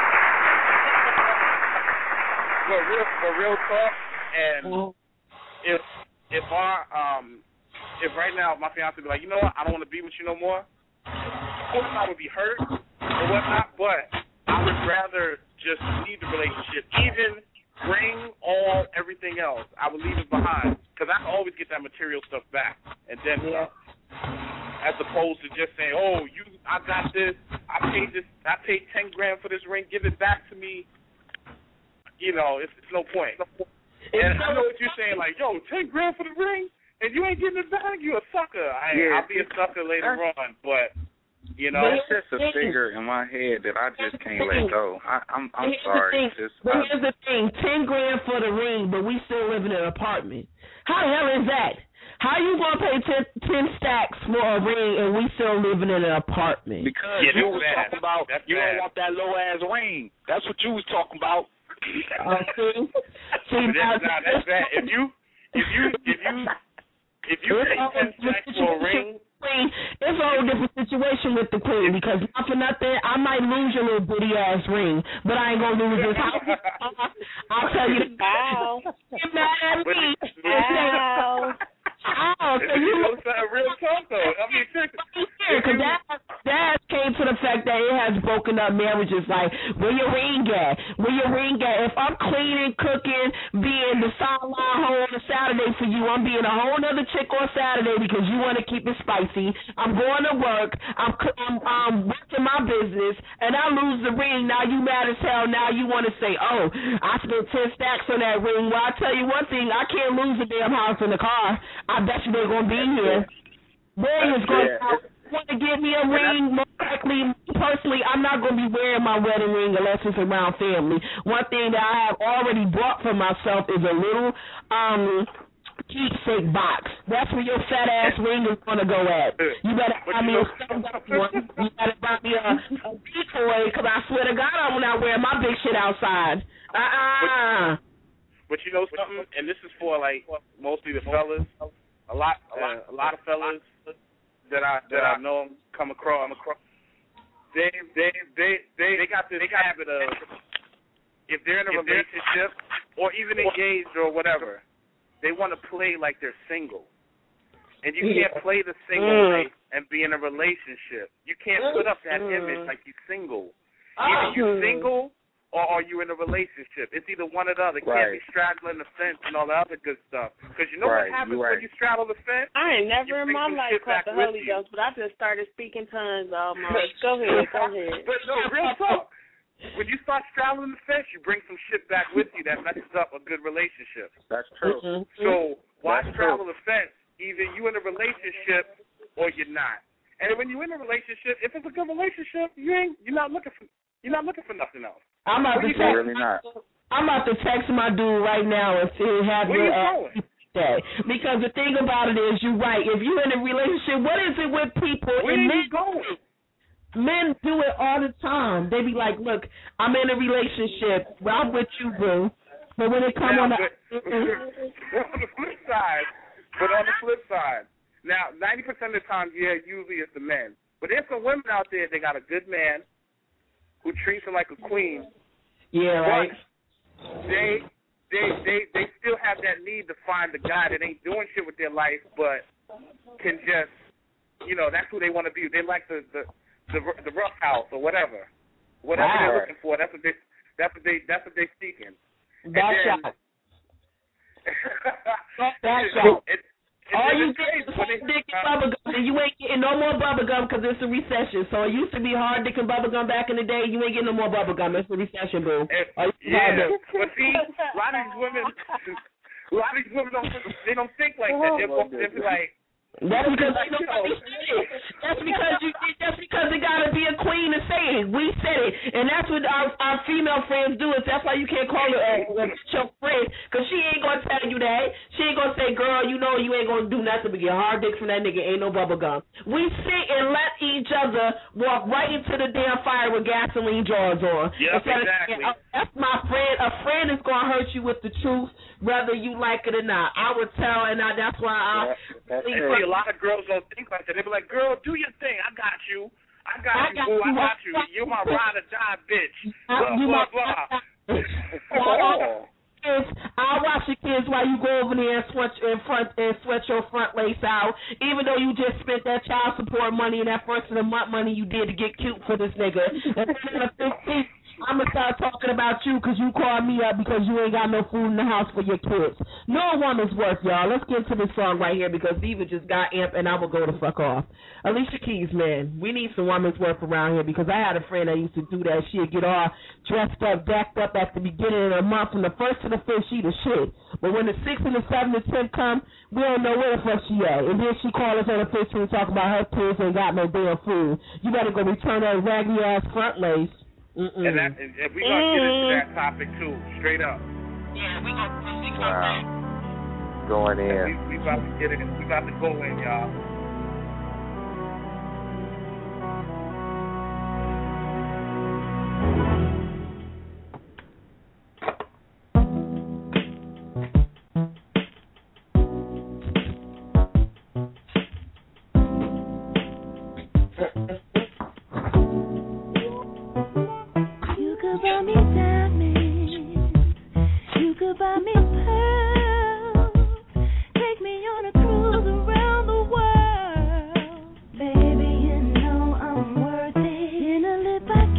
But real, but real talk, and if if our um if right now my fiance be like, you know what, I don't want to be with you no more. Of course I would be hurt or whatnot, but I would rather just leave the relationship, even bring all everything else. I would leave it behind because I can always get that material stuff back and then some. As opposed to just saying, oh, you, I got this, I paid this, I paid ten grand for this ring, give it back to me. You know, it's, it's no point. And I know what you're saying, like, yo, ten grand for the ring, and you ain't getting it back, you a sucker. I, Yeah. I'll be a sucker later on, but you know, It's just a figure in my head that I just can't let go. I, I'm I'm Here's the sorry. thing. Just But I, here's the thing: ten grand for the ring, but we still live in an apartment. How the hell is that? How you gonna pay ten, ten stacks for a ring and we still living in an apartment? because Yeah, you that's was bad. talking about That's you bad. don't want that low ass ring. That's what you was talking about. Uh, see, see, But that's, now, nah, that's bad. If you, if you, if you, if you It's pay a ten whole stacks for a ring. Queen, it's a whole different situation with the queen because not for nothing, I might lose your little bitty ass ring, but I ain't gonna lose this house. I'll tell you. Ow. Get mad at me. Ow. Ow. So you Real talk though. I mean, because that, that came to the fact that it has has broken up marriages. Like, where your ring at? Where your ring at? If I'm cleaning, cooking, being the sideline hoe on a Saturday for you, I'm being a whole nother chick on Saturday because you want to keep it spicy. I'm going to work. I'm I'm, I'm working my business, and I lose the ring. Now you mad as hell. Now you want to say, oh, I spent ten stacks on that ring. Well, I tell you one thing, I can't lose a damn house in the car. I bet you they're going to be here. Ring is going to want to give me a ring. Most likely, personally, I'm not going to be wearing my wedding ring unless it's around family. One thing that I have already bought for myself is a little um keepsake box. That's where your fat ass ring is going to go at. You better buy me a one. You better buy me a, a decoy, because I swear to God, I'm not wearing my big shit outside. Uh-uh. But you know something, and this is for like mostly the fellas. A lot, uh, a lot of fellas that I that I know come across. They they they they they got this habit of, if they're in a relationship or even engaged or whatever, they want to play like they're single. And you can't play the single life and be in a relationship. You can't put up that image like you're single. Either you're single or are you in a relationship? It's either one or the other. It can't be straddling the fence and all the other good stuff. Because you know right. what happens right. when you straddle the fence? I ain't never in my life caught the Holy Ghost, but I just started speaking tongues almost. Go ahead, go ahead. But no, real talk. When you start straddling the fence, you bring some shit back with you that messes up a good relationship. That's true. Mm-hmm. So why That's straddle true. the fence? Either you in a relationship or you're not. And when you're in a relationship, if it's a good relationship, you ain't you're not looking for you're not looking for nothing else. I'm about to text. Really not. I'm about to text my dude right now and see have Where your you going? Day. Because the thing about it is, you're right. If you're in a relationship, what is it with people? Where and are men, you going? Men do it all the time. They be like, "Look, I'm in a relationship. Well, I'm with you, boo." But when it comes on the on the flip side, but on the flip side, now ninety percent of the time, yeah, usually it's the men. But there's some women out there. They got a good man who treats her like a queen. Yeah, right. They, they, they, they still have that need to find a guy that ain't doing shit with their life, but can just, you know, that's who they want to be. They like the the, the, the rough house or whatever, whatever wow. they're looking for. That's what they, that's what they, that's what they're seeking. That's and then, That's shot. It, All you get is hard dick and bubble gum, and you ain't getting no more bubble gum because it's a recession. So it used to be hard dick and bubble gum back in the day. You ain't getting no more bubble gum. It's a recession, boo. And, yeah, but see, a lot of these women, a lot of these women don't, they don't think like that. They're, they're like. That's because ain't nobody said it. That's because you. That's because it gotta be a queen to say it. We said it, and that's what our, our female friends do. Is that's why you can't call her a, a your friend, because she ain't gonna tell you that. She ain't gonna say, "Girl, you know you ain't gonna do nothing but get hard dick from that nigga. Ain't no bubble gum." We sit and let each other walk right into the damn fire with gasoline jars on. Yep, exactly. Of, that's my friend. A friend is gonna hurt you with the truth, whether you like it or not. I would tell, and I, that's why I. Yeah, that's and see, a lot of girls don't think like that. They be like, "Girl, do your thing. I got you. I got I you. got Boo. you. I got you. You're my ride or die, bitch." Blah you blah my, blah. oh. I'll watch the kids while you go over there and sweat in front and sweat your front lace out, even though you just spent that child support money and that first of the month money you did to get cute for this nigga. And then the fifteenth, I'm going to start talking about you because you called me up because you ain't got no food in the house for your kids. No woman's worth, y'all. Let's get to this song right here because Diva just got amped and I will go the fuck off. Alicia Keys, man, we need some woman's worth around here because I had a friend that used to do that. She'd get all dressed up, decked up at the beginning of the month. From the first to the fifth, she the shit. But when the sixth and the seventh and tenth come, we don't know where the fuck she at. And then she call us on the fifteenth and talk about her kids ain't got no damn food. You better go return that raggedy ass front lace. Mm-mm. And, that, and we're going to get into that topic, too, straight up. Yeah, we're going to wow. Going in. We, we about to get it. We about to go in, y'all. Baby, you know I'm worth it. In a lip I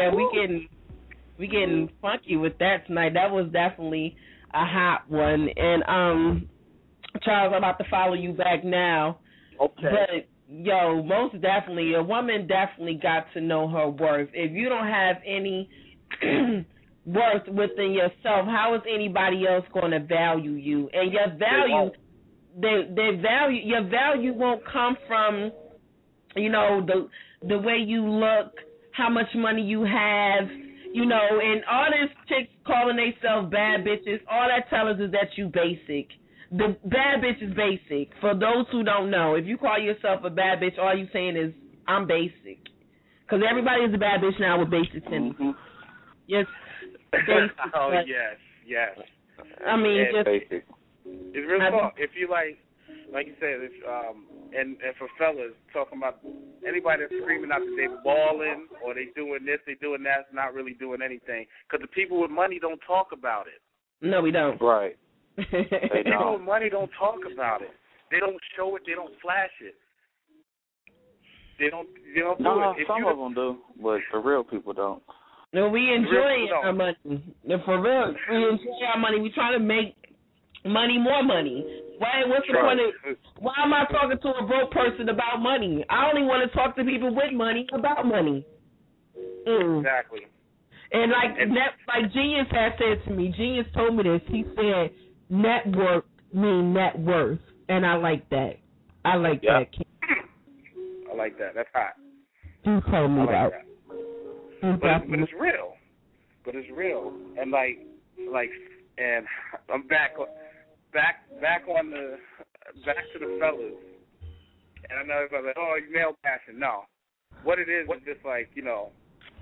yeah, we getting we getting funky with that tonight. That was definitely a hot one. And um, Charles, I'm about to follow you back now. Okay. But yo, most definitely, a woman definitely got to know her worth. If you don't have any worth within yourself, how is anybody else going to value you? And your value, they they value your value won't come from, you know, the the way you look, how much money you have, you know, and all these chicks calling themselves bad bitches. All that tells us is that you basic. The bad bitch is basic. For those who don't know, if you call yourself a bad bitch, all you saying is, I'm basic. Because everybody is a bad bitch now with basic tendencies. Mm-hmm. Yes. Basic, oh, yes, yes. I mean, and just... Basic. It's real talk. If you like, like you said, if, um, and, and for fellas, talking about anybody that's screaming out that they balling or they doing this, they doing that, not really doing anything. Because the people with money don't talk about it. No, we don't. Right. They people with money don't talk about it. They don't show it. They don't flash it. They don't. They don't do no, it. If some you, of them do, but the real people don't. No, we enjoy our money. For real, we enjoy our money. We try to make money more money. Why? What's the point of? Why am I talking to a broke person about money? I only want to talk to people with money about money. Mm. Exactly. And like and, net, like Genius has said to me. Genius told me this. He said, "Network mean net worth," and I like that. I like yeah. that. I like that. That's hot. You told me I like that. that. But, but it's real. But it's real. And like, like, and I'm back, back, back on the, back to the fellas. And I know everybody's like, oh, you male passion. No, what it is is just like, you know,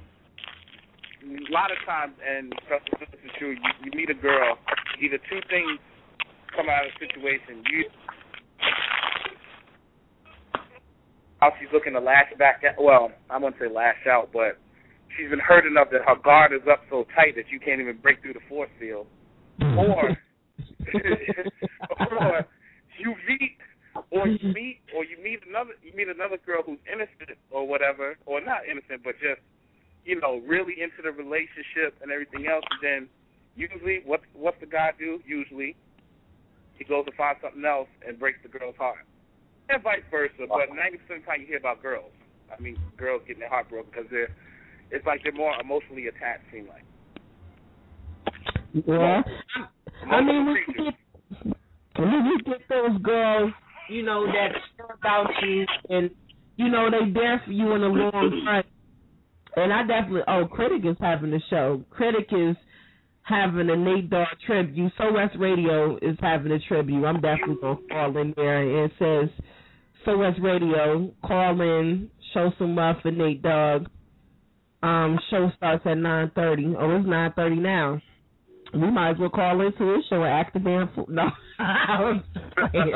a lot of times, and this is true. You, you meet a girl, either two things come out of the situation. You, how she's looking to lash back at, well, I wouldn't say lash out, but she's been hurt enough that her guard is up so tight that you can't even break through the force field. Or, or you meet, or you meet, or you meet another, you meet another girl who's innocent or whatever, or not innocent, but just, you know, really into the relationship and everything else. And then usually, what what's the guy do? Usually, he goes to find something else and breaks the girl's heart. And vice versa, but ninety percent of the time you hear about girls. I mean, girls getting their heart broken because they're, it's like they're more emotionally attached, seem like. Yeah. I mean, when you, get, when you get those girls, you know, that care about you and, you know, they there for you in the long run. And I definitely, oh, Critic is having a show. Critic is having a Nate Dogg tribute. So West Radio is having a tribute. I'm definitely going to call in there. And it says, So West Radio, call in, show some love for Nate Dogg. Um, show starts at nine thirty. Oh, it's nine thirty now. We might as well call into his show and act the damn fool. No, I'm saying.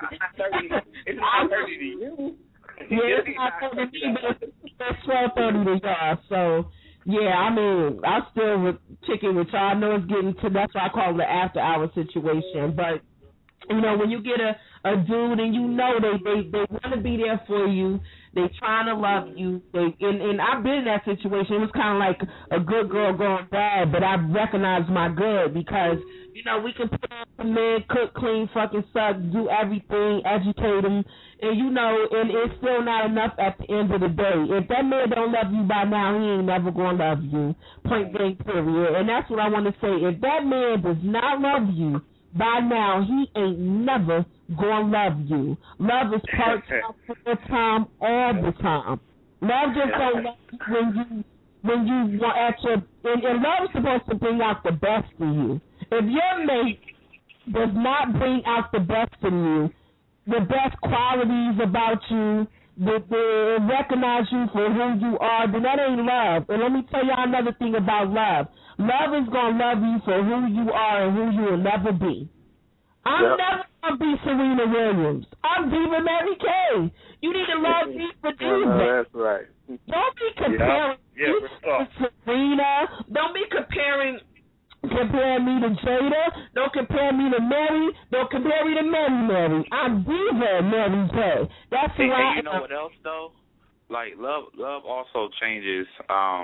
It's nine thirty to you. Yeah, it's nine thirty to me, but it's twelve thirty to y'all. So, yeah, I mean, I'm still with, kicking with y'all. I know it's getting to, that's why I call it the after-hour situation. But, you know, when you get a, a dude and you know they, they, they want to be there for you, they trying to love you. They and, and I've been in that situation. It was kind of like a good girl going bad, but I recognize my good because, you know, we can put on the man, cook, clean, fucking suck, do everything, educate him, and, you know, and it's still not enough at the end of the day. If that man don't love you by now, he ain't never going to love you, point blank period. And that's what I want to say. If that man does not love you by now, he ain't never gonna love you. Love is part of the time, all the time. Love just don't love you when you when you want at your and, and love is supposed to bring out the best in you. If your mate does not bring out the best in you, the best qualities about you, the, the recognize you for who you are, then that ain't love. And let me tell y'all another thing about love. Love is going to love you for who you are and who you will never be. I'm yep. never going to be Serena Williams. I'm Diva Mary Kay. You need to love me for Diva. Uh, that's right. Don't be comparing yeah. Yeah, me to Serena. Don't be comparing comparing me to Jada. Don't compare me to Mary. Don't compare me to Mary Mary. I'm Diva Mary Kay. That's who hey, I am. You know what else, though? Like, love, love also changes... um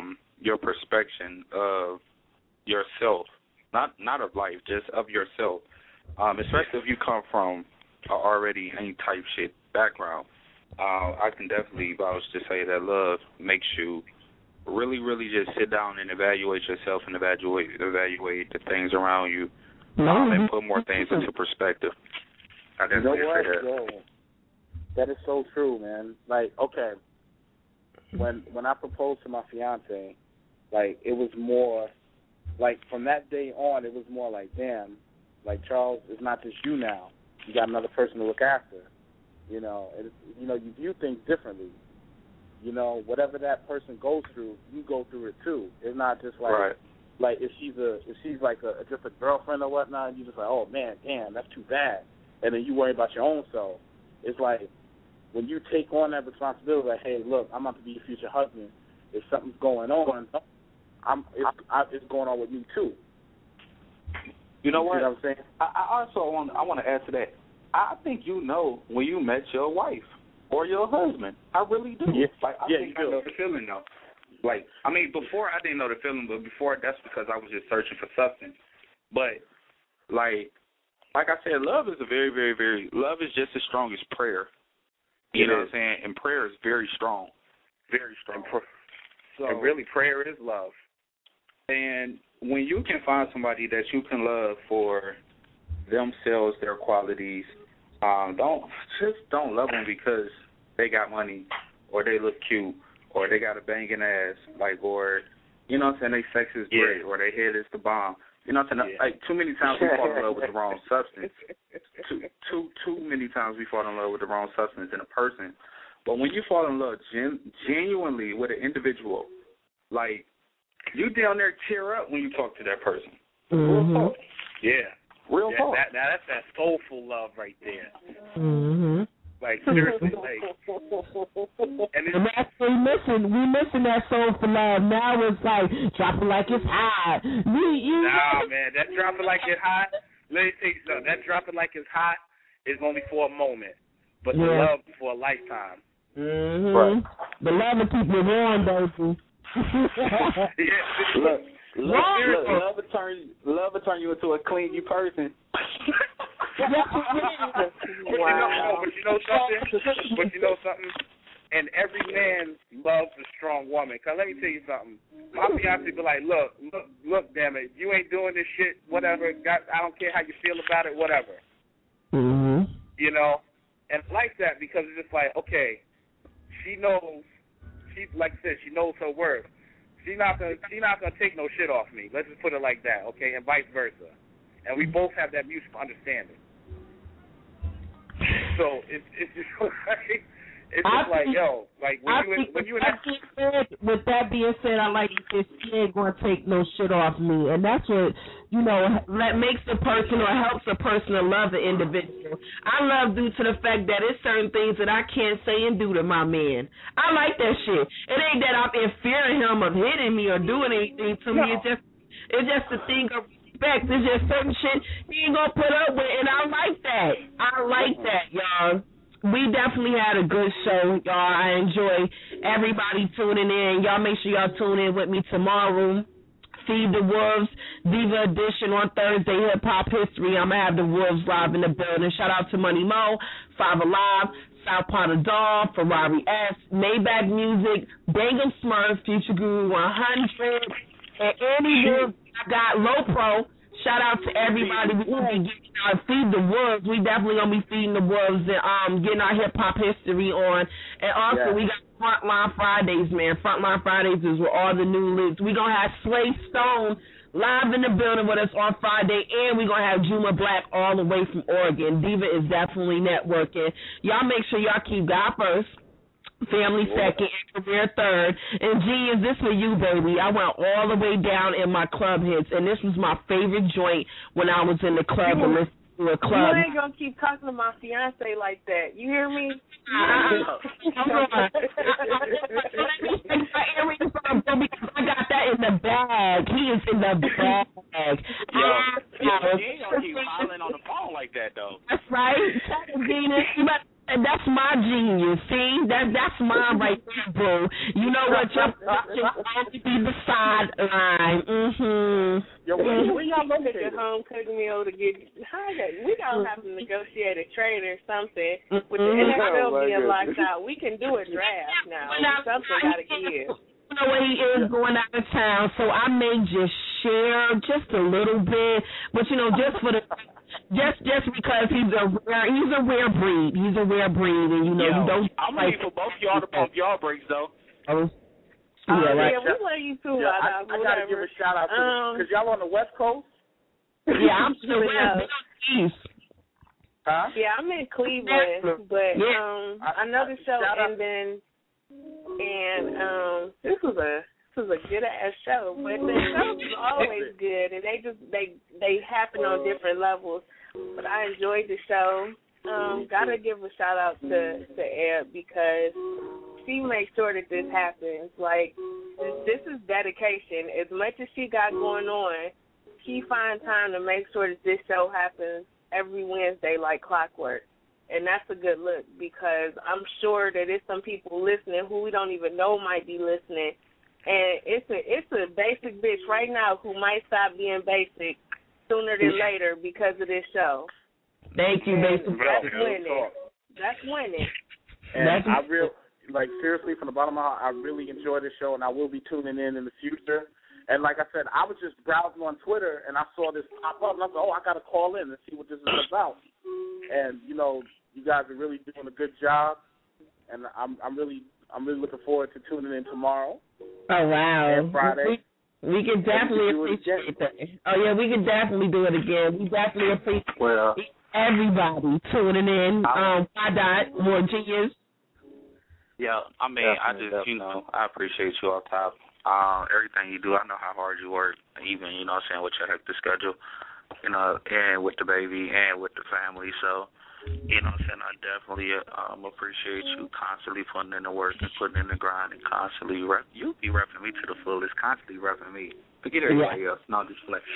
your perception of yourself, not not of life, just of yourself. Um, especially if you come from a already ain't type shit background. Uh, I can definitely vouch to say that love makes you really, really just sit down and evaluate yourself and evaluate evaluate the things around you, um, and put more things into perspective. I You know definitely what? say that. Yo, that is so true, man. Like, okay, when when I proposed to my fiance, like it was more, like from that day on, it was more like, damn, like Charles, it's not just you now. You got another person to look after. You know, and you know, you view things differently. You know, whatever that person goes through, you go through it too. It's not just like, right. like if she's a if she's like a just a girlfriend or whatnot, and you just like, oh man, damn, that's too bad, and then you worry about your own self. It's like when you take on that responsibility, like, hey, look, I'm about to be your future husband. If something's going on, I'm it's, I, it's going on with me too. You know you what? See what I'm saying? I, I also want I want to add to that. I think you know when you met your wife or your husband. I really do. Yeah. Like I yeah, think you I do. know the feeling though. Like I mean, before I didn't know the feeling, but before that's because I was just searching for substance. But like like I said, love is a very, very, very love is just as strong as prayer. You It know is. what I'm saying? And prayer is very strong, very strong. And, pr- So and really, prayer is love. And when you can find somebody that you can love for themselves, their qualities, um, don't just don't love them because they got money or they look cute or they got a banging ass, like, or you know what I'm saying, they sex is great Yeah. or their head is the bomb. You know what I'm saying? Yeah. Like too many times we fall in love with the wrong substance. Too too too many times we fall in love with the wrong substance in a person. But when you fall in love gen- genuinely with an individual, like you down there tear up when you talk to that person. Mm-hmm. Real talk. Yeah. Real yeah, talk. That, now that's that soulful love right there. Mm-hmm. Like seriously, like. And, and that's what we missing. We missing that soulful love. Now it's like dropping like it's hot. You, you, Nah, man, that dropping like it's hot. Let me tell you something. That dropping like it's hot is only for a moment, but the Yeah. love is for a lifetime. Mm-hmm. Right. The love will keep you warm, baby. Yeah. Look, look, Wrong. look, love will turn love will turn you into a clean person. But you know, no, but you know something. But you know something. And every man loves a strong woman. Cause let me tell you something. My fiance be like, look, look, look, damn it, you ain't doing this shit. Whatever. Got, I don't care how you feel about it. Whatever. Mm-hmm. You know, and I like that because it's just like, okay, she knows. She like I said, she knows her worth. She not gonna, she not gonna take no shit off me. Let's just put it like that, okay, and vice versa. And we both have that mutual understanding. So it's it's just like it's just like yo, like when I you in, think when you in that that. being said, with that being said, I like to say she ain't gonna take no shit off me, and that's what you know that makes a person or helps a person to love an individual. I love due to the fact that it's certain things that I can't say and do to my man. I like that shit. It ain't that I'm in fear of him of hitting me or doing anything to me. It's just it's just a thing of respect. It's just certain shit he ain't gonna put up with, and I like that. I like that, y'all. We definitely had a good show, y'all. I enjoy everybody tuning in. Y'all make sure y'all tune in with me tomorrow. Feed the Wolves, Diva Edition on Thursday, Hip Hop History. I'm going to have the Wolves live in the building. Shout out to Money Mo, Five Alive, South Part of Dawn, Ferrari S, Maybach Music, Bangum Smurf, Future Guru one hundred, and Andy Wolves. I got Low Pro. Shout out to everybody. We're going to be getting our Feed the Wolves. We definitely going to be feeding the Wolves and um, getting our hip-hop history on. And also, yeah. we got Frontline Fridays, man. Frontline Fridays is with all the new leads. We're going to have Slay Stone live in the building with us on Friday, and we're going to have Juma Black all the way from Oregon. Diva is definitely networking. Y'all make sure y'all keep God first, family second, and career third. And G, is this for you, baby? I went all the way down in my club hits, and this was my favorite joint when I was in the club and listening to a club. You ain't gonna keep talking to my fiance like that. You hear me? Come on. I got that in the bag. He is in the bag. Yo, yo, you ain't gonna keep hollering on the phone like that, though. That's right. Tell Gina, you better And that's my genius. See, that that's mine right there, bro. You know what? Your picture will be the sideline. Mhm. Yo, where, where y'all Take located? a home cooked meal to get. How that? We don't have to negotiate a trade or something. With the N F L Oh, my being goodness. locked out, we can do a draft now. Something got to give. You know where he is going out of town, so I may just share just a little bit, but you know, just for the. Just just because he's a rare he's a rare breed. He's a rare breed, and you know Yo, you don't. I'm ready for both y'all to both y'all breaks though. Oh, Uh, yeah, right. yeah, we love you too, Yeah, I, Lala, I gotta give a shout out to Um, because y'all on the West Coast. Yeah, I'm still Yeah. East. Huh? Yeah, I'm in Cleveland, but Yeah. um, I know the show Shout out. ending, and um, this was a this was a good ass show. But the shows is always good, and they just they they happen on different levels. But I enjoyed the show. Um, gotta give a shout out to to Ed because she makes sure that this happens. Like this, this is dedication. As much as she got going on, she finds time to make sure that this show happens every Wednesday like clockwork. And that's a good look because I'm sure that there's some people listening who we don't even know might be listening. And it's a it's a basic bitch right now who might stop being basic sooner than later because of this show. Thank you, And basic. that's Yeah, winning. talk. That's winning. And That's- I real like seriously from the bottom of my heart, I really enjoy this show, and I will be tuning in in the future. And like I said, I was just browsing on Twitter, and I saw this pop up, and I said, "Oh, I got to call in and see what this is about." And you know, you guys are really doing a good job, and I'm I'm really I'm really looking forward to tuning in tomorrow. Oh wow! And Friday. We, we can definitely do it appreciate that. Oh yeah, we can definitely do it again. We definitely appreciate Well, everybody tuning in. Um, Y Dot, more genius. Yeah, I mean, I Definitely, just, you know, I appreciate you all top. Uh, everything you do, I know how hard you work, even, you know what I'm saying, with your hectic schedule, you know, and with the baby and with the family. So, you know what I'm saying, I definitely um, appreciate you constantly putting in the work and putting in the grind and constantly, rep- you be repping me to the fullest, constantly repping me. Forget everybody else. No, just play.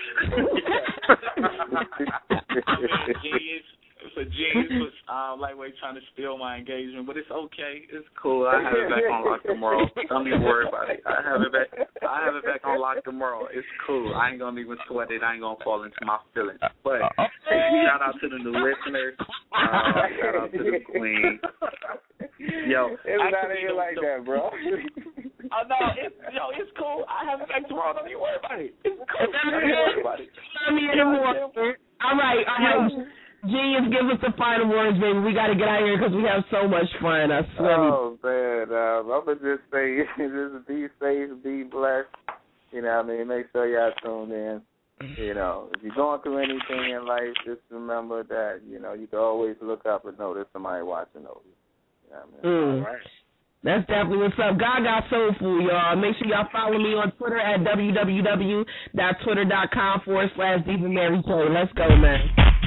Genius. It's a genius, um, lightweight trying to steal my engagement, but it's okay. It's cool. I have it back on lock tomorrow. Don't even worry about it. I have it back. I have it back on lock tomorrow. It's cool. I ain't gonna even sweat it. I ain't gonna fall into my feelings. But shout out to the new listeners. Uh, shout out to the queen. Yo, It's not actually, even the- like the- that, bro. Oh no, it's yo, it's cool. I have it back tomorrow. Don't even worry about it. It's cool. Don't even worry about it. Love me anymore. All right, all right. Genius, give us the final words, baby. We got to get out of here because we have so much fun. I swear. Oh man, um, I'm gonna just say, just be safe, be blessed. You know what I mean? Make sure y'all tuned in. You know, if you're going through anything in life, just remember that you know you can always look up and know there's somebody watching over you. You know what I mean? Mm. All right. That's definitely what's up. Gaga Soul Food, y'all. Make sure y'all follow me on Twitter at www.twitter.com forward slash Diva Mary K. Let's go, man.